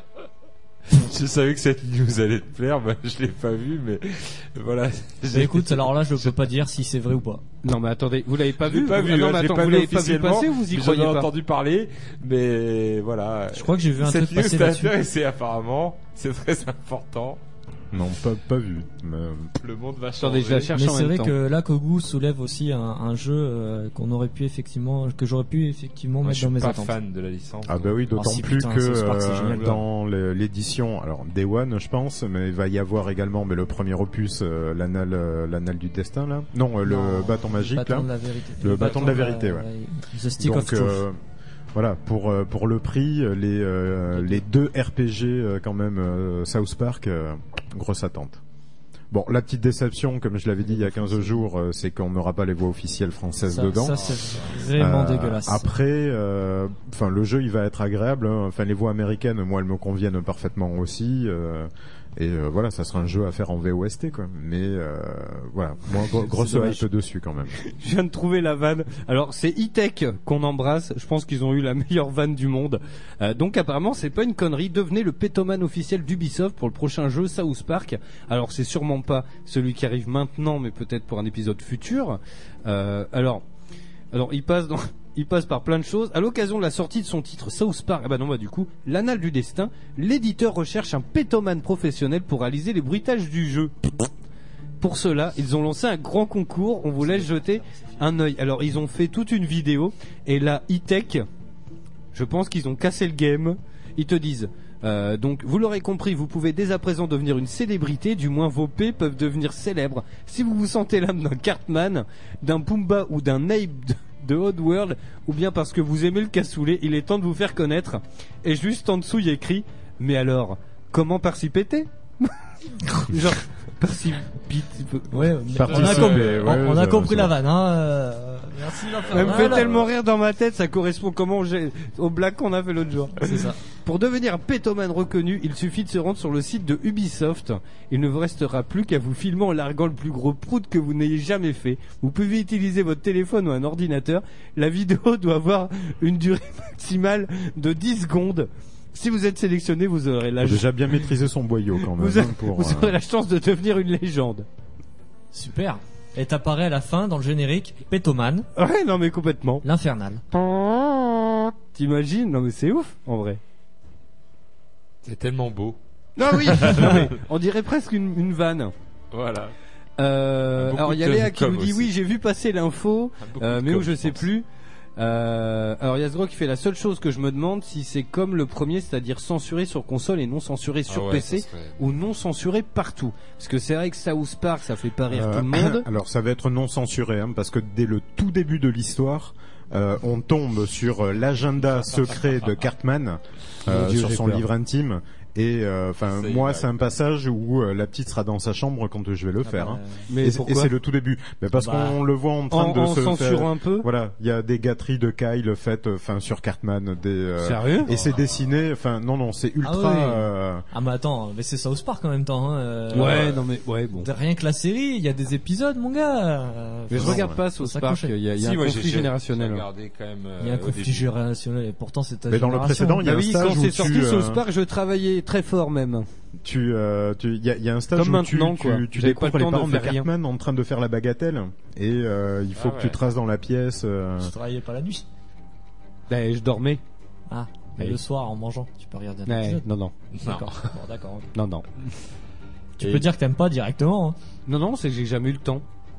Je savais que cette news allait te plaire, bah, je l'ai pas vue, mais voilà. Bah, écoute, alors là, je peux pas dire si c'est vrai ou pas. Non mais attendez, vous l'avez pas Je l'ai vu pas vous- vu, ah, non, hein, mais je l'ai attends, pas vous vu l'avez pas vu officiellement, passer ou vous y mais croyez j'en ai pas? entendu parler, mais voilà. Je crois que j'ai vu un Cette truc news passer t'a là-dessus. intéressé apparemment, c'est très important. Non, pas, pas vu. Mais... Le monde va Attendez, changer. je la cherche Mais en c'est même vrai temps. que là, Kogu soulève aussi un, un jeu euh, qu'on aurait pu effectivement, que j'aurais pu effectivement Moi, mettre je dans suis mes pas attentes. fan de la licence. Ah bah oui, d'autant si, plus putain, que South Park, c'est euh, génial. dans le- l'édition, alors Day One, je pense, mais il va y avoir également, mais le premier opus, euh, l'anal, euh, l'anal du destin là. Non, euh, Non, le bâton magique bâton là. de la vérité. Le bâton de la vérité, ouais. The Stick of Donc Truth. euh, voilà, pour euh, pour le prix, euh, les euh, les deux R P G euh, quand même euh, South Park, euh, grosse attente. Bon, la petite déception, comme je l'avais dit il y a quinze jours, euh, c'est qu'on n'aura pas les voix officielles françaises ça, dedans. ça c'est vraiment Euh, dégueulasse. Après, euh, enfin le jeu il va être agréable. hein. Enfin les voix américaines, moi elles me conviennent parfaitement aussi. euh, et euh, voilà, ça sera un jeu à faire en V O S T quoi. Mais euh, voilà, moi gro- grosse dommage. hype dessus quand même. Je viens de trouver la vanne. Alors c'est E-Tech qu'on embrasse. Je pense qu'ils ont eu la meilleure vanne du monde. Euh, donc apparemment c'est pas une connerie. Devenez le pétoman officiel d'Ubisoft pour le prochain jeu South Park. Alors c'est sûrement pas celui qui arrive maintenant, mais peut-être pour un épisode futur. Euh, alors, alors il passe dans, il passe par plein de choses. À l'occasion de la sortie de son titre South Park, ah bah non bah du coup, l'anal du destin, l'éditeur recherche un pétoman professionnel pour réaliser les bruitages du jeu. Pour cela, ils ont lancé un grand concours. On vous laisse jeter un œil. Alors, ils ont fait toute une vidéo. Et là, E-Tech, je pense qu'ils ont cassé le game. Ils te disent, euh, donc, vous l'aurez compris, vous pouvez dès à présent devenir une célébrité. Du moins, vos P peuvent devenir célèbres. Si vous vous sentez l'âme d'un Cartman, d'un Pumba ou d'un Ape de, de Oddworld, ou bien parce que vous aimez le cassoulet, il est temps de vous faire connaître. Et juste en dessous, il y a écrit, mais alors, comment participer? Genre, participer. Ouais, mais Participer, on a, com- ouais, on, on a ça- compris ça la va. vanne, hein. euh, Merci Ça me fait Voilà. tellement rire dans ma tête, ça correspond comment j'ai au blague qu'on a fait l'autre jour. C'est ça. Pour devenir un pétoman reconnu, il suffit de se rendre sur le site de Ubisoft. Il ne vous restera plus qu'à vous filmer en larguant le plus gros prout que vous n'ayez jamais fait. Vous pouvez utiliser votre téléphone ou un ordinateur. La vidéo doit avoir une durée maximale de dix secondes. Si vous êtes sélectionné, vous aurez la, Faut déjà bien maîtriser son boyau quand même. vous, hein, pour, vous euh, aurez la chance de devenir une légende. Super. Et t'apparais à la fin dans le générique Pétoman, Ouais, non mais complètement. l'infernal. T'imagines? Non mais c'est ouf, en vrai. C'est tellement beau. Non oui, non, mais on dirait presque une, une vanne. Voilà. Euh, Beaucoup alors il y a de Léa qui com nous dit aussi. oui j'ai vu passer l'info, Beaucoup euh, de mais com, où je je sais pense. plus. Euh, alors Yasgro qui fait la seule chose que je me demande si c'est comme le premier, c'est-à-dire censuré sur console et non censuré sur Ah ouais, P C, ça serait- ou non censuré partout. Parce que c'est vrai que South Park, ça fait pas rire Euh, tout le monde. Alors ça va être non censuré, hein, parce que dès le tout début de l'histoire, euh, on tombe sur euh, l'agenda secret de Cartman euh, Mon Dieu, sur j'ai son peur. livre intime. Et enfin, Ça y moi, va. c'est un passage où euh, la petite sera dans sa chambre quand je vais le faire. hein. Mais Et, c'est- et pourquoi c'est le tout début. Mais parce Bah, qu'on le voit en train en, de en se censurant faire. un peu. Voilà, il y a des gâteries de Kyle faites, enfin sur Cartman, des. euh, Sérieux Et c'est dessiné. Enfin, non, non, c'est ultra. Ah ouais. euh, Ah mais attends, mais c'est South Park en même temps. Hein, euh, Ouais, non mais ouais bon. Rien que la série, il y a des épisodes, mon gars. Euh, Mais je faut- regarde pas faut South Park. s'accrocher. Il y a, il y a Si, un moi, j'ai- conflit j'ai- générationnel. j'ai regardé quand même, Il y a un euh, au conflit début. générationnel et pourtant c'est ta Mais dans le génération. précédent, il y a Bah un oui, stage quand où c'est tu, sorti euh, South Park, je travaillais très fort même. Tu, euh, tu, il y a, il y a un stage Comme où tu, maintenant, tu, quoi. tu J'avais pas découvres le les temps de parents de, faire rien. Cartman en train de faire la bagatelle et euh, il faut Ah que ouais. tu traces dans la pièce. euh, Tu travaillais pas la nuit. Ben, je dormais. Ah, mais Oui. le soir en mangeant, tu peux regarder un Ouais, épisode. non non D'accord. Bon, d'accord. non non Tu Et- peux dire que t'aimes pas directement. Hein. non non, c'est que j'ai jamais eu le temps.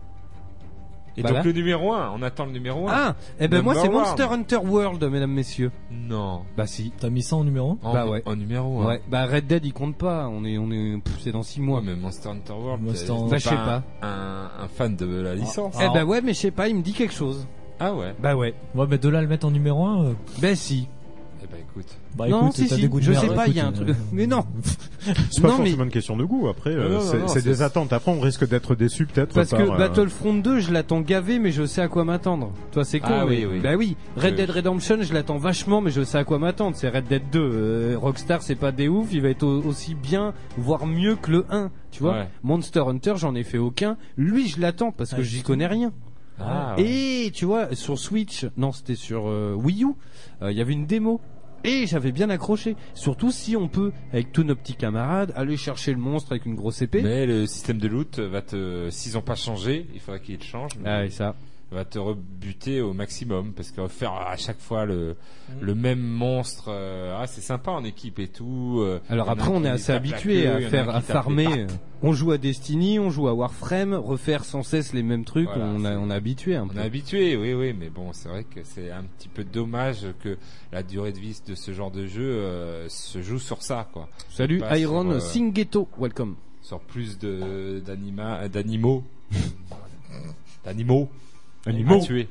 Et Bah donc là. le numéro un, on attend le numéro un. Ah, eh ben moi c'est Number Monster one. Hunter World, mesdames messieurs. Non. Bah si. T'as mis ça en numéro En, Bah ouais. en numéro un. Ouais, bah Red Dead il compte pas, on est on est pff, c'est dans six mois. Ouais, mais Monster Hunter World, Monster t'es- Hunter- t'es Bah, je sais pas. Un, un fan de la licence. Eh ben ouais, mais je sais pas, il me dit quelque chose. Ah ouais. Bah ouais. Ouais, mais de là à le mettre en numéro un. Euh... Ben si. Eh ben écoute. Bah non, écoute, si t'as si, des goûts de je merde, sais pas, il y a un écoute, truc. euh, Mais non. C'est pas Non, mais- forcément une question de goût. Après, euh, Non, non, c'est non, c'est c'est- des attentes. Après, on risque d'être déçu peut-être Parce par, que euh, Battlefront deux, je l'attends gavé, mais je sais à quoi m'attendre. Toi, c'est con. Ah mais... oui, oui. Bah oui. Red Oui. Dead Redemption, je l'attends vachement, mais je sais à quoi m'attendre. C'est Red Dead deux. Euh, Rockstar, c'est pas des ouf. Il va être au- aussi bien, voire mieux que le un. Tu vois. Ouais. Monster Hunter, j'en ai fait aucun. Lui, je l'attends parce que Ah, j'y connais rien. Ah, ouais. Et tu vois, sur Switch, non, c'était sur euh, Wii U, euh, il y avait une démo. Et j'avais bien accroché. Surtout si on peut, avec tous nos petits camarades, aller chercher le monstre avec une grosse épée. Mais le système de loot va te, s'ils ont pas changé, il faudra qu'ils le changent. mais Ah, et ça. va te rebuter au maximum parce que faire à chaque fois le Mm. le même monstre, euh, ah c'est sympa en équipe et tout. euh, Alors y en a après, un on qui est assez tape la habitué queue, à y en a faire, un à qui tape les farmer. pattes. On joue à Destiny, on joue à Warframe, refaire sans cesse les mêmes trucs. Voilà, on, a, c'est- on est habitué un On peu. est habitué, oui, oui, mais bon, c'est vrai que c'est un petit peu dommage que la durée de vie de ce genre de jeu euh, se joue sur ça, quoi. Salut Pas Iron sur, euh, Singeto, welcome. Sur plus de d'anima, d'animaux, d'animaux, Animaux. à tuer.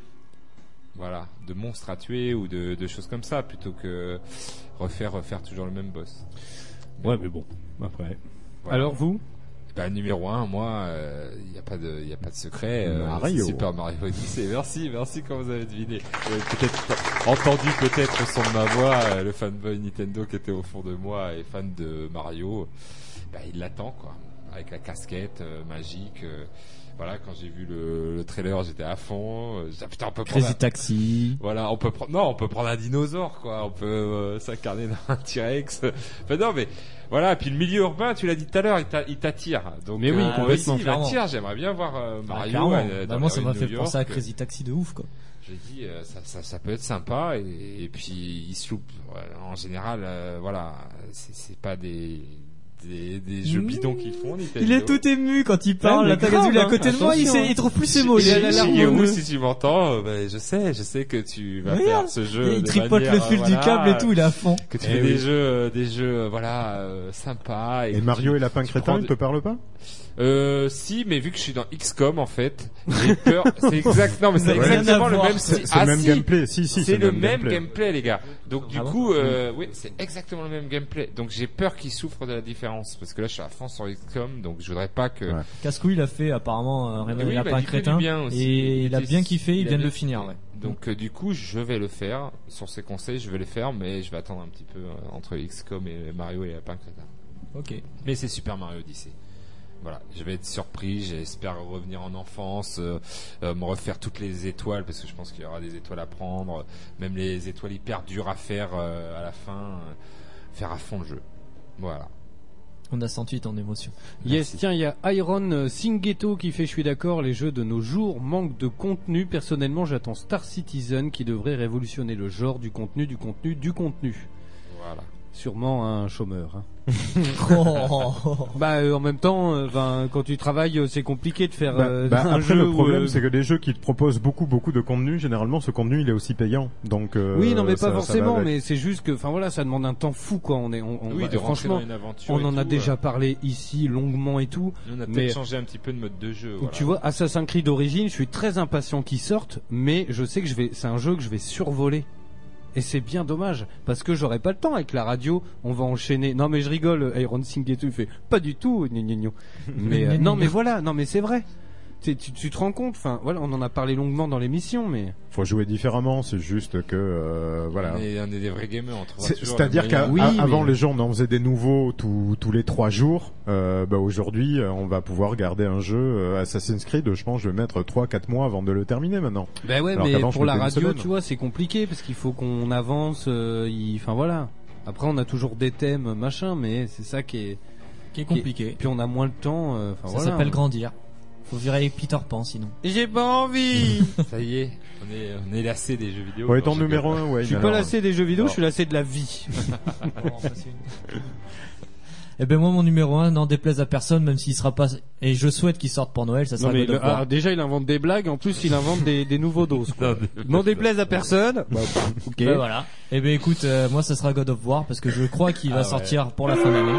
Voilà, de monstres à tuer ou de, de choses comme ça, plutôt que refaire refaire toujours le même boss. Ouais, mais bon, après. Voilà. Alors vous Bah, numéro un, moi, il n'y a pas de, y a pas de secret. euh, Mario. c'est Super Mario Odyssey. Merci, merci quand vous avez deviné. Vous avez peut-être entendu peut-être au son de ma voix, euh, le fanboy Nintendo qui était au fond de moi et fan de Mario. Bah, il l'attend, quoi. Avec la casquette euh, magique. euh, voilà, quand j'ai vu le, le trailer, j'étais à fond. euh, j'ai dit, ah, putain, on peut prendre Crazy un... Taxi. Voilà, on peut prendre, non, on peut prendre un dinosaure, quoi. On peut euh, s'incarner dans un T-Rex. Enfin, non, mais voilà. Puis le milieu urbain, tu l'as dit tout à l'heure, il t'a- il t'attire. Donc, Mais oui, euh, complètement, aussi, il clairement. m'attire. J'aimerais bien voir euh, Ah, Mario. clairement. euh, dans Bah, moi, les ça rues m'a de fait New penser à York. Crazy Taxi de ouf, quoi. J'ai dit, euh, ça, ça, ça peut être sympa. Et, et puis, il se loupe. Ouais, en général, euh, voilà, c'est c'est pas des des, des jeux bidons qu'ils font. Nintendo. Il est tout ému quand il parle. Ouais, La mais Tagazu, il est à grave, côté de moi, il, attention, sait, il trouve plus ses mots. Il est à la larme au Shigeru, nez. si tu m'entends, euh, bah, je sais, je sais que tu vas Regarde, faire ce jeu. Il de tripote manière, le fil euh, du voilà, câble et tout, il est à fond. Que tu Eh fais oui. des jeux, euh, des jeux, euh, voilà, euh, sympas. Et que Mario tu- et Lapin tu Crétin, prends ils des- te parlent pas? Euh, si, mais vu que je suis dans X COM en fait, j'ai peur. C'est exact. Non, mais c'est Rien à exactement le voir. même. C'est style. c'est le Ah, même si. gameplay. Si, si, C'est le même gameplay. gameplay, les gars. Donc du Ah bon coup, euh, oui, c'est exactement le même gameplay. Donc j'ai peur qu'il souffre de la différence parce que là, je suis à fond sur X COM, donc je voudrais pas que. Ouais. Cascouille, il a fait apparemment euh, Rayman Oui, et bah, Lapin il fait du Crétin. bien aussi. Et il a était- bien kiffé, il a vient de bien le finir, kiffé. ouais. Donc euh, du coup, je vais le faire. Sur ses conseils, je vais le faire, mais je vais attendre un petit peu euh, entre X COM et Mario et Lapin Crétin. Ok. Mais c'est Super Mario Odyssey. Voilà, je vais être surpris, j'espère revenir en enfance, euh, euh, me refaire toutes les étoiles, parce que je pense qu'il y aura des étoiles à prendre, même les étoiles hyper dures à faire euh, à la fin, euh, faire à fond le jeu. Voilà. On a senti ton émotion. Yes, tiens, il y a Iron Singeto qui fait, je suis d'accord, les jeux de nos jours manquent de contenu. Personnellement, j'attends Star Citizen qui devrait révolutionner le genre du contenu, du contenu, du contenu. Voilà. Sûrement un chômeur. Hein. Oh. Bah euh, en même temps, euh, ben, quand tu travailles, euh, c'est compliqué de faire Bah, euh, bah, un après, jeu. le problème, où, euh, c'est que des jeux qui te proposent beaucoup, beaucoup de contenu, généralement, ce contenu, il est aussi payant. Donc, euh, oui, non, mais ça- pas ça forcément, va avec. mais c'est juste que, enfin voilà, ça demande un temps fou, quoi. On est, on, on Oui, bah, de rentrer franchement, dans une aventure on et en a tout, déjà euh. parlé ici longuement et tout. On a mais peut-être changé un petit peu de mode de jeu. Voilà. tu vois, Assassin's Creed d'origine, je suis très impatient qu'il sorte, mais je sais que je vais, c'est un jeu que je vais survoler. Et c'est bien dommage, parce que j'aurai pas le temps avec la radio, on va enchaîner. Non mais je rigole, Iron Sing et tout, il fait pas du tout, gna gna gna. Mais euh, non mais voilà, non mais c'est vrai. Tu, tu, tu te rends compte, enfin voilà, on en a parlé longuement dans l'émission, mais Faut jouer différemment, c'est juste que, euh, voilà. On est, on est des vrais gamers, on trouvera C'est- toujours C'est-à-dire le qu'avant moyen. Oui, mais- les gens on en faisait des nouveaux tous tous les trois jours. Euh, bah aujourd'hui euh, on va pouvoir garder un jeu euh, Assassin's Creed. Je pense que je vais mettre trois quatre mois avant de le terminer maintenant. ben ouais, Alors mais qu'avant, je pour la mettais une radio, semaine. tu vois, c'est compliqué parce qu'il faut qu'on avance, euh, il- enfin voilà. Après on a toujours des thèmes machin, mais c'est ça qui est, Qui est compliqué. puis on a moins le temps. euh, Enfin Ça voilà. s'appelle grandir. Faut virer avec Peter Pan sinon. J'ai pas envie. Ça y est, on est, on est lassé des jeux vidéo. Ouais, quand ton je numéro gueule. un, ouais. Je suis alors, pas lassé des jeux vidéo, Non. je suis lassé de la vie. Eh ben moi mon numéro un, n'en déplaise à personne, même s'il sera pas, et je souhaite qu'il sorte pour Noël, ça sera Non mais God le- of War. ah, déjà il invente des blagues, en plus il invente des, des nouveaux doses. Quoi. N'en déplaise à personne. Bah, ok. Ben voilà. Eh ben écoute, euh, moi ça sera God of War parce que je crois qu'il va Ah ouais. sortir pour la fin d'année.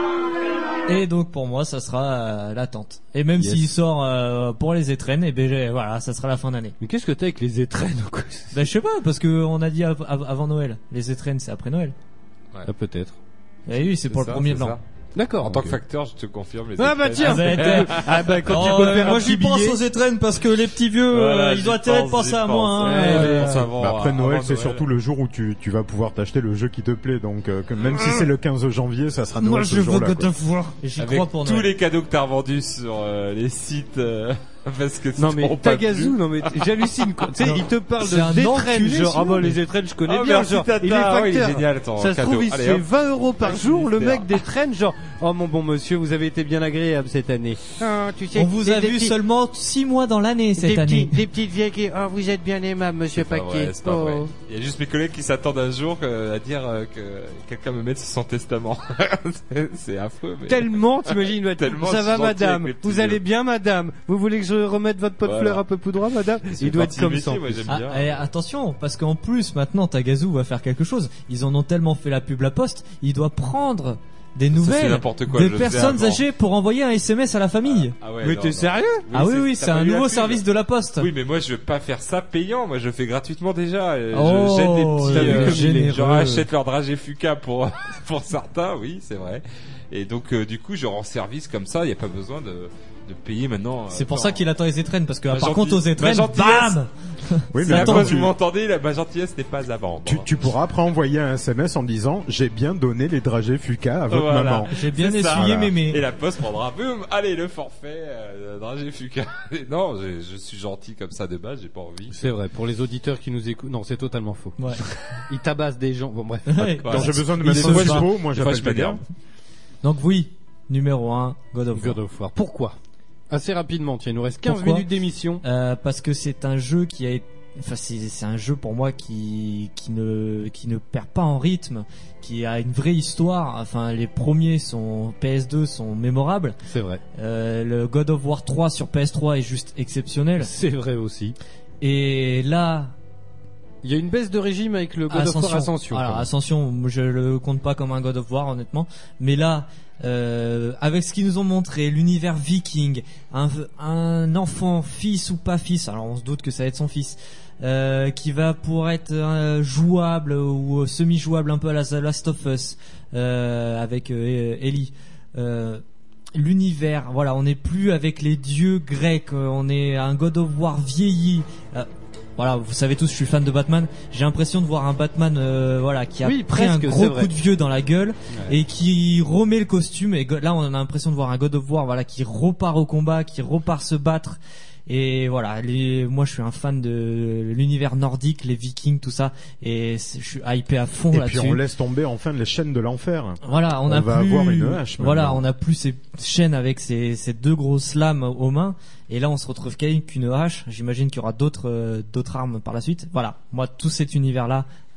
Et donc pour moi ça sera euh, l'attente. Et même Yes. s'il sort euh, pour les étrennes, et ben j'ai- voilà, ça sera la fin d'année. Mais qu'est-ce que t'as avec les étrennes quoi Ben je sais pas parce que on a dit av- av- avant Noël. Les étrennes c'est après Noël. Ah, peut-être. Eh oui, c'est pour ça, le premier c'est blanc. ça. D'accord. En tant ok. que facteur, je te confirme. Les Ah bah étrennes. tiens. Ah, ben, t'es- Ah bah quand Oh, tu peux euh, faire moi un j'y petit pense billet. aux étrennes parce que les petits vieux, Voilà, euh, ils j'y doivent peut-être pense, penser j'y à moi. pense. Hein, Ouais, euh, j'y pense avant, Bah après avant Noël, c'est Noël. surtout le jour où tu, tu vas pouvoir t'acheter le jeu qui te plaît. Donc euh, que même si c'est le quinze janvier, ça sera Noël Moi ce je veux jour-là. God quoi. of War. Et j'y Avec crois pour tous Noël. les cadeaux que t'as revendus sur euh, les sites, euh, parce que Non mais t'auront pas Tagazu, plu. non mais t- j'hallucine quoi. Tu sais, il te parle C'est un de d'étrennes, enculé, genre ah sinon, bah mais- les étrennes je connais Ah, bien, merci, genre Tata. il est Ah oui, il est facteur. génial ton Ça se cadeau. trouve il se Allez, fait hop. vingt euros par Avec jour le Ministère. mec des traînes genre oh mon bon monsieur vous avez été bien agréable cette année. Ah, tu sais, On vous a des- des vu petits- seulement six mois dans l'année cette des année. petits, des petites vieilles qui oh vous êtes bien aimable monsieur C'est pas Paquet. vrai, c'est pas Oh. vrai. Il y a juste mes collègues qui s'attendent un jour euh, à dire euh, que quelqu'un me mette sur son testament. C'est- c'est affreux. Mais... Tellement, t'imagines, ouais, Tellement ça va gentil madame, avec les petits vous allez vieux. bien madame, vous voulez que je remette votre pot de Voilà. fleurs un peu plus droit madame? C'est Il doit être partie comme du ça. en métier, moi, plus. j'aime Ah, bien. et attention, parce qu'en plus maintenant Tagazu va faire quelque chose. Ils en ont tellement fait la pub la poste, il doit prendre des c'est nouvelles n'importe quoi, de je le faisais personnes avant. âgées pour envoyer un S M S à la famille. Ah ouais, Mais non, t'es non. sérieux? ah oui oui, t'as c'est pas un vu la nouveau pub. service de la poste. Oui, mais moi je veux pas faire ça payant. Moi je le fais gratuitement déjà. Euh, Oh, je jette des petits. t'as vu euh, comme il est je généreux. rachète leur dragée Fuka pour pour certains, oui, c'est vrai. Et donc euh, du coup je rends service comme ça. Il y a pas besoin de de payer maintenant. euh, C'est pour non. ça qu'il attend les étrennes parce que Ma par gentille- contre aux ma étrennes, gentillesse. bam. Oui, C'est mais À attends, attends, cause tu, vous m'entendez, la ma gentillesse n'est pas à vendre. tu, tu pourras après envoyer un S M S en disant j'ai bien donné les dragées Fuka à votre Voilà. maman. J'ai bien C'est ça, essuyé voilà. mémé. Et la poste prendra, boum, allez le forfait, euh, dragée Fuka. Non, je, je suis gentil comme ça de base, j'ai pas envie. C'est vrai, pour les auditeurs qui nous écoutent, non, c'est totalement faux. Ouais. Ils tabassent des gens, bon bref. Ouais. Quand j'ai besoin de Ils mettre se une battent. dispo, moi Des fois, j'appelle je m'énerve. Tagar. Donc oui, numéro un, God of War. God of War. Pourquoi? Assez rapidement, tiens, il nous reste quinze Pourquoi minutes d'émission. Euh, parce que c'est un jeu qui a été, enfin c'est c'est un jeu pour moi qui qui ne qui ne perd pas en rythme, qui a une vraie histoire. Enfin les premiers sont P S deux sont mémorables. C'est vrai. Euh, le God of War trois sur P S trois est juste exceptionnel. C'est vrai aussi. Et là, Il y a une baisse de régime avec le God of War Ascension. Alors quand même. Ascension, moi, je le compte pas comme un God of War honnêtement, mais là, euh, avec ce qu'ils nous ont montré, l'univers viking, un, un enfant, fils ou pas fils, alors on se doute que ça va être son fils, euh, qui va pour être euh, jouable ou semi-jouable un peu à la The Last of Us, euh, avec euh, Ellie. Euh, L'univers, voilà, on n'est plus avec les dieux grecs, euh, on est un God of War vieilli. Euh, Voilà, vous savez tous, je suis fan de Batman. J'ai l'impression de voir un Batman, euh, voilà, qui a Oui, pris un presque, gros c'est vrai. coup de vieux dans la gueule Ouais. et qui remet le costume. Et go- là, on a l'impression de voir un God of War, voilà, qui repart au combat, qui repart se battre. Et voilà, les, moi, je suis un fan de l'univers nordique, les Vikings, tout ça. Et c'est- je suis hypé à fond Et là-dessus. puis on laisse tomber enfin les chaînes de l'enfer. Voilà, on, On a va plus, avoir une hache voilà, maintenant. on a plus ces chaînes avec ces, ces deux grosses lames aux mains. Et là, on se retrouve qu'avec une hache. J'imagine qu'il y aura d'autres, euh, d'autres armes par la suite. Voilà. Moi, tout cet univers-là,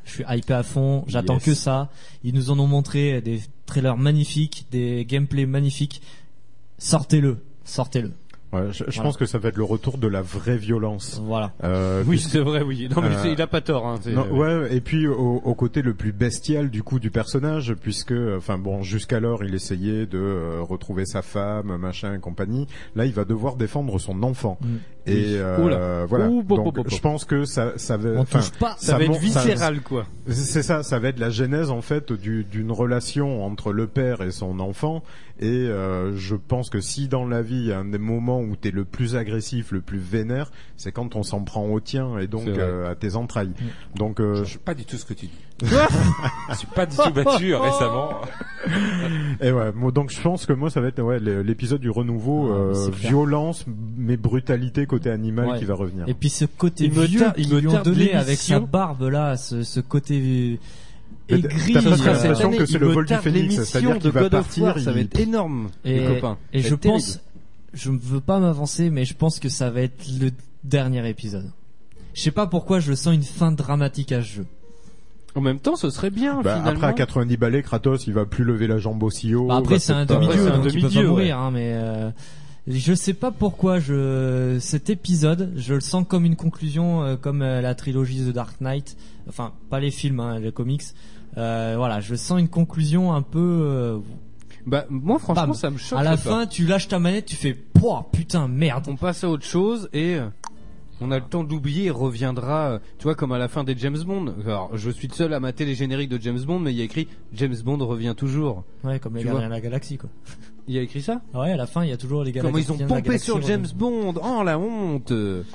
Je suis hypé à fond. J'attends Yes. que ça. Ils nous en ont montré des trailers magnifiques, des gameplays magnifiques. Sortez-le, sortez-le. Ouais, je, je Voilà. pense que ça va être le retour de la vraie violence. Voilà. Euh, Oui, puisque- c'est vrai, oui. Non, mais Euh, c'est- il a pas tort. Hein, c'est- Non, ouais, et puis au, au côté le plus bestial du coup du personnage, puisque, enfin bon, jusqu'alors il essayait de euh, retrouver sa femme, machin et compagnie. Là, il va devoir défendre son enfant. Mm. Et Oui. euh, Oula. voilà. Ouh, bo- bo- Donc, bo- bo. je pense que ça, ça va. On enfin, touche pas. Ça va être mon- viscéral, quoi. C'est ça, ça va être la genèse en fait du- d'une relation entre le père et son enfant. Et euh, je pense que si dans la vie il y a un des moments où t'es le plus agressif, le plus vénère, c'est quand on s'en prend au tien et donc C'est vrai. euh, à tes entrailles. Donc euh, Je sais pas du tout ce que tu dis. Je suis pas du tout battu récemment. Et ouais, moi, donc je pense que moi ça va être ouais, le- l'épisode du renouveau, Ah, euh, c'est clair. violence mais brutalité côté animal Ouais. qui va revenir. Et puis ce côté Il me vieux tar- il qu'ils me lui ont tarde donné avec sa l'émission. barbe là, ce, ce côté Mais aigri. t'as presque euh, l'impression que c'est le vol du phénix, l'émission c'est-à-dire de qu'il va God of partir, War, ça va il- être énorme, Et, les copains. et Ça je va être terrible. pense, je ne veux pas m'avancer, mais je pense que ça va être le dernier épisode. Je sais pas pourquoi je sens une fin dramatique à ce jeu. En même temps, ce serait bien, Bah, finalement. après à quatre-vingt-dix balais, Kratos il va plus lever la jambe aussi haut. Bah, après va c'est un peut-être pas- demi-dieu, c'est un donc il peut pas demi-dieu, mourir, hein, mais euh, je sais pas pourquoi je cet épisode, je le sens comme une conclusion, euh, comme euh, la trilogie The Dark Knight. Enfin, pas les films, hein, les comics. Euh, voilà, je sens une conclusion un peu. Euh, Bah, moi, franchement, Bam. ça me choque. à la pas. fin, tu lâches ta manette, tu fais pouah, putain, merde. On passe à autre chose et euh, on a le temps d'oublier et reviendra, euh, tu vois, comme à la fin des James Bond. Alors, je suis le seul à mater les génériques de James Bond, mais il y a écrit James Bond revient toujours. Ouais, comme les Tu Gardiens vois. de la Galaxie, quoi. Il y a écrit ça? Ah ouais, à la fin, il y a toujours les Gardiens Comment ils ont de la pompé Galaxie sur James reviennent. Bond? Oh, la honte!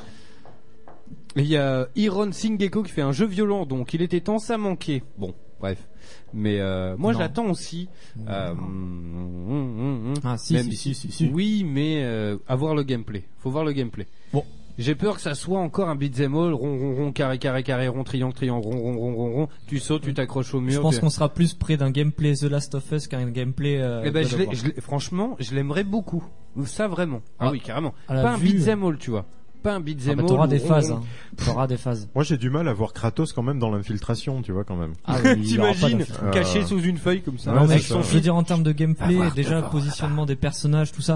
Et il y a Hiron Singeko qui fait un jeu violent, donc il était temps, ça manquait. Bon, bref. Mais euh, moi, Non. j'attends aussi. Euh, Non. hum, hum, hum, hum. Ah si, Même si, si, si, si. Oui, mais euh, avoir le gameplay. Faut voir le gameplay. Bon. J'ai peur que ça soit encore un beat'em all, rond, rond, rond, carré, carré, carré, rond, triangle, triangle, rond, rond, rond, rond, rond. Tu sautes, tu t'accroches au mur. Je pense tu- qu'on sera plus près d'un gameplay The Last of Us qu'un gameplay. Euh, Eh ben, God je of l'ai- War. je l'ai- franchement, je l'aimerais beaucoup. Ça vraiment. Ah, Ah, oui, carrément. à la Pas un vue, beat'em all, tu vois. Pas un Ah beat'em bah, all. t'auras des où on- phases. Hein. T'auras des phases. Moi j'ai du mal à voir Kratos quand même dans l'infiltration, tu vois quand même. Ah, oui, il y aura pas T'imagines d'infiltration. caché Euh, sous une feuille comme ça. Ouais, Non, mais c'est je ça. veux dire en termes de gameplay, Avoir déjà devant positionnement des personnages, tout ça,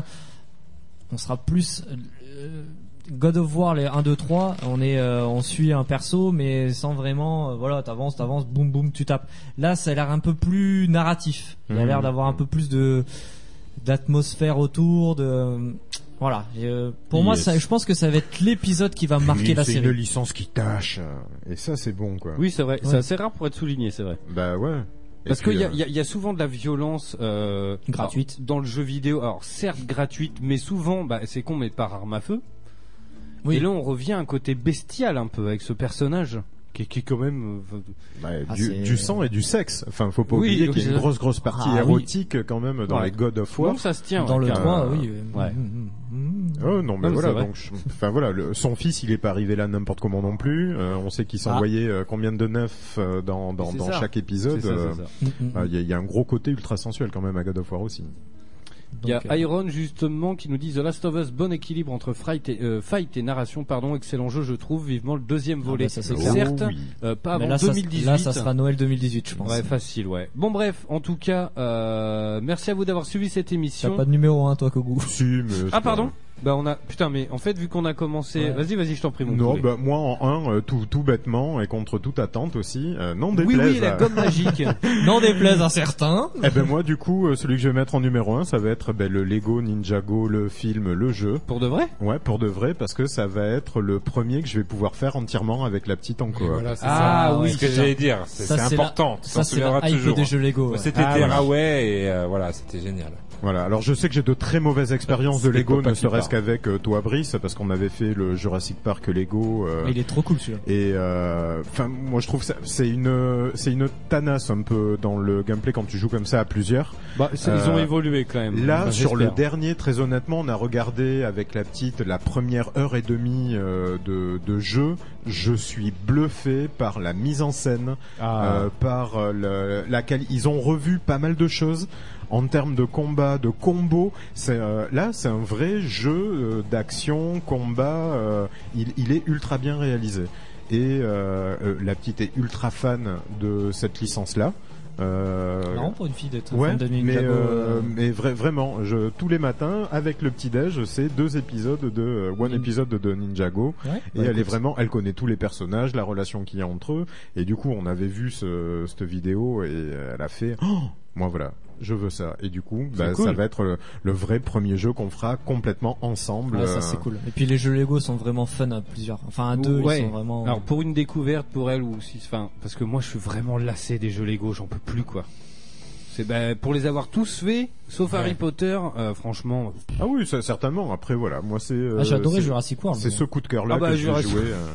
on sera plus euh, God of War les un deux trois, on est euh, on suit un perso mais sans vraiment euh, voilà, t'avances, t'avances, boum boum, tu tapes. Là, ça a l'air un peu plus narratif. Il y a Mhm. l'air d'avoir un peu plus de d'atmosphère autour de voilà, Et, euh, pour moi Yes. ça, je pense que ça va être l'épisode qui va marquer Oui, la c'est série. une licence qui tâche, euh, et ça c'est bon quoi. Oui, c'est vrai. C'est Ouais. assez rare pour être souligné, c'est vrai. Bah ouais. Et Parce puis, qu'il y a, euh, il y, a, il y a souvent de la violence euh, Gratuite. alors, dans le jeu vidéo. Alors certes gratuite, mais souvent, bah, c'est con, mais par arme à feu. Oui. Et là, on revient à un côté bestial un peu avec ce personnage qui, qui est quand même. euh, bah, Ah, du, c'est- du sang et du sexe. Enfin, faut pas Oui, oublier oui, qu'il y a une c'est- grosse grosse partie Ah, oui. érotique quand même dans Ouais. les God of War. Non, ça se tient. Dans ouais, le carrément. trois, oui. Ouais. Mm, mm, mm. Oh non, mais Non, mais voilà. c'est vrai. Donc, je- enfin voilà, le- son fils, il est pas arrivé là n'importe comment non plus. Euh, on sait qu'il Ah. s'envoyait euh, combien de neufs euh, dans dans, C'est dans ça. chaque épisode. C'est ça, euh, c'est ça. Mm, mm, euh, Il y, a- il y a un gros côté ultra sensuel quand même à God of War aussi. Il y a Donc, euh, Iron justement qui nous dit The Last of Us, bon équilibre entre fight et, euh, fight et narration, pardon, excellent jeu je trouve, vivement le deuxième Ah volet. bah, ça, c'est Oh clair. Certes, oui. euh, pas mais avant là, ça, deux mille dix-huit. là, ça sera Noël deux mille dix-huit, je pense. Ouais, facile, ouais. Bon bref, en tout cas, euh, merci à vous d'avoir suivi cette T'as émission. pas de numéro un, toi, Kogu. Si, mais c'est Ah pas- pardon. Bah on a putain mais en fait vu qu'on a commencé, Ouais. vas-y vas-y je t'en prie mon Non, poulet. bah moi en un, euh, tout tout bêtement et contre toute attente aussi. Euh, non oui déplaise. oui la à- gomme magique. N'en déplaise à certains. Eh ben moi du coup euh, celui que je vais mettre en numéro un, ça va être ben, le Lego Ninjago, le film, le jeu. Pour de vrai. Ouais, pour de vrai, parce que ça va être le premier que je vais pouvoir faire entièrement avec la petite en coop. Voilà, c'est Ah, ça. oui, C'est ce que putain. j'allais dire. C'est Ça, c'est c'est la- important. Tu t'en Ça, c'est souviendras la hype toujours. des jeux Lego. ouais. C'était Ah, voilà. Tearaway et euh, voilà, c'était génial. Voilà. Alors je sais que j'ai de très mauvaises expériences de C'est Lego, Papa ne qui serait-ce parle. qu'avec euh, toi Brice, parce qu'on avait fait le Jurassic Park Lego. euh, Mais il est trop cool celui-là. Et euh, enfin, moi je trouve ça c'est une c'est une tanasse un peu dans le gameplay quand tu joues comme ça à plusieurs. Bah c'est- ils ont Euh, évolué quand même. Là, Enfin, sur le j'espère. dernier, très honnêtement, on a regardé avec la petite la première heure et demie euh, de, de jeu. Je suis bluffé par la mise en scène, Ah. euh, par euh, le, la quali- Ils ont revu pas mal de choses en termes de combat, de combo. C'est euh, là, c'est un vrai jeu euh, d'action, combat. euh, il, il est ultra bien réalisé. et euh, euh, la petite est ultra fan de cette licence-là. Euh, Marrant pour une fille d'être ouais, fan de mais, Ninjago. euh, mais vra- vraiment, je, tous les matins avec le petit déj, c'est deux épisodes de euh, one Nin- épisode de Ninjago, Ouais, et bah, elle est écoute. vraiment, elle connaît tous les personnages, la relation qu'il y a entre eux, et du coup on avait vu ce, cette vidéo et elle a fait, oh, moi voilà, je veux ça, et du coup bah, cool. ça va être le, le vrai premier jeu qu'on fera complètement ensemble. Ah, ça euh, c'est cool. Et puis les jeux Lego sont vraiment fun à plusieurs. Enfin à deux, Ouais. ils sont vraiment. Alors pour une découverte pour elle ou si, enfin, parce que moi je suis vraiment lassé des jeux Lego, j'en peux plus quoi. C'est ben pour les avoir tous faits, sauf Ouais. Harry Potter, euh, franchement. Ah oui, ça, certainement. Après voilà, moi c'est. euh, Ah, j'ai adoré c'est- Jurassic World. C'est mais- ce coup de cœur là Ah bah, que j'ai Jurassic- joué euh,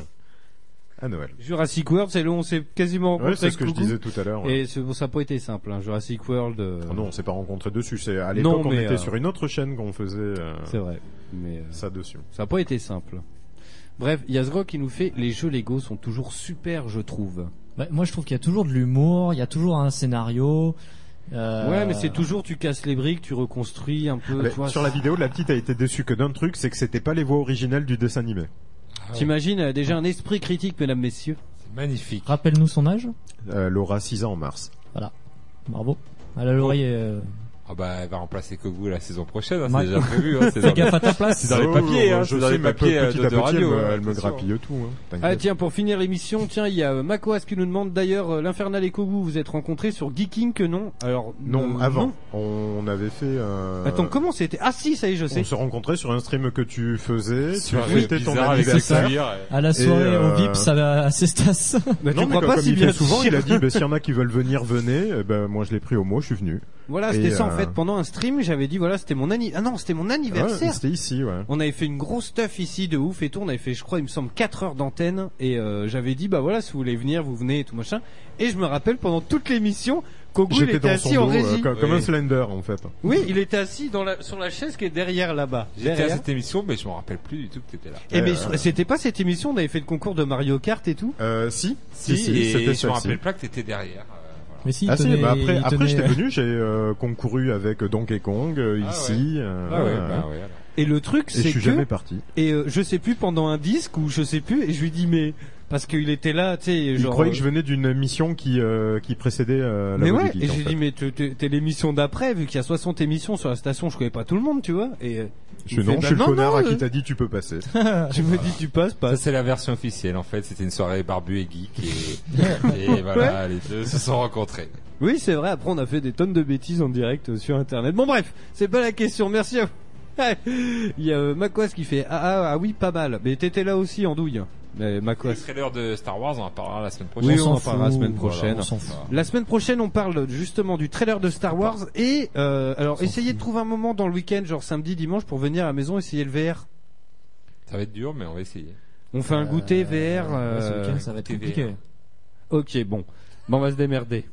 à Noël. Jurassic World, c'est là où on s'est quasiment rencontrés Ouais, c'est ce que avec je Coucou. disais tout à l'heure. ouais. Et c'est- bon, ça n'a pas été simple, hein. Jurassic World. euh, Ah non, on s'est pas rencontrés dessus. C'est à Non, l'époque on mais, était euh, sur une autre chaîne qu'on faisait euh, C'est vrai. Mais euh, ça dessus. ça n'a pas été simple. Bref, Yazgro qui nous fait les jeux Lego sont toujours super, je trouve. Ouais, moi je trouve qu'il y a toujours de l'humour, il y a toujours un scénario. Euh, Ouais, mais c'est toujours tu casses les briques, tu reconstruis un peu. Mais tu vois, sur la c'est- vidéo, la petite a été déçue que d'un truc, c'est que c'était pas les voix originales du dessin animé. T'imagines, elle a déjà un esprit critique, mesdames, messieurs. C'est magnifique. Rappelle-nous son âge. Euh, elle aura six ans en mars. Bravo. Elle a l'oreille. euh, Ah bah elle va remplacer Kogu la saison prochaine, hein, Ouais. c'est déjà prévu. Hein, c'est dans Fais gaffe à ta place. C'est dans les papiers, hein, je c'est dans sais, les mais papiers, euh, petit de- à de petit, radio, elle me, hein, elle me bien sûr. grappille tout. Hein. Ah T'inquiète. tiens, pour finir l'émission, tiens, il y a euh, Makoas qui nous demande d'ailleurs euh, l'Infernal et Kogu, vous êtes rencontrés sur Geeking que non. Alors Non, euh, avant, non. on avait fait. Euh... Attends, comment c'était? Ah si, ça y est, je sais. On se rencontrait sur un stream que tu faisais. Tu Sur fêtais ton bizarre avec anniversaire. Cuir. À la soirée Et, euh, au Vips à, à Cestas. Bah, Non, tu mais crois comme, pas comme si il bien fait souvent, dire. il a dit, bah, s'il y en a qui veulent venir, venez. Eh ben, moi, je l'ai pris au mot, je suis venu. Voilà, Et, c'était ça en euh, fait. Pendant un stream, j'avais dit voilà, c'était mon anniversaire. Ah non, c'était mon Ouais, anniversaire. c'était ici, ouais. On avait fait une grosse stuff ici de ouf et tout. On avait fait, je crois, il me semble, quatre heures d'antenne. Et euh, j'avais dit, bah voilà, si vous voulez venir, vous venez et tout machin. Et je me rappelle, pendant toute l'émission, Kogu il J'étais était dans son assis en dos, euh, régie. comme, comme Oui. un Slender, en fait. Oui, il était assis dans la, sur la chaise qui est derrière là-bas. J'étais à Derrière. cette émission, mais je me rappelle plus du tout que t'étais là. Et mais Euh, c'était pas cette émission, on avait fait le concours de Mario Kart et tout. Euh, si. Si, si, et c'était je me celle-ci. rappelle pas que t'étais derrière. euh, voilà. Mais si, Ah il si, tenait- bah après, il après tenait- j'étais venu, j'ai euh, concouru avec Donkey Kong euh, Ah ici. euh, Ah ouais, voilà. bah ouais. alors. Et le truc, Et je c'est suis que jamais parti. et euh, je sais plus pendant un disque ou je sais plus et je lui dis mais parce qu'il était là, tu sais, Il genre. croyait que je venais d'une émission qui euh, qui précédait euh, la Mais Voix ouais, du Geek, et en j'ai fait. dit mais t'es- t'es t'es l'émission d'après vu qu'il y a soixante émissions sur la station, je connais pas tout le monde, tu vois. Et euh, Je il fais, fait, non, bah je suis le non, connard non, à qui euh. t'a dit tu peux passer. je me dis tu passes Ça pas. c'est la version officielle en fait, c'était une soirée barbu et geek et, et voilà, les deux se sont rencontrés. Oui, c'est vrai. Après, on a fait des tonnes de bêtises en direct euh, sur Internet. Bon, bref, c'est pas la question. Merci à vous. Il y a euh, Makoas qui fait ah, ah ah oui pas mal. Mais t'étais là aussi en douille. Mais Le Makoas. trailer de Star Wars, on en parlera la semaine prochaine. Oui, on s'en en parlera la fout. semaine prochaine. Voilà, on s'en fout. La semaine prochaine, on parle justement du trailer de Star Wars et euh, alors essayez de trouver un moment dans le week-end, genre samedi, dimanche, pour venir à la maison essayer le V R. Ça va être dur, mais on va essayer. On fait un goûter V R. Euh, ouais, ce euh, week-end, ça va être T V R. compliqué. Ok, bon, bon, on va se démerder.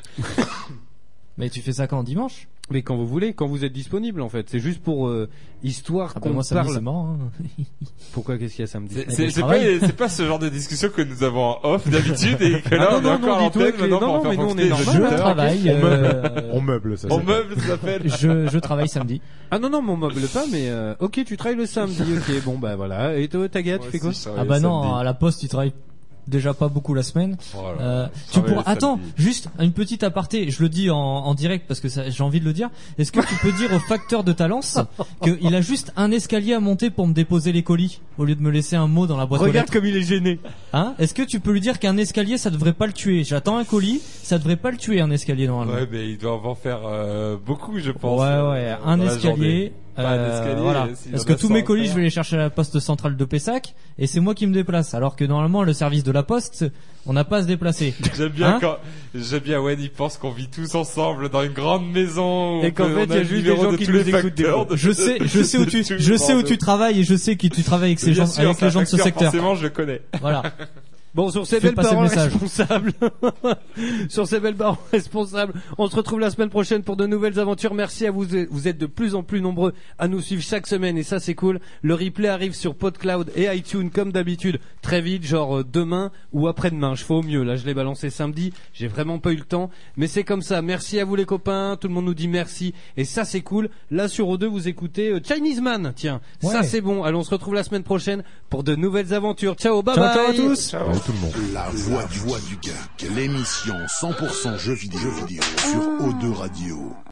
Mais tu fais ça quand dimanche? Mais quand vous voulez, quand vous êtes disponible, en fait, c'est juste pour euh, histoire Ah bah qu'on moi samedi parle. c'est mort. Hein. Pourquoi qu'est-ce qu'il y a samedi? C'est Eh ben, c'est- je c'est pas, travaille. c'est pas ce genre de discussion que nous avons en off d'habitude et que là Ah on non, est non, encore non, à dis-toi l'antenne que- maintenant non, pour non, faire mais nous, on fonctionner est les normal, Je auditeurs. travaille. On euh, On meuble ça. On s'appelle. meuble ça s'appelle. je, je travaille samedi. Ah non, non, mon meuble pas, mais euh, ok, tu travailles le samedi, ok, bon bah voilà. Et toi, Taga, tu Moi fais quoi? aussi, je travaille Ah bah le non, samedi. à la poste, tu travailles déjà pas beaucoup la semaine. Oh là là, Euh, je tu travaille pourras. le Attends, samedi. juste une petite aparté. Je le dis en, en direct parce que ça- j'ai envie de le dire. Est-ce que tu peux dire au facteur de Talence qu'il a juste un escalier à monter pour me déposer les colis au lieu de me laisser un mot dans la boîte aux Regarde lettres. comme il est gêné. Hein? Est-ce que tu peux lui dire qu'un escalier ça devrait pas le tuer? J'attends un colis, ça devrait pas le tuer un escalier normalement. Ouais, mais ils doivent en faire euh, beaucoup, je pense. Ouais, euh, ouais, dans un la escalier. journée. Pas un euh, escalier, voilà. s'il y Parce en que a tous cent mes à colis, faire. je vais les chercher à la poste centrale de Pessac, et c'est moi qui me déplace. Alors que normalement, le service de la poste, on n'a pas à se déplacer. J'aime bien Hein quand, j'aime bien Wen, il pense qu'on vit tous ensemble dans une grande maison. où Et qu'en on fait, a il y a le juste des numéro gens de qui tous nous les écoutent des facteurs fois. de- Je sais, je sais où tu, tout le je sais où monde. tu travailles et je sais que tu travailles avec ces Bien gens, sûr, avec c'est les un gens de ce facteur, secteur. Forcément, je le connais. Voilà. Bon, sur ces Fais belles passer le paroles message. responsables, sur ces belles paroles responsables, on se retrouve la semaine prochaine pour de nouvelles aventures. Merci à vous, vous êtes de plus en plus nombreux à nous suivre chaque semaine et ça c'est cool. Le replay arrive sur PodCloud et iTunes comme d'habitude très vite, genre euh, demain ou après-demain. Je fais au mieux. Là, je l'ai balancé samedi. J'ai vraiment pas eu le temps, mais c'est comme ça. Merci à vous les copains. Tout le monde nous dit merci et ça c'est cool. Là sur O deux, vous écoutez euh, Chinese Man. Tiens, Ouais. ça c'est bon. Allez, on se retrouve la semaine prochaine pour de nouvelles aventures. Ciao, bye Ciao, bye. ciao à tous. Ciao. tout le monde. La voix du, voix du geek, l'émission cent pour cent jeux vidéo, jeux vidéo sur O deux Radio.